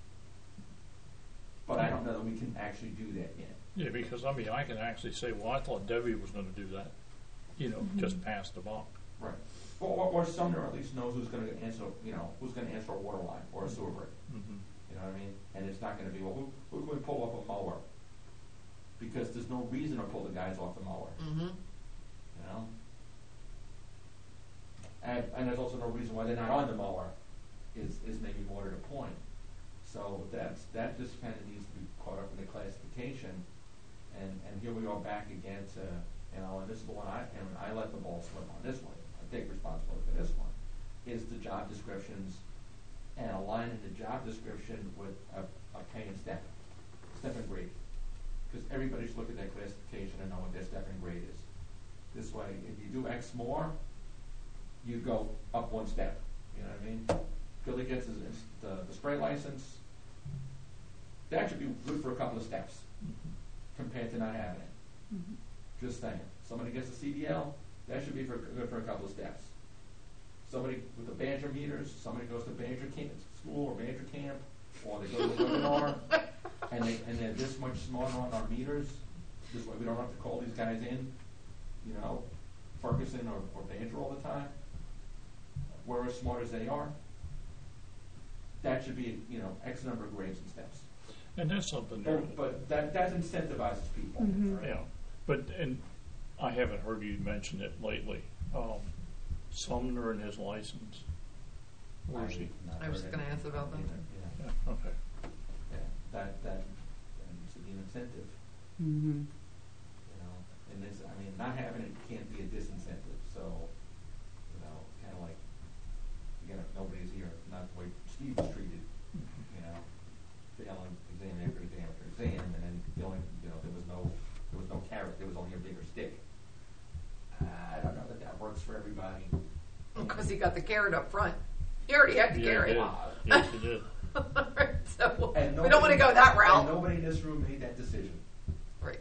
But I don't know that we can actually do that yet. Yeah, because, I mean, I can actually say, well, I thought Debbie was gonna do that, you know, just pass the buck. Right. Or, or, or Sumner at least knows who's gonna answer, you know, who's gonna answer a water line or a sewer break. Mhm. You know what I mean? And it's not gonna be, well, who, who can we pull off a mower? Because there's no reason to pull the guys off the mower, Mm-hmm. you know? And, and there's also no reason why they're not on the mower, is, is maybe more to the point. So that's, that just kinda needs to be caught up in the classification. And, and here we are back again to, you know, and this is the one I, and I let the ball slip on this one. I take responsibility for this one, is the job descriptions and aligning the job description with a, a pay and step, step and grade. Because everybody's looking at that classification and know what their step and grade is. This way, if you do X more, you go up one step, you know what I mean? Billy gets his, his- the, the spray license, that should be good for a couple of steps compared to not having it. Mhm. Just saying. Somebody gets a C D L, that should be for, good for a couple of steps. Somebody with the Banjo meters, somebody goes to Banjo camp, school or Banjo camp, or they go to the webinar, and they, and they're this much smarter on our meters, this way we don't have to call these guys in, you know, Ferguson or, or Banjo all the time. We're as smart as they are. That should be, you know, X number of grades and steps. And that's something there. But, but that, that incentivizes people. Mhm. Yeah, but, and I haven't heard you mention it lately. Um, Sumner and his license. Where's he? Not I was heard just gonna it. ask about that. Yeah, Yeah, okay. yeah, that, that, that needs to be an incentive, Mhm. you know, and this, I mean, not having it can't be a disincentive, so, you know, kinda like, again, if nobody's here, not the way Steve was treated, you know, failing exam after exam after exam, and then the only, you know, there was no, there was no carrot, there was only a bigger stick. I don't know that that works for everybody. Because he got the carrot up front. He already had the Yeah, carrot. he did. Yes, he did. So And we don't want to nobody- go that And route. nobody in this room made that decision. Right.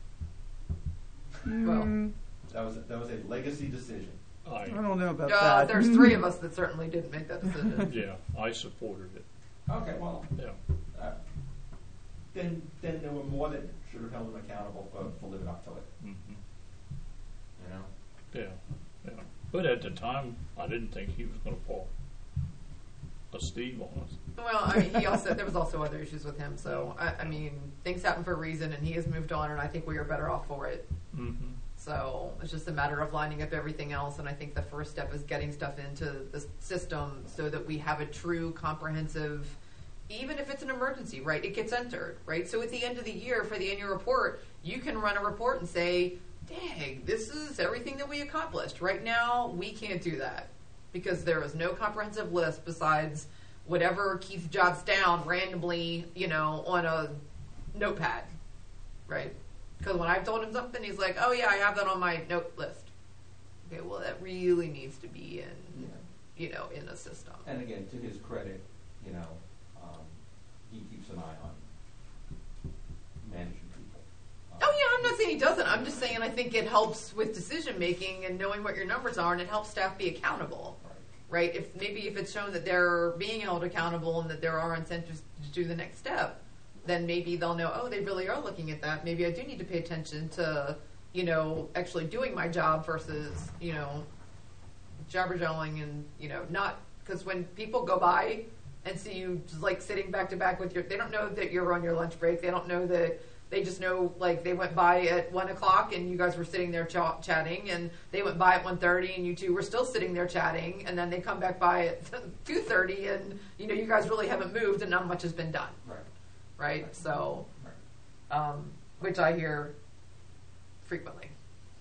Mm, That was, that was a legacy decision. I I, don't know about Uh, that. there's three of us that certainly didn't make that decision. yeah, I supported it, Okay, well, yeah. uh, then, then there were more that should have held him accountable for, for living up to it, Mhm. you know? Yeah, yeah. But at the time, I didn't think he was gonna pull a Steve on us. Well, I mean, he also there was also other issues with him. So I, I mean, things happen for a reason, and he has moved on, and I think we are better off for it. Mm-hmm. So it's just a matter of lining up everything else, and I think the first step is getting stuff into the system so that we have a true comprehensive, even if it's an emergency, right? It gets entered, right? So at the end of the year for the annual report, you can run a report and say, dang, this is everything that we accomplished. Right now, we can't do that because there is no comprehensive list besides whatever Keith jots down randomly, you know, on a notepad. right? Because when I've told him something, he's like, "Oh yeah, I have that on my note list." Okay, well that really needs to be in, Yeah. you know, in a system. And again, to his credit, you know, um, he keeps an eye on managing people. Um, Oh yeah, I'm not saying he doesn't. I'm just saying I think it helps with decision making and knowing what your numbers are, and it helps staff be accountable. Right. Right? If maybe if it's shown that they're being held accountable and that there are incentives to do the next step, then maybe they'll know, oh, they really are looking at that. Maybe I do need to pay attention to, you know, actually doing my job versus, you know, jabberjawing and, you know, not, because when people go by and see you just like sitting back to back with your, they don't know that you're on your lunch break. They don't know that. They just know, like, they went by at one o'clock and you guys were sitting there ch- chatting, and they went by at one thirty and you two were still sitting there chatting, and then they come back by at two thirty and, you know, you guys really haven't moved and not much has been done, Right. right? So, Right. um, which I hear frequently.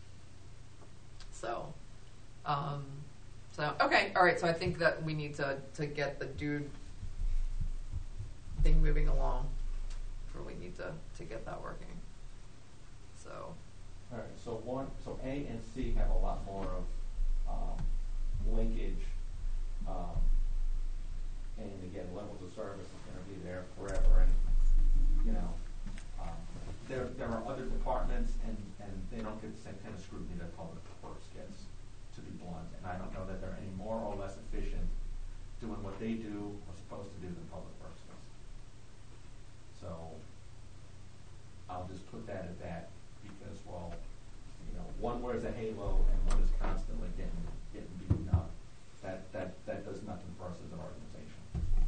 So, um, so, okay, all right, so I think that we need to, to get the dude thing moving along. We need to, to get that working. So, All right, so one, so A and C have a lot more of um, linkage, um, and again, levels of service is going to be there forever, and you know, um, there there are other departments, and, and they don't get the same kind of scrutiny that public works gets, to be blunt, and I don't know that they're any more or less efficient doing what they do or supposed to do than public works does. So I'll just put that at that, because, well, you know, one wears a halo and one is constantly getting getting beaten up. That that that does nothing for us as an organization.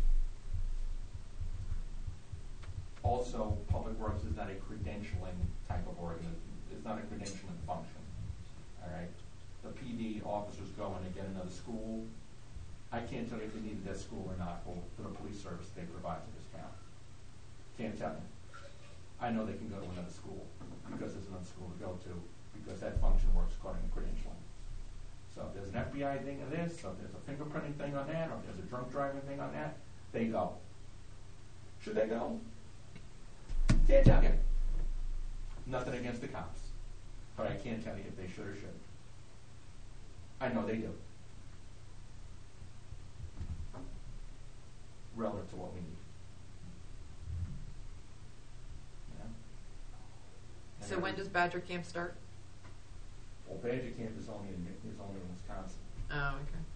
Also, Public Works is not a credentialing type of organization. It's not a credentialing function. All right, the P D officers go in and get another school. I can't tell you if they needed that school or not for, for the police service they provide to this town. Can't tell you. I know they can go to another school because there's another school to go to, because that function works according to credentialing. So if there's an F B I thing on this, or if there's a fingerprinting thing on that, or if there's a drunk driving thing on that, they go. Should they go? Can't tell you. Nothing against the cops, but I can't tell you if they should or shouldn't. I know they do. Relative to what we need. so when does Badger Camp start? Well, Badger Camp is only in is only in Wisconsin, Oh,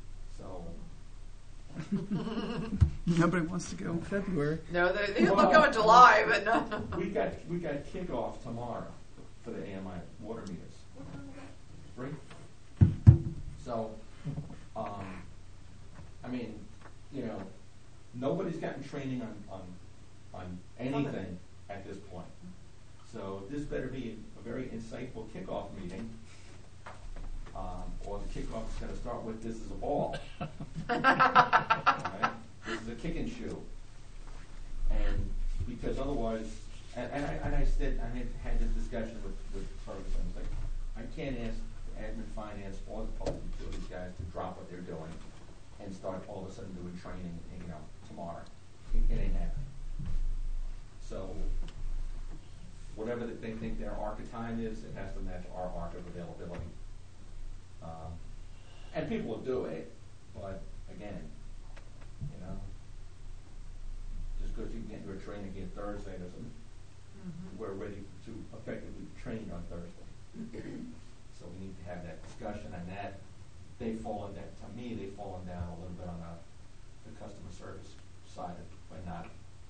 okay. so Nobody wants to go in February. No, they, they Well, will go in July, but no. we got we got kickoff tomorrow for the A M I water meters. Three. So, um, I mean, you know, nobody's gotten training on on on anything at this point. So this better be a very insightful kickoff meeting, um, or the kickoff is going to start with "This is a ball." Right? This is a kick and shoe, and because otherwise, and, and, I, and I said I had, had this discussion with with Ferguson. I was like, I can't ask admin, finance, or the public utilities guys to drop what they're doing and start all of a sudden doing training, you know, tomorrow. It, it ain't happening. So. Whatever that they think their arc of time is, it has to match our arc of availability. Um, and people will do it, but again, you know, just because you can get into a training again Thursday doesn't, mm-hmm. we're ready to effectively train on Thursday. So we need to have that discussion, and that they've fallen down, to me, they've fallen down a little bit on the, the customer service side of it, but not.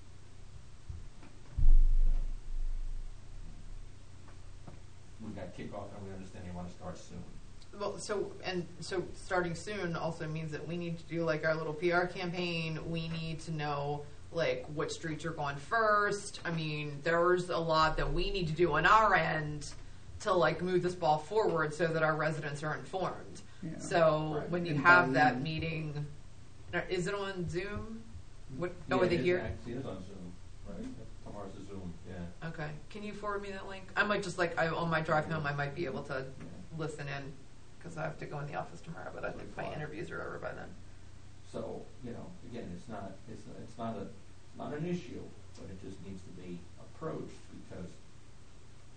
We've got kickoff, and we understand they want to start soon. Well, so and so starting soon also means that we need to do like our little P R campaign. We need to know like what streets are going first. I mean, there's a lot that we need to do on our end to like move this ball forward so that our residents are informed. Yeah. So Right. when you And have buy that in. meeting, is it on Zoom? What? Yeah, Oh, are they it is here? actually- It is on Zoom, right? Tomorrow's a Zoom, yeah. Okay. Can you forward me that link? I might just like I, on my drive home, I might be able to yeah. listen in because I have to go in the office tomorrow. But I think my interviews are over by then. So, you know, again, it's not, it's, it's not a, not an issue, but it just needs to be approached because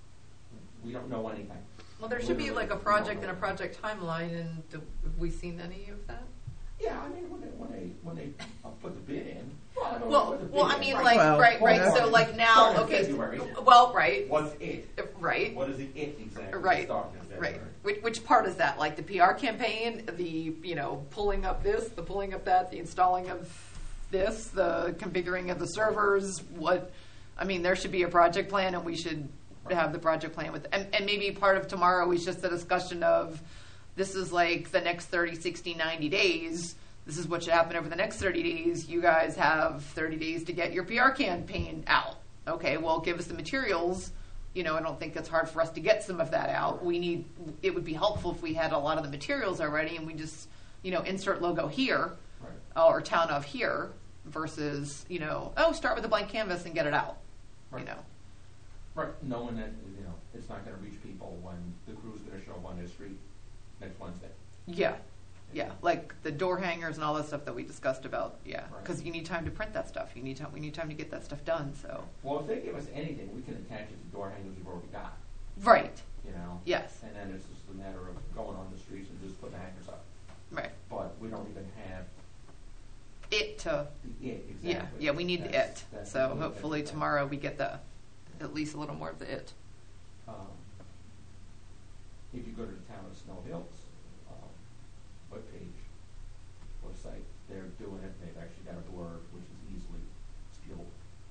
We don't know anything. Well, there should be Literally, like a we don't project know. and a project timeline, and do, have we seen any of that? Yeah, I mean, when they, when they, when they uh, put the bid in. Well, I don't know Well, what the bid well, I in, mean, right? like, Well, right, right. well, So, like now, starting in okay. February. Well, right, What's it? right. What is the it exactly? Right, Starting in right. February. Which, which part is that? Like the P R campaign, the, you know, pulling up this, the pulling up that, the installing of this, the configuring of the servers, what, I mean, there should be a project plan, and we should have the project plan with, and, and maybe part of tomorrow is just a discussion of, this is like the next thirty, sixty, ninety days, this is what should happen over the next thirty days, you guys have thirty days to get your P R campaign out. Okay, well, give us the materials. You know, I don't think it's hard for us to get some of that out. We need, it would be helpful if we had a lot of the materials already and we just, you know, insert logo here Right. or town of here versus, you know, oh, start with a blank canvas and get it out, you Right. know. Right, knowing that, you know, it's not gonna reach people when the crew's gonna show up on their street next Wednesday. Yeah, yeah, like the door hangers and all that stuff that we discussed about, yeah. Right. Because you need time to print that stuff. You need time, we need time to get that stuff done, so. Well, if they give us anything, we can attach it to door hangers we've already got, Right, you know? yes, And then it's just a matter of going on the streets and just putting the hangers up. right. But we don't even have It to, the it, exactly. yeah, yeah, we need the That's- it. that's So the it hopefully that's- tomorrow we get the, at least a little more of the it. Um, if you go to the Town of Snow Hills, um, webpage, website, they're doing it, they've actually got a board which is easily stealable.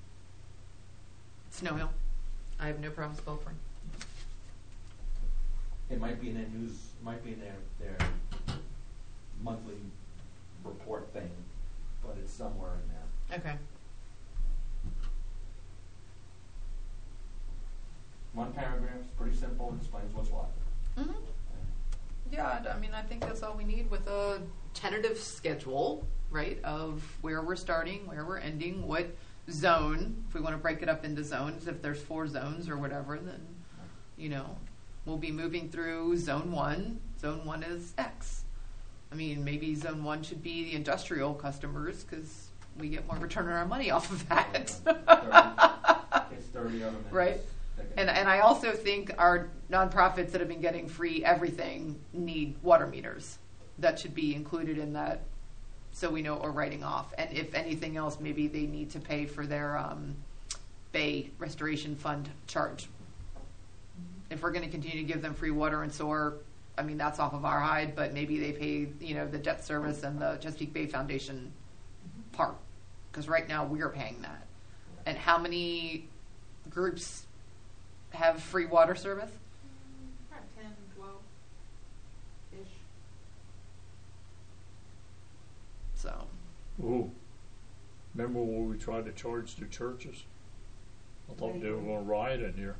Snow Hill. I have no problem spell It might be in their news, it might be in their, their monthly report thing, but it's somewhere in there. Okay. One paragraph, it's pretty simple, it explains what's what. Mm-hmm. Yeah, I mean, I think that's all we need with a tentative schedule, right, of where we're starting, where we're ending, what zone, if we want to break it up into zones, if there's four zones or whatever, then, you know, we'll be moving through zone one. Zone one is X. I mean, maybe zone one should be the industrial customers because we get more return on our money off of that. It's thirty of them. and Right. it's- they can- And, and I also think our nonprofits that have been getting free everything need water meters. That should be included in that, so we know what we're writing off. And if anything else, maybe they need to pay for their um, Bay Restoration Fund charge. If we're going to continue to give them free water and sewer, I mean, that's off of our hide, but maybe they pay, you know, the debt service and the Chesapeake Bay Foundation part. Because right now we're paying that. And how many groups have free water service? About ten, twelve-ish. So, Ooh, remember when we tried to charge the churches? I thought they were gonna riot in here.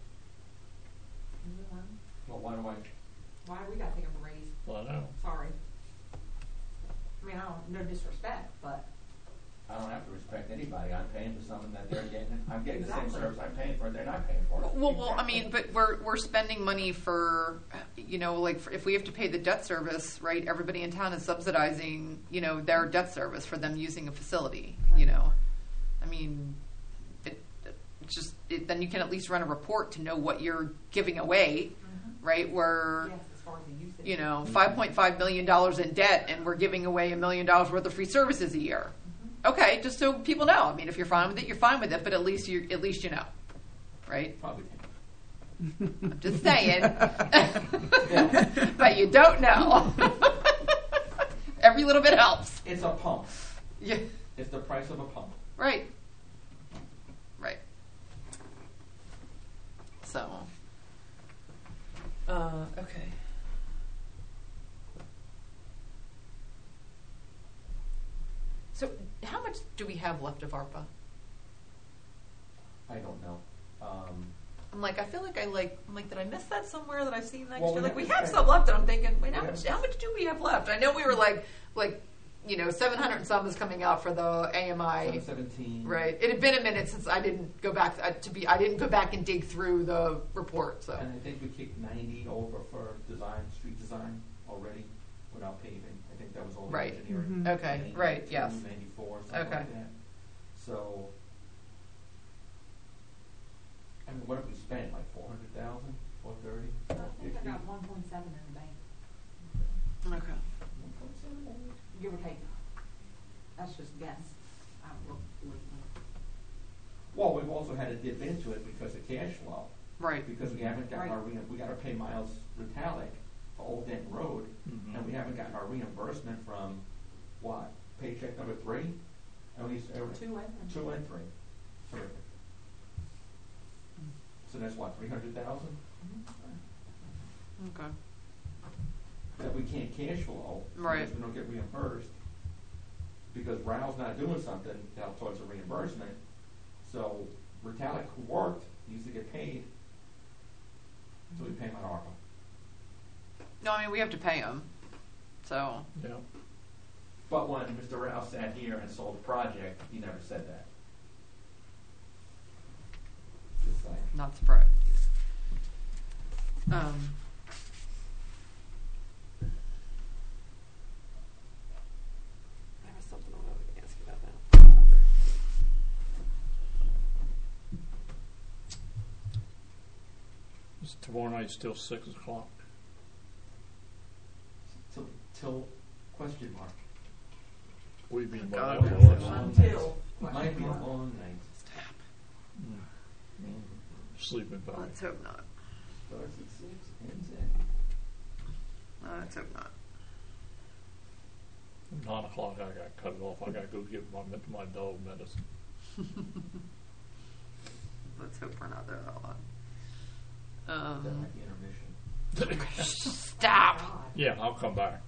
Well, why do I, Why we gotta take a raise? I know. Sorry. I mean, I don't, no disrespect, but I don't have to respect anybody, I'm paying for something that they're getting, I'm getting the same Exactly. service I'm paying for, they're not paying for it. well, well, I mean, but we're we're spending money for, you know, like for, if we have to pay the debt service, right? Everybody in town is subsidizing, you know, their debt service for them using a facility. You know, I mean, it, it's just it, then you can at least run a report to know what you're giving away, right? Where yes, as far as the usage. you know, five point five million dollars in debt, and we're giving away a million dollars worth of free services a year. Okay, just so people know. I mean, if you're fine with it, you're fine with it, but at least you at least you know, right? Probably can't. I'm just saying, but you don't know. Every little bit helps. It's a pump, Yeah, it's the price of a pump. right, right. So, uh, okay. So, how much do we have left of ARPA? I don't know. Um, I'm like, I feel like I like, I'm like, did I miss that somewhere that I've seen next Well, year? we Like, we have to have say- some left, and I'm thinking, wait, how We much? have- How much do we have left? I know we were like, like, you know, seven hundred and some is coming out for the A M I. seven seventeen. Right. It had been a minute since I didn't go back uh, to be. I didn't go back and dig through the report. So. And I think we kicked ninety over for design, street design already, without paving. I think that was all the Right. engineering. Mhm. Okay. ninety-two, Right. Yes. ninety-four, something Okay. like that. So, I mean, what have we spent, like four hundred thousand, four thirty? seven in the bank, Okay. give or take. That's just guess. I don't look, look, Well, we've also had to dip into it because of cash flow. Right. Because we haven't gotten Right. our, re- we gotta pay Miles Retallick for Old Denton Road, Mhm. and we haven't gotten our reimbursement from, what, paycheck number three? At least, every, two and. two and three. Terrific. So that's what, three hundred thousand? Okay. That we can't cash flow. Right. Because we don't get reimbursed. Because Rouse not doing something to help towards the reimbursement. So Retallick, who worked, used to get paid, so we pay him on ARPA. No, I mean, we have to pay them. So, Yeah. But when Mister Rouse sat here and sold the project, he never said that. Just saying. not surprised. Um, there was something I wanted to ask you about that. Is tomorrow night still six o'clock? Till, till, question mark. What do you mean by God, that? man. Well, Until. It might be a long night. mm, mm, Sleeping bag. Let's hope not. Starts at six, ends at. Uh, let's hope not. Nine o'clock, I got cut it off. I got to go get my my dog medicine. Let's hope we're not there that long. That Um, might be intermission. stop. God. Yeah, I'll come back.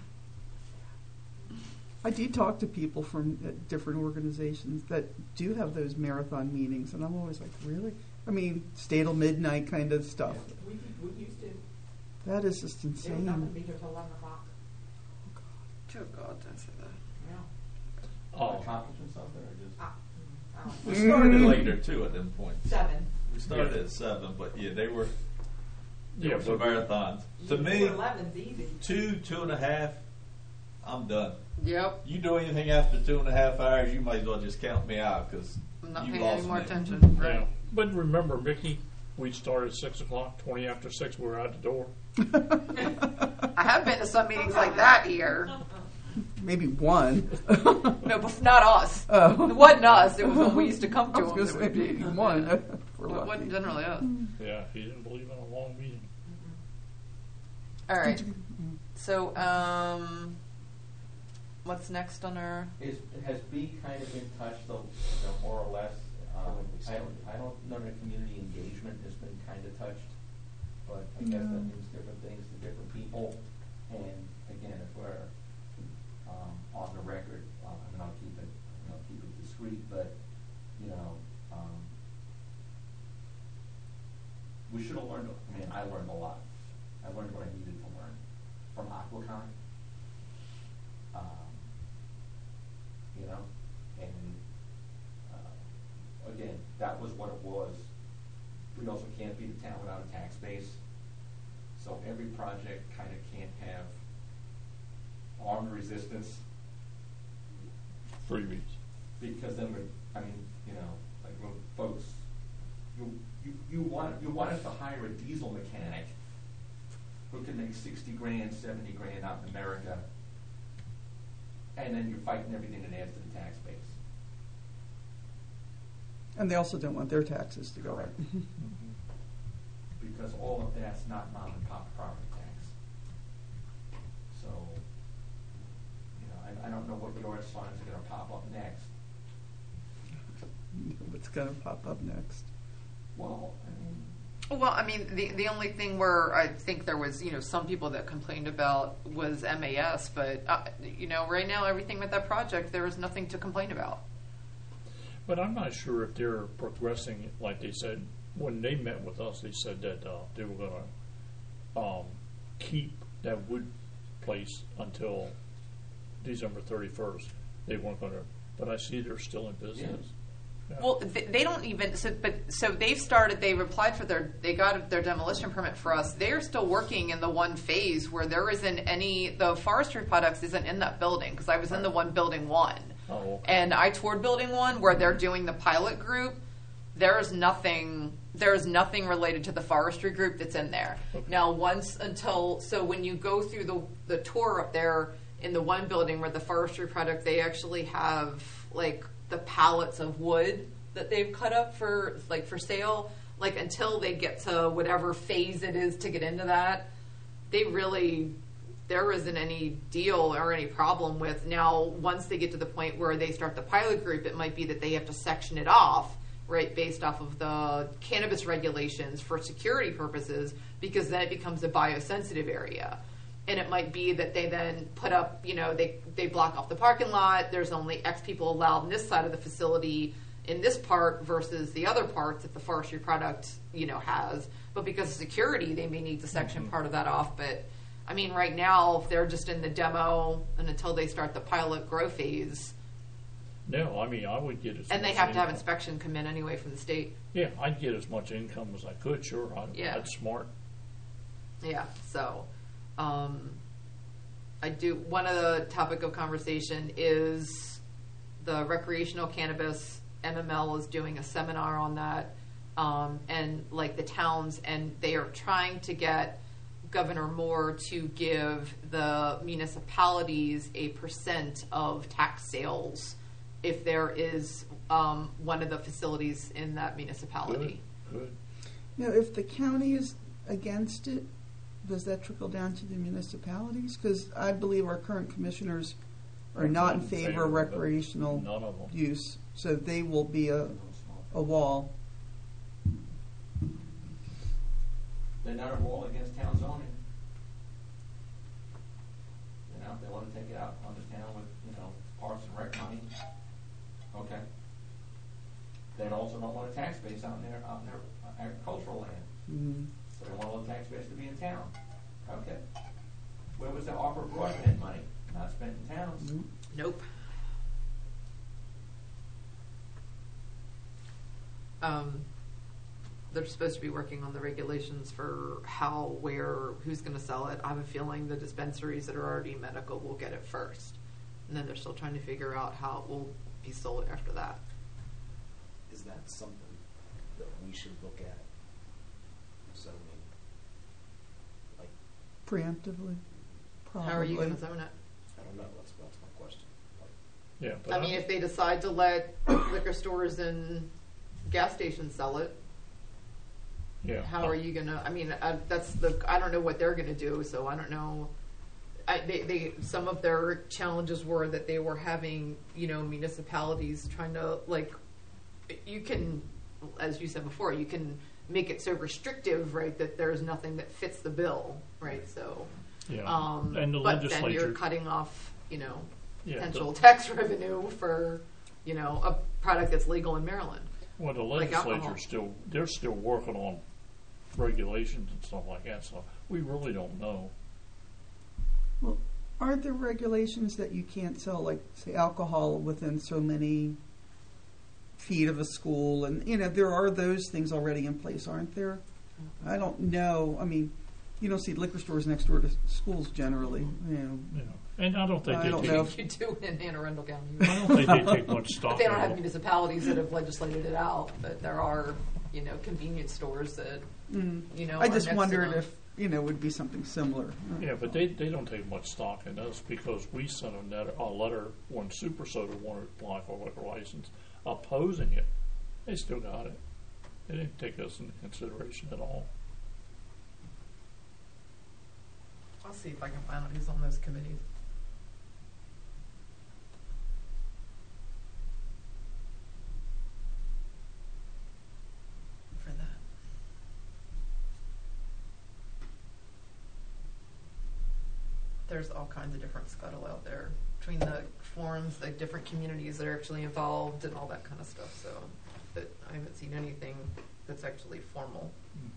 I do talk to people from uh, different organizations that do have those marathon meetings, and I'm always like, really? I mean, stay till midnight kind of stuff. We, we used to, That is just they were not gonna insane. be here till eleven o'clock. Dear God, don't say that. Yeah. Oh, Accomplishing something or just? I, I don't We know. started later too at them points. Seven. We started at seven, but yeah, they were, they Yeah, were some but- marathons. To You- me, Eleven's easy. two, two and a half, I'm done. Yep. You do anything after two and a half hours, you might as well just count me out because I'm not you paying lost any more me. attention. yeah. Right. But remember, Mickey, we started at six o'clock. Twenty after six, we were out the door. I have been to some meetings like that here. Maybe one. No, but not us. Oh. It wasn't us. It was when we used to come I to was them. going to that say would maybe be- one. Yeah. We're It lucky. wasn't generally us. Yeah, he didn't believe in a long meeting. All right. Did you- So, um, what's next on our? Is, has B kind of been touched, though, you know, more or less? Um, I don't, I don't know that community engagement has been kind of touched, but I guess that No. means different things to different people. And again, if we're um, on the record, uh, I mean, I'll keep it, I'll keep it discreet, but, you know, um, we should have learned, I mean, I learned a lot. I learned what I needed to learn from Aquacon. Um, you know, and uh, again, that was what it was. We also can't be the town without a tax base, so every project kind of can't have armed resistance, Freebies. because then we're, I mean, you know, like when folks, you you you want you want us to hire a diesel mechanic who can make sixty grand, seventy grand out in America, and then you're fighting everything that adds to the tax base. And they also don't want their taxes to go up. Correct. Because all of that's not mom and pop property tax. So, you know, I, I don't know what yard signs are gonna pop up next. What's going to pop up next? Well, I mean, Well, I mean, the the only thing where I think there was, you know, some people that complained about was M A S, but uh, you know, right now everything with that project, there is nothing to complain about. But I'm not sure if they're progressing like they said. When they met with us, they said that uh, they were going to um, keep that wood place until December thirty-first. They weren't going to, but I see they're still in business. Yeah. Well, they, they don't even. So, but so they've started. They applied for their. They got their demolition permit for us. They're still working in the one phase where there isn't any. The forestry products isn't in that building because I was in the one building one, Oh, okay. and I toured building one where they're doing the pilot group. There is nothing. there's nothing related to the forestry group that's in there. Okay. Now, once until, so when you go through the, the tour up there in the one building where the forestry product, they actually have like the pallets of wood that they've cut up for, like for sale, like until they get to whatever phase it is to get into that, they really, there isn't any deal or any problem with. Now, once they get to the point where they start the pilot group, it might be that they have to section it off, right, based off of the cannabis regulations for security purposes, because then it becomes a biosensitive area. And it might be that they then put up, you know, they, they block off the parking lot, there's only X people allowed in this side of the facility in this part versus the other parts that the forestry product, you know, has. But because of security, they may need to section Mm-hmm. part of that off. But, I mean, right now, if they're just in the demo and until they start the pilot grow phase, No, I mean, I would get as and they much have to have income. inspection come in anyway from the state. Yeah, I'd get as much income as I could, sure. I, Yeah. That's smart. Yeah, so um, I do. One of the topic of conversation is the recreational cannabis. M M L is doing a seminar on that, um, and like the towns, and they are trying to get Governor Moore to give the municipalities a percent of tax sales if there is um, one of the facilities in that municipality. Good, good. Now, if the county is against it, does that trickle down to the municipalities? Because I believe our current commissioners are not in favor of it. recreational None of them. use, so they will be a, a wall. They're not a wall against town zoning. You know, if they want to take it out on the town with, you know, parks and rec money, okay. They also don't want a tax base out in their, out in their agricultural land. Mm. So they want all the tax base to be in town. Okay. Where was the ARPA broadband money? Not spent in towns. Mm. Nope. Um, they're supposed to be working on the regulations for how, where, who's going to sell it. I have a feeling the dispensaries that are already medical will get it first. And then they're still trying to figure out how it will be sold after that. Is that something that we should look at zoning? Like, Preemptively, probably. How are you going to zone it? I don't know, that's, that's my question. Like, Yeah, but I mean, if they decide to let liquor stores and gas stations sell it, yeah, how are you gonna? I mean, I, that's the. I don't know what they're gonna do, so I don't know. I, they, they, some of their challenges were that they were having, you know, municipalities trying to like. You can, as you said before, you can make it so restrictive, right, that there's nothing that fits the bill, right? So, yeah. um, and the but then legislature. you're cutting off, you know, yeah, potential the, tax revenue for, you know, a product that's legal in Maryland. well, the like alcohol. legislature still they're still working on regulations and stuff like that. So we really don't know. Well, aren't there regulations that you can't sell, like, say, alcohol within so many feet of a school? And, you know, there are those things already in place, aren't there? I don't know. I mean, you don't see liquor stores next door to schools generally, you know. Yeah. And I don't think I they don't take. know. You do in Anne Arundel County. I don't think they take much stock. But they don't in have it. municipalities that have legislated it out, but there are, you know, convenience stores that, Mm. you know, I are just next to wondered them. if, you know, it would be something similar. Yeah, but they, they don't take much stock in us because we sent a letter, a letter when Super Soda wanted to apply for a liquor license opposing it. They still got it. They didn't take us into consideration at all. I'll see if I can find out who's on those committees. For that. There's all kinds of different scuttle out there between the forums, the different communities that are actually involved and all that kind of stuff, so, but I haven't seen anything that's actually formal.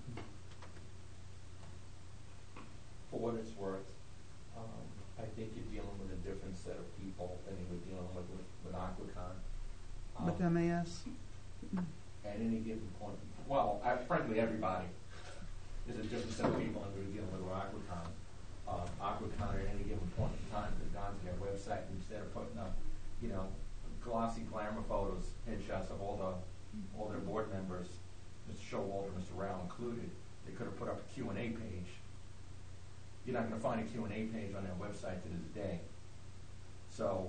For what it's worth, um, I think you're dealing with a different set of people than you were dealing with with, with Aquacon. Um, With M A S? At any given point, well, I, frankly, everybody is a different set of people than we were dealing with with Aquacon. Um, Aquacon at any given point in time could have gone to their website and instead of putting up, you know, glossy glamour photos, headshots of all the all their board members, Mister Showalter, Mister Rao included, they could have put up a Q and A page. You're not gonna find a Q and A page on their website to this day. So,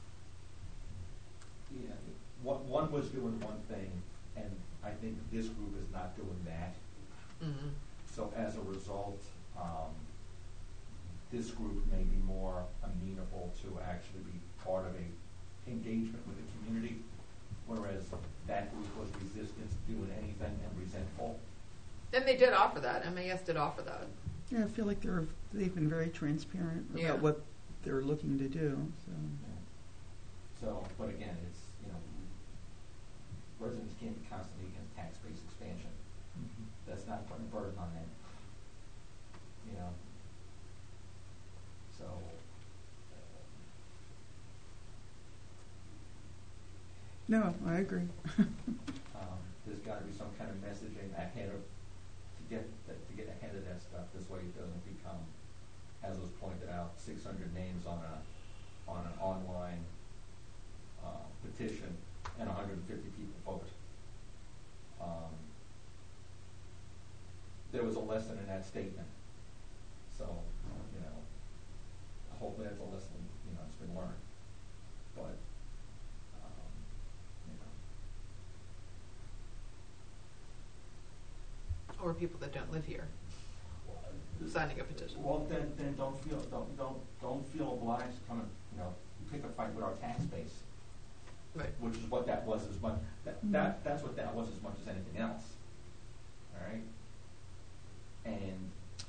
yeah, one, one was doing one thing, and I think this group is not doing that. Mm-hmm. So as a result, um, this group may be more amenable to actually be part of a engagement with the community, whereas that group was resistant to doing anything and resentful. And they did offer that. M A S did offer that. Yeah, I feel like they're, they've been very transparent about Yeah. what they're looking to do, so. So, but again, it's, you know, residents can't be constantly against tax-based expansion. Mhm. That's not putting a burden on them. You know? So, uh, No, I agree. um, there's gotta be some kind of messaging ahead of, to get, that- to get ahead of that stuff, this way it doesn't become, as was pointed out, six hundred names on a, on an online, uh, petition, and one hundred fifty people vote. Um, there was a lesson in that statement, so, you know, hopefully that's a lesson, you know, it's been learned, but, um, you know. Or people that don't live here signing a petition. Well, then, then don't feel, don't, don't, don't feel obliged to come and, you know, pick a fight with our tax base, Right. which is what that was as much, that, that, that's what that was as much as anything else, all right? And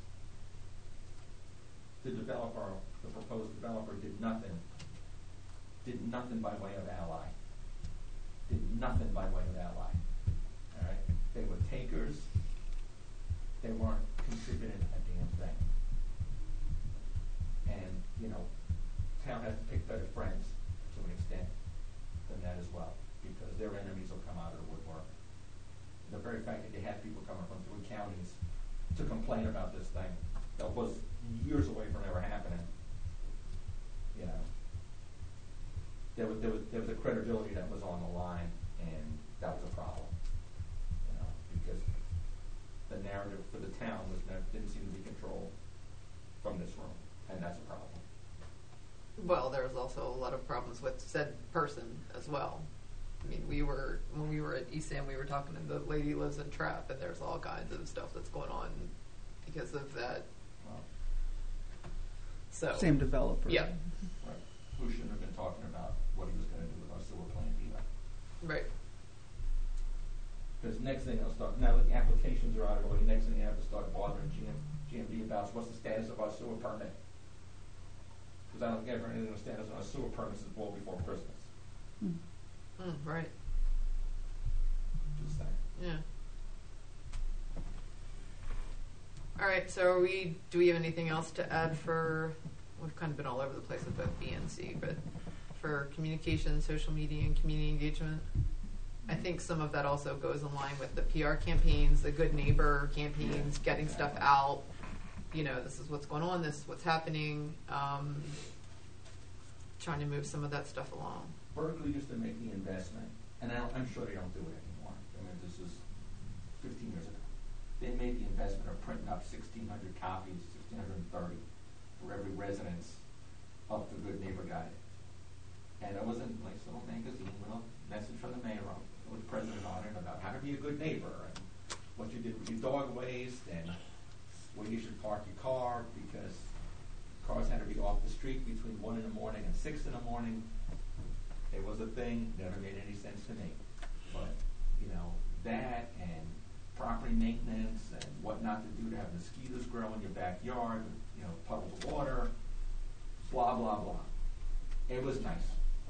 the developer, the proposed developer did nothing, did nothing by way of ally, did nothing by way of ally, all right? They were takers, they weren't contributing a damn thing. And, you know, town has to pick better friends to an extent than that as well, because their enemies will come out of the woodwork. The very fact that you had people coming from three counties to complain about this thing that was years away from ever happening, you know, there was, there was, there was a credibility that was on the line, and that was a problem, you know, because the narrative for the town was not, didn't seem to be controlled from this room, and that's a problem. Well, there was also a lot of problems with said person as well. I mean, we were, when we were at E S A M, we were talking, and the lady lives in Trap, and there's all kinds of stuff that's going on because of that. Well, So. Same developer. Yeah. right. Who shouldn't have been talking about what he was gonna do with our sewer plant either. Right. Because next thing they'll start, now that the applications are out of the way, next thing they have to start bothering G M, G M D about is what's the status of our sewer permit? Because I don't think ever anything on the status of our sewer permits is well before Christmas. Hmm. Mm, right. Just saying. Yeah. All right. So, are we? Do we have anything else to add for? We've kind of been all over the place with both B and C, but for communication, social media, and community engagement, I think some of that also goes in line with the P R campaigns, the good neighbor campaigns, getting stuff out. You know, this is what's going on. This is what's happening. Um, trying to move some of that stuff along. Berkeley used to make the investment, and I don't, I'm sure they don't do it anymore. I mean, this was fifteen years ago. They made the investment of printing up sixteen hundred copies, sixteen thirty, for every residence of the Good Neighbor Guide. And it was a nice little magazine with a message from the mayor on, with the president on it about how to be a good neighbor and what you did with your dog waste and where you should park your car, because cars had to be off the street between one in the morning and six in the morning. It was a thing, never made any sense to me. But, you know, that and property maintenance and what not to do to have mosquitoes grow in your backyard, you know, puddles of water, blah, blah, blah. It was nice.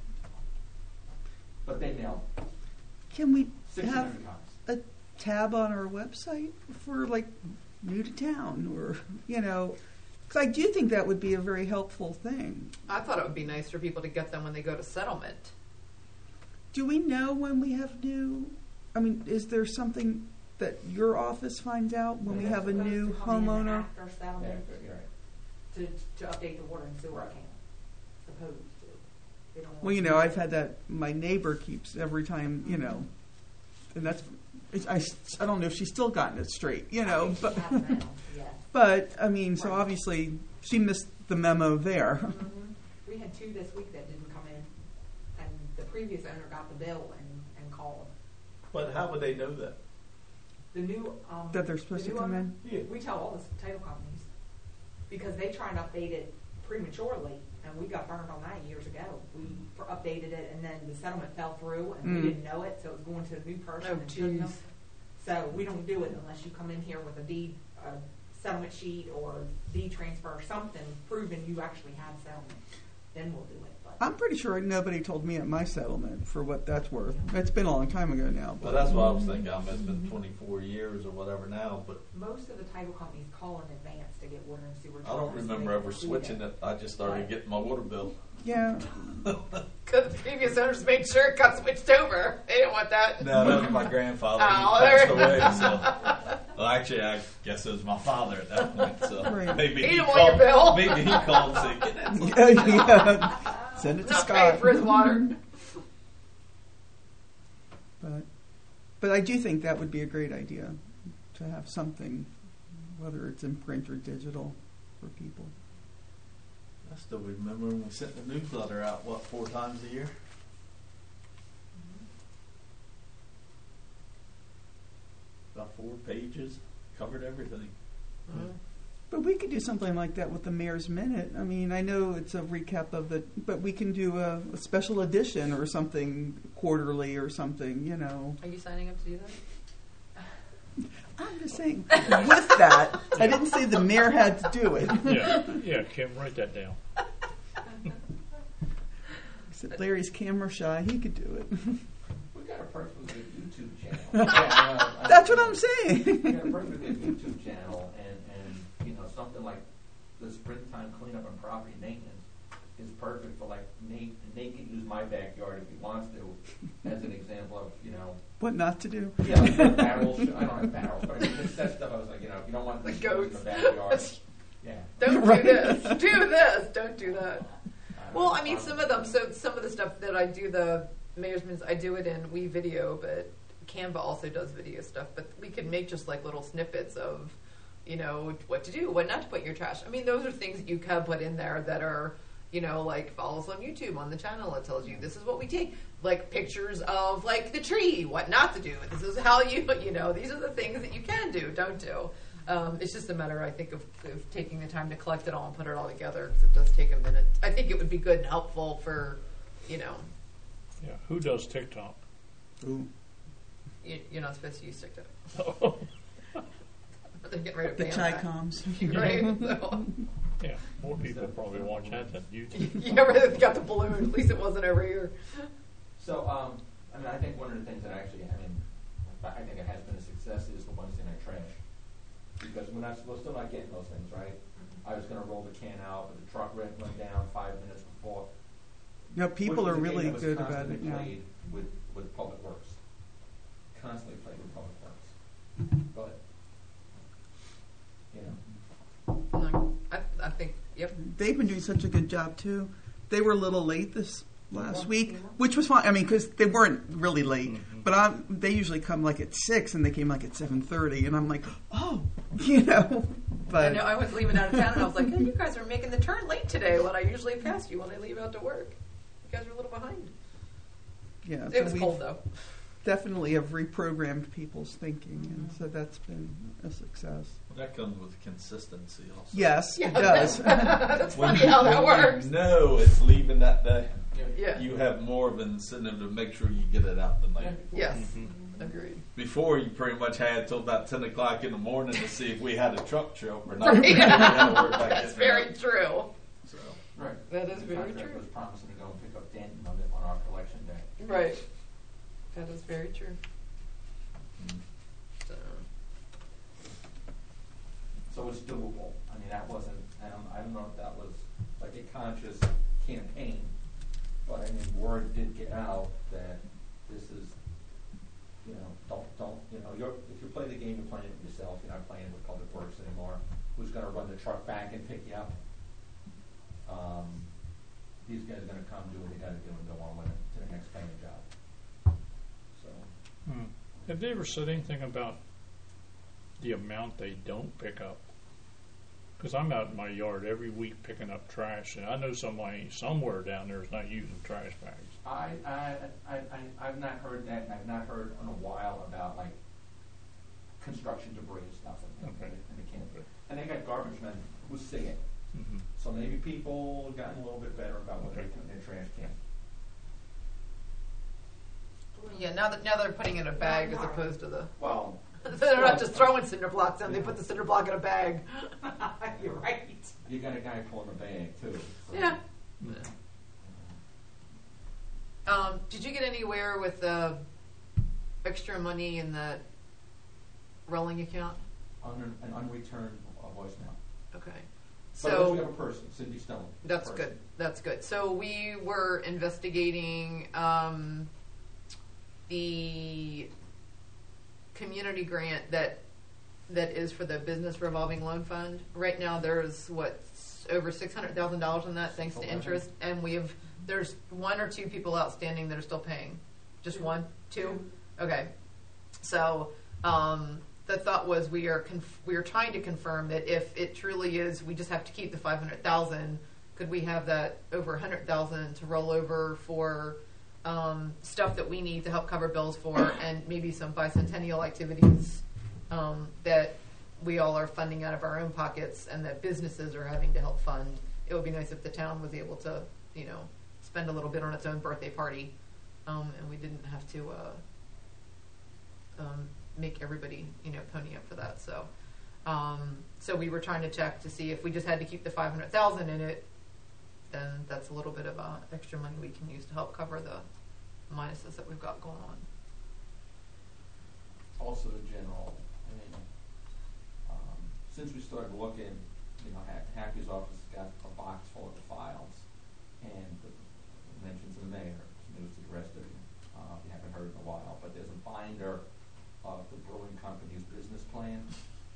But they nailed it. Can we sixteen have hundred copies. a tab on our website for like new to town, or, you know, because I do think that would be a very helpful thing. I thought it would be nice for people to get them when they go to settlement. Do we know when we have new, I mean, is there something that your office finds out when we have a Supposed new to come in homeowner? After Yeah, settlement you're right. to, to update the water and sewer Right. account, supposed to. They don't want Well, you to know, do I've that. had that, my neighbor keeps every time, you know, and that's It's- I, s- I don't know if she's still gotten it straight, you know, I think but, she has now, yes. but, I mean, so Right. obviously, she missed the memo there. Mhm. We had two this week that didn't come in, and the previous owner got the bill and, and called. But how would they know that? The new, um. That they're supposed the to new come owner, in? Yeah. We tell all the title companies, because they try and update it prematurely, and we got burned on that years ago. We for- updated it, and then the settlement fell through, and Mm. we didn't know it, so it was going to a new person. Oh, and shouldn't have. jeez. So we don't do it unless you come in here with a deed, a settlement sheet, or deed transfer, or something proving you actually had settlement. Then we'll do it, but. I'm pretty sure nobody told me at my settlement, for what that's worth. It's been a long time ago now. Well, that's what I was thinking. I mean, it's been twenty-four years or whatever now, but Most of the title companies call in advance to get water and sewer. I don't charges, so remember they ever include switching it. I just started getting my water bill. Yeah, Because the previous owners made sure it got switched over. They didn't want that. No, that was my grandfather. Oh, He passed there- away, so. Well, actually, I guess it was my father at that point, so Right. maybe He he didn't want your called. bill. Maybe he called and said, "Get that." yeah, yeah. Send it to Not paying Scott. for his water. But, but I do think that would be a great idea, to have something, whether it's in print or digital, for people. I still remember when we sent the newsletter out, what, four times a year? About four pages, covered everything. But we could do something like that with the Mayor's Minute. I mean, I know it's a recap of the, but we can do a, a special edition or something quarterly or something, you know. Are you signing up to do that? I'm just saying, with that, I didn't say the mayor had to do it. Yeah, yeah, Kim, write that down. Except Larry's camera shy, he could do it. We got a perfectly good YouTube channel. Yeah, I know, I That's what know. I'm saying. We got a perfectly good YouTube channel, and, and, you know, something like the springtime cleanup and property maintenance is perfect for like Nate, Nate can use my backyard if he wants to, as an example of, you know, What not to do. yeah, like barrels, I don't have barrels, but I mean, just that stuff, I was like, you know, if you don't want The this in goats. the backyard, yeah. Don't Right. do this. Do this. Don't do that. Uh, Well, I mean, some of them. So some of the stuff that I do, the mayor's minutes, I do it in We Video, but Canva also does video stuff. But we can make just like little snippets of, you know, what to do, what not to put in your trash. I mean, those are things that you can put in there that are, you know, like follow us on YouTube on the channel. It tells you this is what we take, like pictures of like the tree, what not to do. This is how you, you know, these are the things that you can do, don't do. Um, it's just a matter, I think, of, of taking the time to collect it all and put it all together, because it does take a minute. I think it would be good and helpful for, you know, Yeah, who does TikTok? Ooh. you, you're not supposed to use TikTok. They're getting ready to The ban chai that. coms. Right? So, Yeah, more people probably watch that than YouTube. you never got the balloon. At least it wasn't over here. So, um, I mean, I think one of the things that actually, I mean, I think it has been a success is the ones in our trash. Because we're not, we're still not getting those things, right? I was gonna roll the can out, but the truck went, went down five minutes before. No, people Which are was a game really that was good about constantly it now. played with, with Public Works. Constantly played with Public Works. But, you know, No, I, I think, yep. They've been doing such a good job too. They were a little late this last Yeah. week, which was fine. I mean, because they weren't really late, Mhm. but I, they usually come like at six, and they came like at seven thirty, and I'm like, oh, you know. I But know I was leaving out of town, and I was like, oh, you guys are making the turn late today when I usually pass you when I leave out to work. You guys are a little behind. yeah, It so was we cold, though. definitely have reprogrammed people's thinking, and so that's been a success. That comes with consistency also. Yes, Yeah, it does. That's When funny how you- that when you works. know it's leaving that day. Yeah. You have more of an incentive to make sure you get it out the night before. Yes. Mhm. Agreed. Before, you pretty much had till about ten o'clock in the morning to see if we had a truck show or not. Right. You gotta worry about That's getting it very out. true. So, right. That is The very contractor true. was promising to go and pick up Denton on, it on our collection day. Right. That is very true. mm. So, So it's doable. I mean, that wasn't, I don't, I don't know if that was like a conscious campaign, but I mean, word did get out that this is, you know, don't, don't, you know, you're, if you play the game, you're playing it with yourself, you're not playing it with Public Works anymore. Who's gonna run the truck back and pick you up? Um, these guys are gonna come do what they gotta do and go on with it to the next paying job. So, Hmm. Have they ever said anything about the amount they don't pick up? Because I'm out in my yard every week picking up trash, and I know somebody somewhere down there is not using trash bags. I, I, I, I, I've not heard that, and I've not heard in a while about like construction debris and stuff in, in, Okay. in the camp. And they got garbage men who see it. Mm-hmm. So maybe people have gotten a little bit better about what they Okay. put in their trash can. Yeah, now that now they're putting it in a bag as opposed to the. Well, They're not just throwing cinder blocks in; they put the cinder block in a bag. You're right. you got a guy pulling a bag too. So. Yeah. Um, did you get anywhere with the extra money in that rolling account? Under, an unreturned uh, voicemail. Okay. But at least we So have a person, Cindy Stone. that's person. good. That's good. So we were investigating um, the community grant that that is for the business revolving loan fund. Right now, there's what s- over six hundred thousand dollars in that, thanks to Okay. interest, and we have there's one or two people outstanding that are still paying. Just one, two. Okay. So um, the thought was we are conf- we are trying to confirm that if it truly is, we just have to keep the five hundred thousand. Could we have that over a hundred thousand to roll over for um, stuff that we need to help cover bills for, and maybe some bicentennial activities um, that we all are funding out of our own pockets, and that businesses are having to help fund. It would be nice if the town was able to, you know, spend a little bit on its own birthday party, um, and we didn't have to uh, um, make everybody, you know, pony up for that. So, um, so we were trying to check to see if we just had to keep the five hundred thousand in it, then that's a little bit of uh, extra money we can use to help cover the minuses that we've got going on. Also, the general, I mean, um, since we started looking, you know, Ha- Happy's office has got a box full of the files, and the mentions of the mayor, it's news to the rest of you, uh, you haven't heard in a while, but there's a binder of the brewing company's business plan,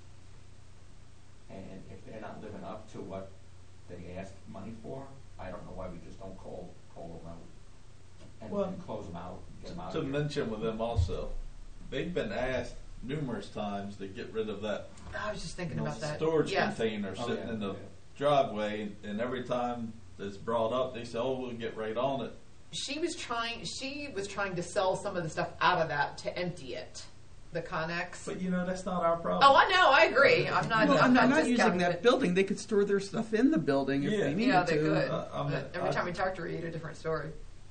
and if they're not living up to what they asked money for, I don't know why we just don't call, call them out, and, Well, and close them out, get them out To of here. mention with them also, they've been asked numerous times to get rid of that I was just thinking No, about that. storage Yes. container Oh, sitting yeah, in the yeah. driveway, and every time it's brought up, they say, "Oh, we'll get right on it." She was trying. She was trying to sell some of the stuff out of that to empty it. The Connex. But you know, that's not our problem. Oh, I know. I agree. I'm not. Well, I'm and not, they're not using discounting that it. building. They could store their stuff in the building if Yeah. they needed Yeah, they to. could. Uh, I mean, But every I- time we talk to her, you get a different story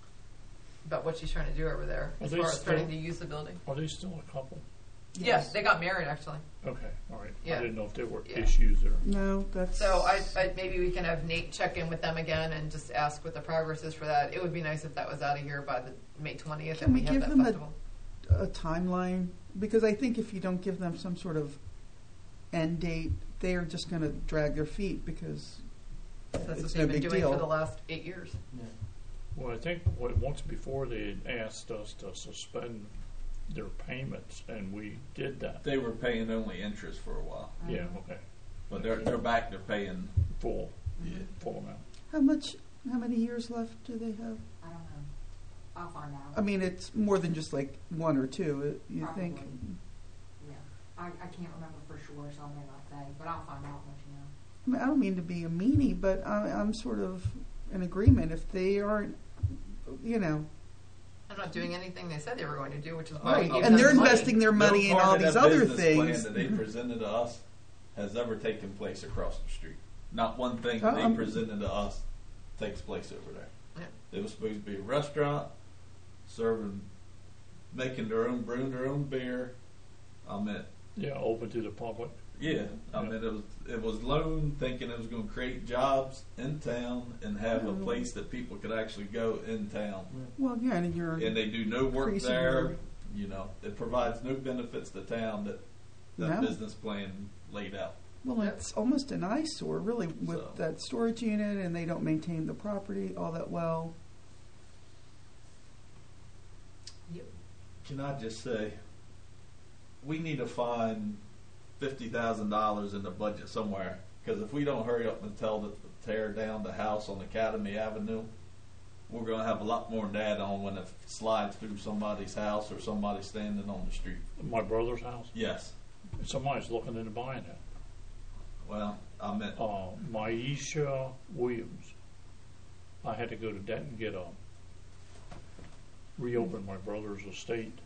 about what she's trying to do over there Are as they far as still- starting to use the building. Are they still a couple? Yes, they got married actually. Okay, all right. Yeah. I didn't know if there were Yeah. issues there. No, that's. So I, I maybe we can have Nate check in with them again and just ask what the progress is for that. It would be nice if that was out of here by the May twentieth Can and we we have give that them a- festival. a timeline, because I think if you don't give them some sort of end date, they are just going to drag their feet because That's what it's they've no been big doing deal. for the last eight years. Yeah. Well, I think what, once before they had asked us to suspend their payments, and we did that. They were paying only interest for a while, Yeah, okay. but they're they're back. They're paying. Full, Yeah. full amount. How much? How many years left do they have? I don't know. I'll find out. I mean, it's more than just like one or two. uh, You think? Probably. Yeah. I, I can't remember for sure, so I may not say, but I'll find out and let you know. I mean, I don't mean to be a meanie, but I, I'm sort of in agreement. If they aren't, you know, I'm not doing anything they said they were going to do, which is why right, we gave and them they're the money. investing their money No in part all of these that other business things. plan that they presented to us has ever taken place across the street. Not one thing Oh, they um, presented to us takes place over there. Yeah. It was supposed to be a restaurant, serving, making their own, brewing their own beer. I mean, Yeah, open to the public. yeah, I Yeah. mean, it was it was loan thinking it was going to create jobs in town and have a Mm. place that people could actually go in town. Well, yeah, and you're And they do no work Increasing there. your- You know, it provides no benefits to town that that No. business plan laid out. well, it's almost an eyesore, really, with So. that storage unit, and they don't maintain the property all that well. Can I just say, we need to find fifty thousand dollars in the budget somewhere, because if we don't hurry up and tell them to tear down the house on Academy Avenue, we're going to have a lot more than that on when it slides through somebody's house or somebody standing on the street. My brother's house. Yes. Somebody's looking into buying it. Well, I meant, Uh, Maisha Williams. I had to go to Denton and get a reopen my brother's estate.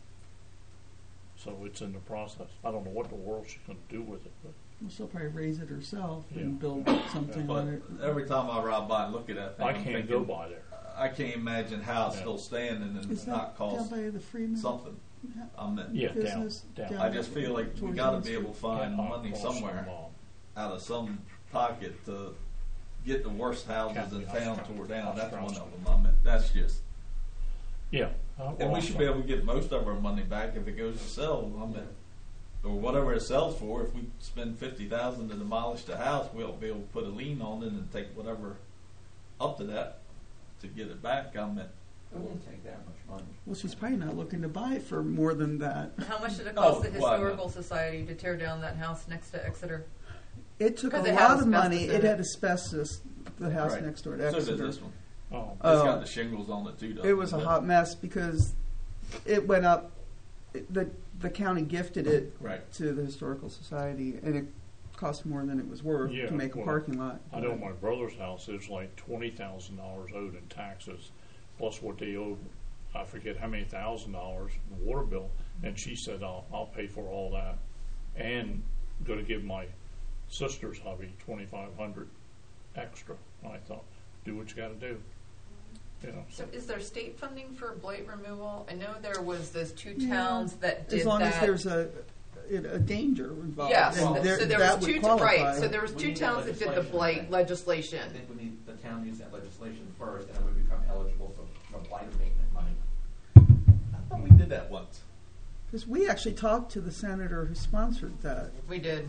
So it's in the process. I don't know what the world she's going to do with it, but Well, she'll probably raise it herself Yeah. and build something but on it. every time I ride by and look at that thing, I I'm can't thinking, go by there. I can't imagine how it's Yeah. still standing and Is not that down cost by the Freeman? something. I meant, Yeah, down, Business down. I just feel like we Towards got to Main be able to Street. find Yeah, money across somewhere from, uh, out of some pocket to get the worst houses in County town House tore down. That's one of House. them. I mean, that's just, Yeah. Uh, and well, we should be able to get most of our money back if it goes to sell. I mean, or whatever it sells for. If we spend fifty thousand to demolish the house, we'll be able to put a lien on it and take whatever up to that to get it back. I mean, It won't take that much money. Well, she's probably not looking to buy it for more than that. How much did it Oh, cost the well, Historical Society to tear down that house next to Exeter? It took a Because it had lot of money. asbestos in It it. had asbestos, the house right. next door to So does Exeter. this one. Oh, It's Oh. got the shingles on it too. Though. It was a hot mess because it went up, it, the, the county gifted it Right. to the Historical Society, and it cost more than it was worth Yeah, to make a well, parking lot. I know my brother's house is like twenty thousand dollars owed in taxes, plus what they owe, I forget how many thousand dollars in water bill. And she said, I'll, I'll pay for all that. And going to give my sister's hubby twenty-five hundred extra. And I thought, do what you got to do. You know, So is there state funding for blight removal? I know there was those two Yeah. towns that did As long that. as there's a, a danger involved. Yes, and th- there- so there that was would two, qualify. right, so there was We two need that towns that did the legislation, I blight think. legislation. I think we need, the town needs that legislation first, and then we become eligible for, for blight abatement money. I thought we did that once. Because we actually talked to the senator who sponsored that. We did.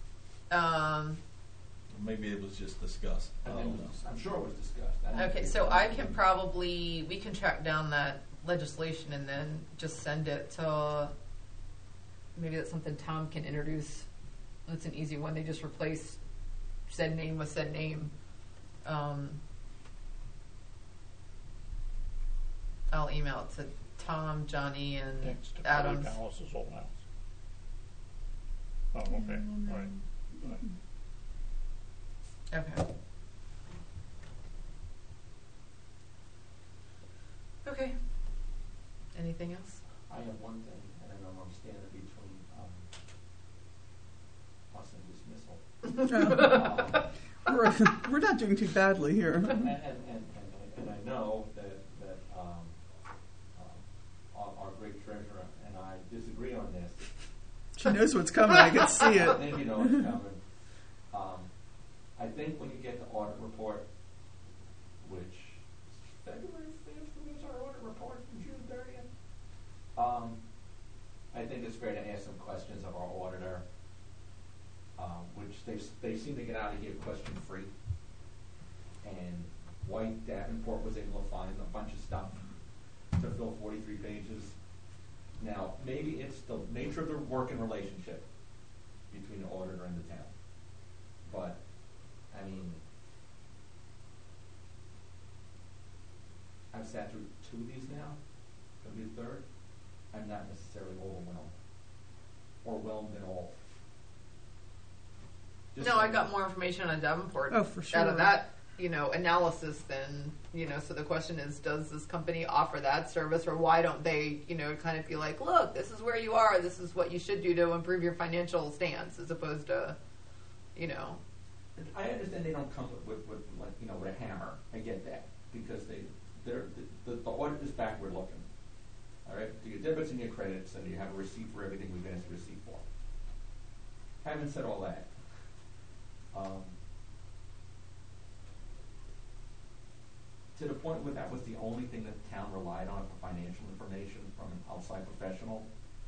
Um, Maybe it was just discussed. I I think don't it know. was- I'm sure it was discussed. I don't okay, think so it- I can probably, we can track down that legislation and then just send it to, maybe that's something Tom can introduce. That's an easy one. They just replace said name with said name. Um, I'll email it to Tom, Johnny, and next to Curry Adams. Palace's old house. Oh, okay, right. right. Okay. Okay. Anything else? I have one thing, and I know I'm standing between, um, us and dismissal. Um, We're, we're not doing too badly here. And, and, and, and, and I know that, that, um, um, our, our great treasurer and I disagree on this. She knows what's coming. I can see I it. think you know what's coming. Um, I think when you get the audit report, which February fifth is our audit report from June thirtieth, um, I think it's fair to ask some questions of our auditor, um, which they, they seem to get out of here question free. And White Davenport was able to find a bunch of stuff to fill forty-three pages. Now, maybe it's the nature of the working relationship between the auditor and the town. But, I mean, I've sat through two of these now, it'll be the third. I'm not necessarily overwhelmed, or whelmed at all. Just No, I saying. got more information on Davenport Oh, for out sure. of that, you know, analysis than, you know, so the question is, does this company offer that service, or why don't they, you know, kind of feel like, look, this is where you are, this is what you should do to improve your financial stance, as opposed to, you know. I understand they don't come with, with, with like, you know, with a hammer. I get that, because they, they're, the, the audit is backward looking. All right, do your debits and your credits, and you have a receipt for everything we've asked a receipt for. Having said all that, um, to the point where that was the only thing that the town relied on for financial information from an outside professional.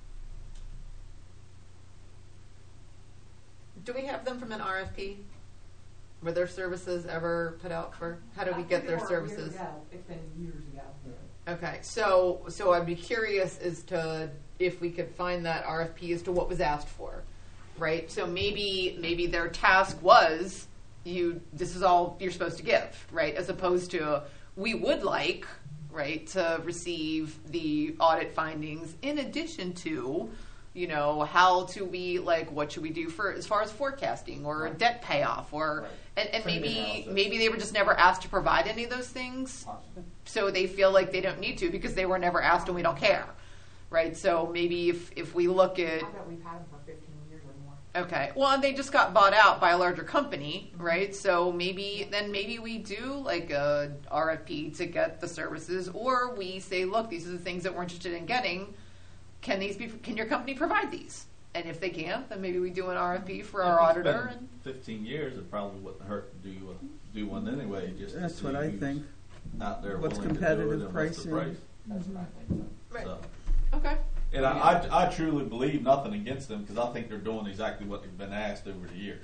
Do we have them from an R F P? Were their services ever put out for, how do we get their services? It's been years ago. Okay, so, so I'd be curious as to if we could find that R F P as to what was asked for, right? So maybe, maybe their task was, you, this is all you're supposed to give, right? As opposed to, we would like, right, to receive the audit findings in addition to, you know, how to we, like, what should we do for, as far as forecasting or Right. debt payoff or, Right. and, and Trend maybe, analysis. maybe they were just never asked to provide any of those things. Awesome. So they feel like they don't need to because they were never asked and we don't care, right? So maybe if, if we look at, I bet we've had them for fifteen years or more. okay, well, and they just got bought out by a larger company, right? So maybe, then maybe we do like a R F P to get the services, or we say, look, these are the things that we're interested in getting. Can these be, can your company provide these? And if they can't, then maybe we do an R F P for our If it's auditor. been And Fifteen years, it probably wouldn't hurt to do, a- do one anyway, just to That's see what I who's think. out there What's willing to do it competitive and what's the pricing. price. That's what I think, so. Right. So, Okay. and I, I, I truly believe nothing against them because I think they're doing exactly what they've been asked over the years.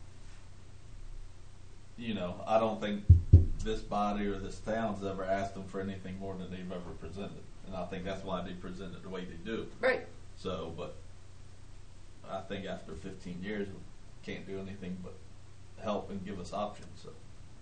You know, I don't think this body or this town's ever asked them for anything more than they've ever presented, and I think that's why they present it the way they do. Right. So, but I think after fifteen years, we can't do anything but help and give us options. So,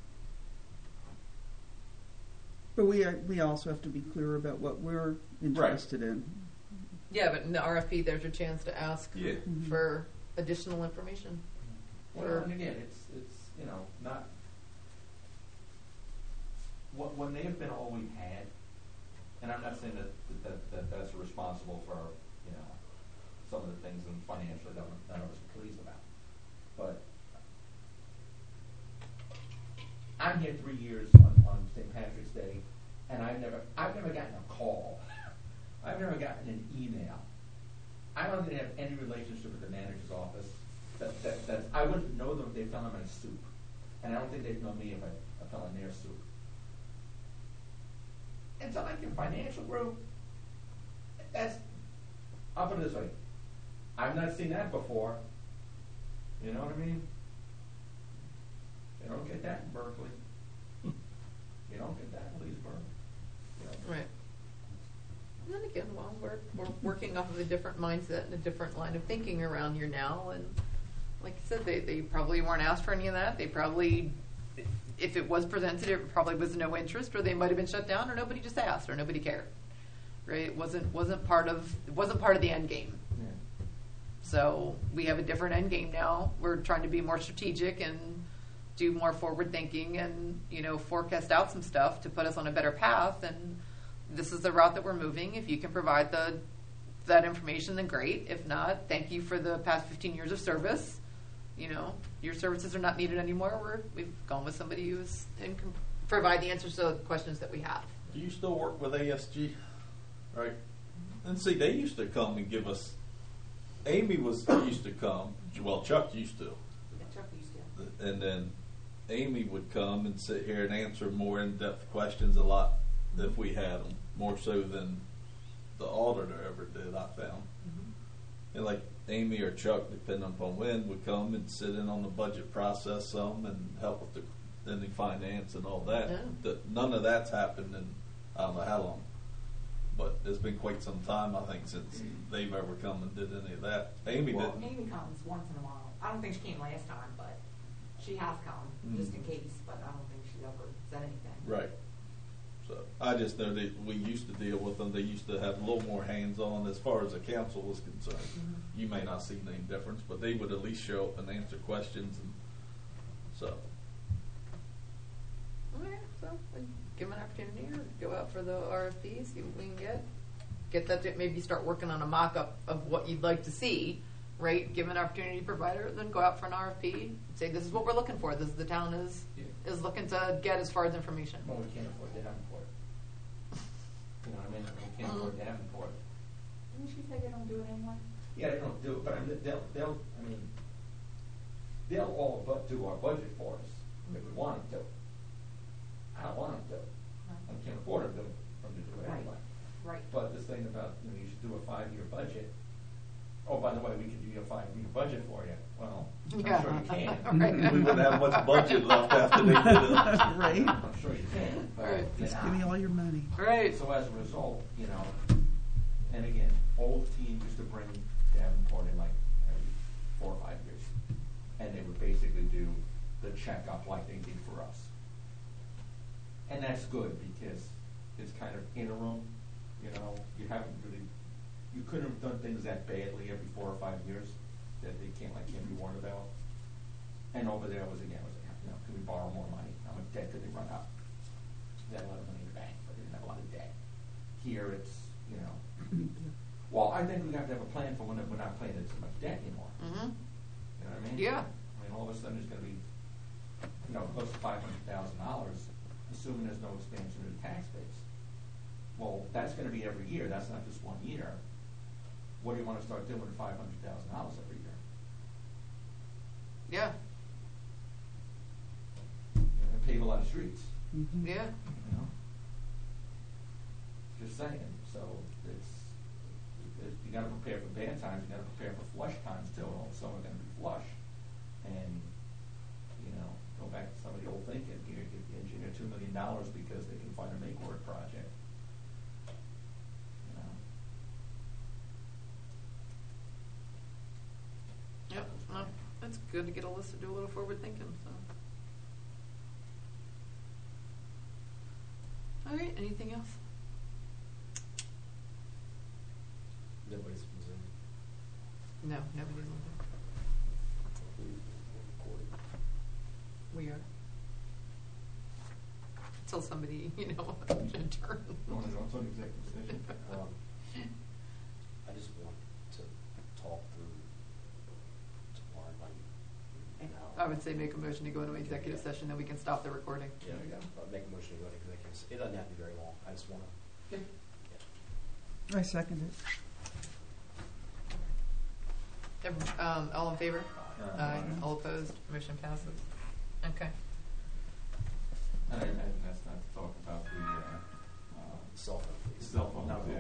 But we are, we also have to be clear about what we're interested in. Yeah, but in the R F P, there's your chance to ask yeah. Mhm. for additional information. Well, and again, it's, it's, you know, not, what, what may have been all we've had, and I'm not saying that, that, that that's responsible for, you know, some of the things and financially that none of us are pleased about. But I'm here three years on, on Saint Patrick's Day, and I've never, I've never gotten a call. I've never gotten an email. I don't even have any relationship with the manager's office. That, that, that, I wouldn't know them if they fell in my soup. And I don't think they'd know me if I, I fell in their soup. And so like your financial group, that's, I'll put it this way, I've not seen that before. You know what I mean? You don't get that in Berkeley. You don't get that in Leesburg. You know? Right. And then again, well, we're, we're working off of a different mindset and a different line of thinking around here now. And like you said, they, they probably weren't asked for any of that. They probably, if it was presented, it probably was no interest, or they might have been shut down, or nobody just asked, or nobody cared. Right? It wasn't, wasn't part of, it wasn't part of the end game. Yeah. So we have a different end game now. We're trying to be more strategic and do more forward thinking and, you know, forecast out some stuff to put us on a better path. And this is the route that we're moving. If you can provide the that information, then great. If not, thank you for the past fifteen years of service. You know, your services are not needed anymore. We're, we've gone with somebody who's and can provide the answers to the questions that we have. Do you still work with A S G? Right. And see, they used to come and give us. Amy was used to come. Well, Chuck used to. Yeah, Chuck used to. And then Amy would come and sit here and answer more in-depth questions a lot if we had them, more so than the auditor ever did, I found. Mm-hmm. And like Amy or Chuck, depending upon when, would come and sit in on the budget process some and help with the, any finance and all that. Yeah. The, none of that's happened in I don't know how long. But it's been quite some time, I think, since they've ever come and did any of that. Amy Well, didn't. Amy comes once in a while. I don't think she came last time, but she has come, Mm. just in case, but I don't think she's ever said anything. Right. So I just know that we used to deal with them. They used to have a little more hands-on as far as the council was concerned. Mhm. You may not see any difference, but they would at least show up and answer questions. And so, Okay, so we give them an opportunity or go out for the R F P, see what we can get. Get that to maybe start working on a mock-up of what you'd like to see, right? Give an opportunity to provider, then go out for an R F P. Say this is what we're looking for. This is the town is Yeah. is looking to get as far as information. Well, we can't afford to have them for it. You know what I mean? We can't afford to have them for it. Didn't she say they don't do it anymore? Yeah, they don't do it, but I mean, they'll, they'll, I mean, they'll all but do our budget for us if we want them to. I don't want them to. I can't afford them to, them to do it Right. anyway. Right. But this thing about, you know, you should do a five-year budget. Oh, by the way, we can do your five-year budget for you. Well, I'm Yeah. sure you can. Right. we wouldn't have much budget left after they did it. Right? I'm sure you can. but Right. you're Just not. give me all your money. Right. So as a result, you know, and again, old team used to bring Davenport in like every four or five years. And they would basically do the checkup like they did for us. And that's good because it's kind of interim, you know, you haven't really, you couldn't have done things that badly every four or five years that they can't, like, can't be warned about. And over there was, again, was, you know, can we borrow more money? How much debt could they run up? They had a lot of money in the bank, but they didn't have a lot of debt. Here it's, you know, well, I think we have to have a plan for when we're not paying it so much debt anymore. Mm-hmm. You know what I mean? Yeah. I mean, all of a sudden there's gonna be, you know, close to five hundred thousand dollars, assuming there's no expansion of the tax base. Well, that's gonna be every year, that's not just one year. What do you wanna start doing with five hundred thousand dollars every year? Yeah. You know, and pave a lot of streets, Mhm. Yeah. you know? Just saying, so it's, it, you gotta prepare for bad times, you gotta prepare for flush times too, and all some are gonna be flush. And, you know, go back to some of the old thinking, you give the engineer two million dollars because they can find a make-work project. You know? Yep. Well, that's good to get a list to do a little forward thinking. So. All right. Anything else? Nobody's from Zoom. No, nobody's on there. Recording. We are. Tell somebody, you know, adjourn. You wanna go into an executive session? Um, I just want to talk through tomorrow night. and how- I would say make a motion to go into executive session, then we can stop the recording. Yeah, There you go. uh, make a motion to go into executive. s- It doesn't have to be very long. I just want to. I second it. Every- Um, all in favor? Uh, Aye. All opposed? Motion passes. Okay. And I imagine that's not to talk about the, uh, uh, Cell phone, please. cell phone. No,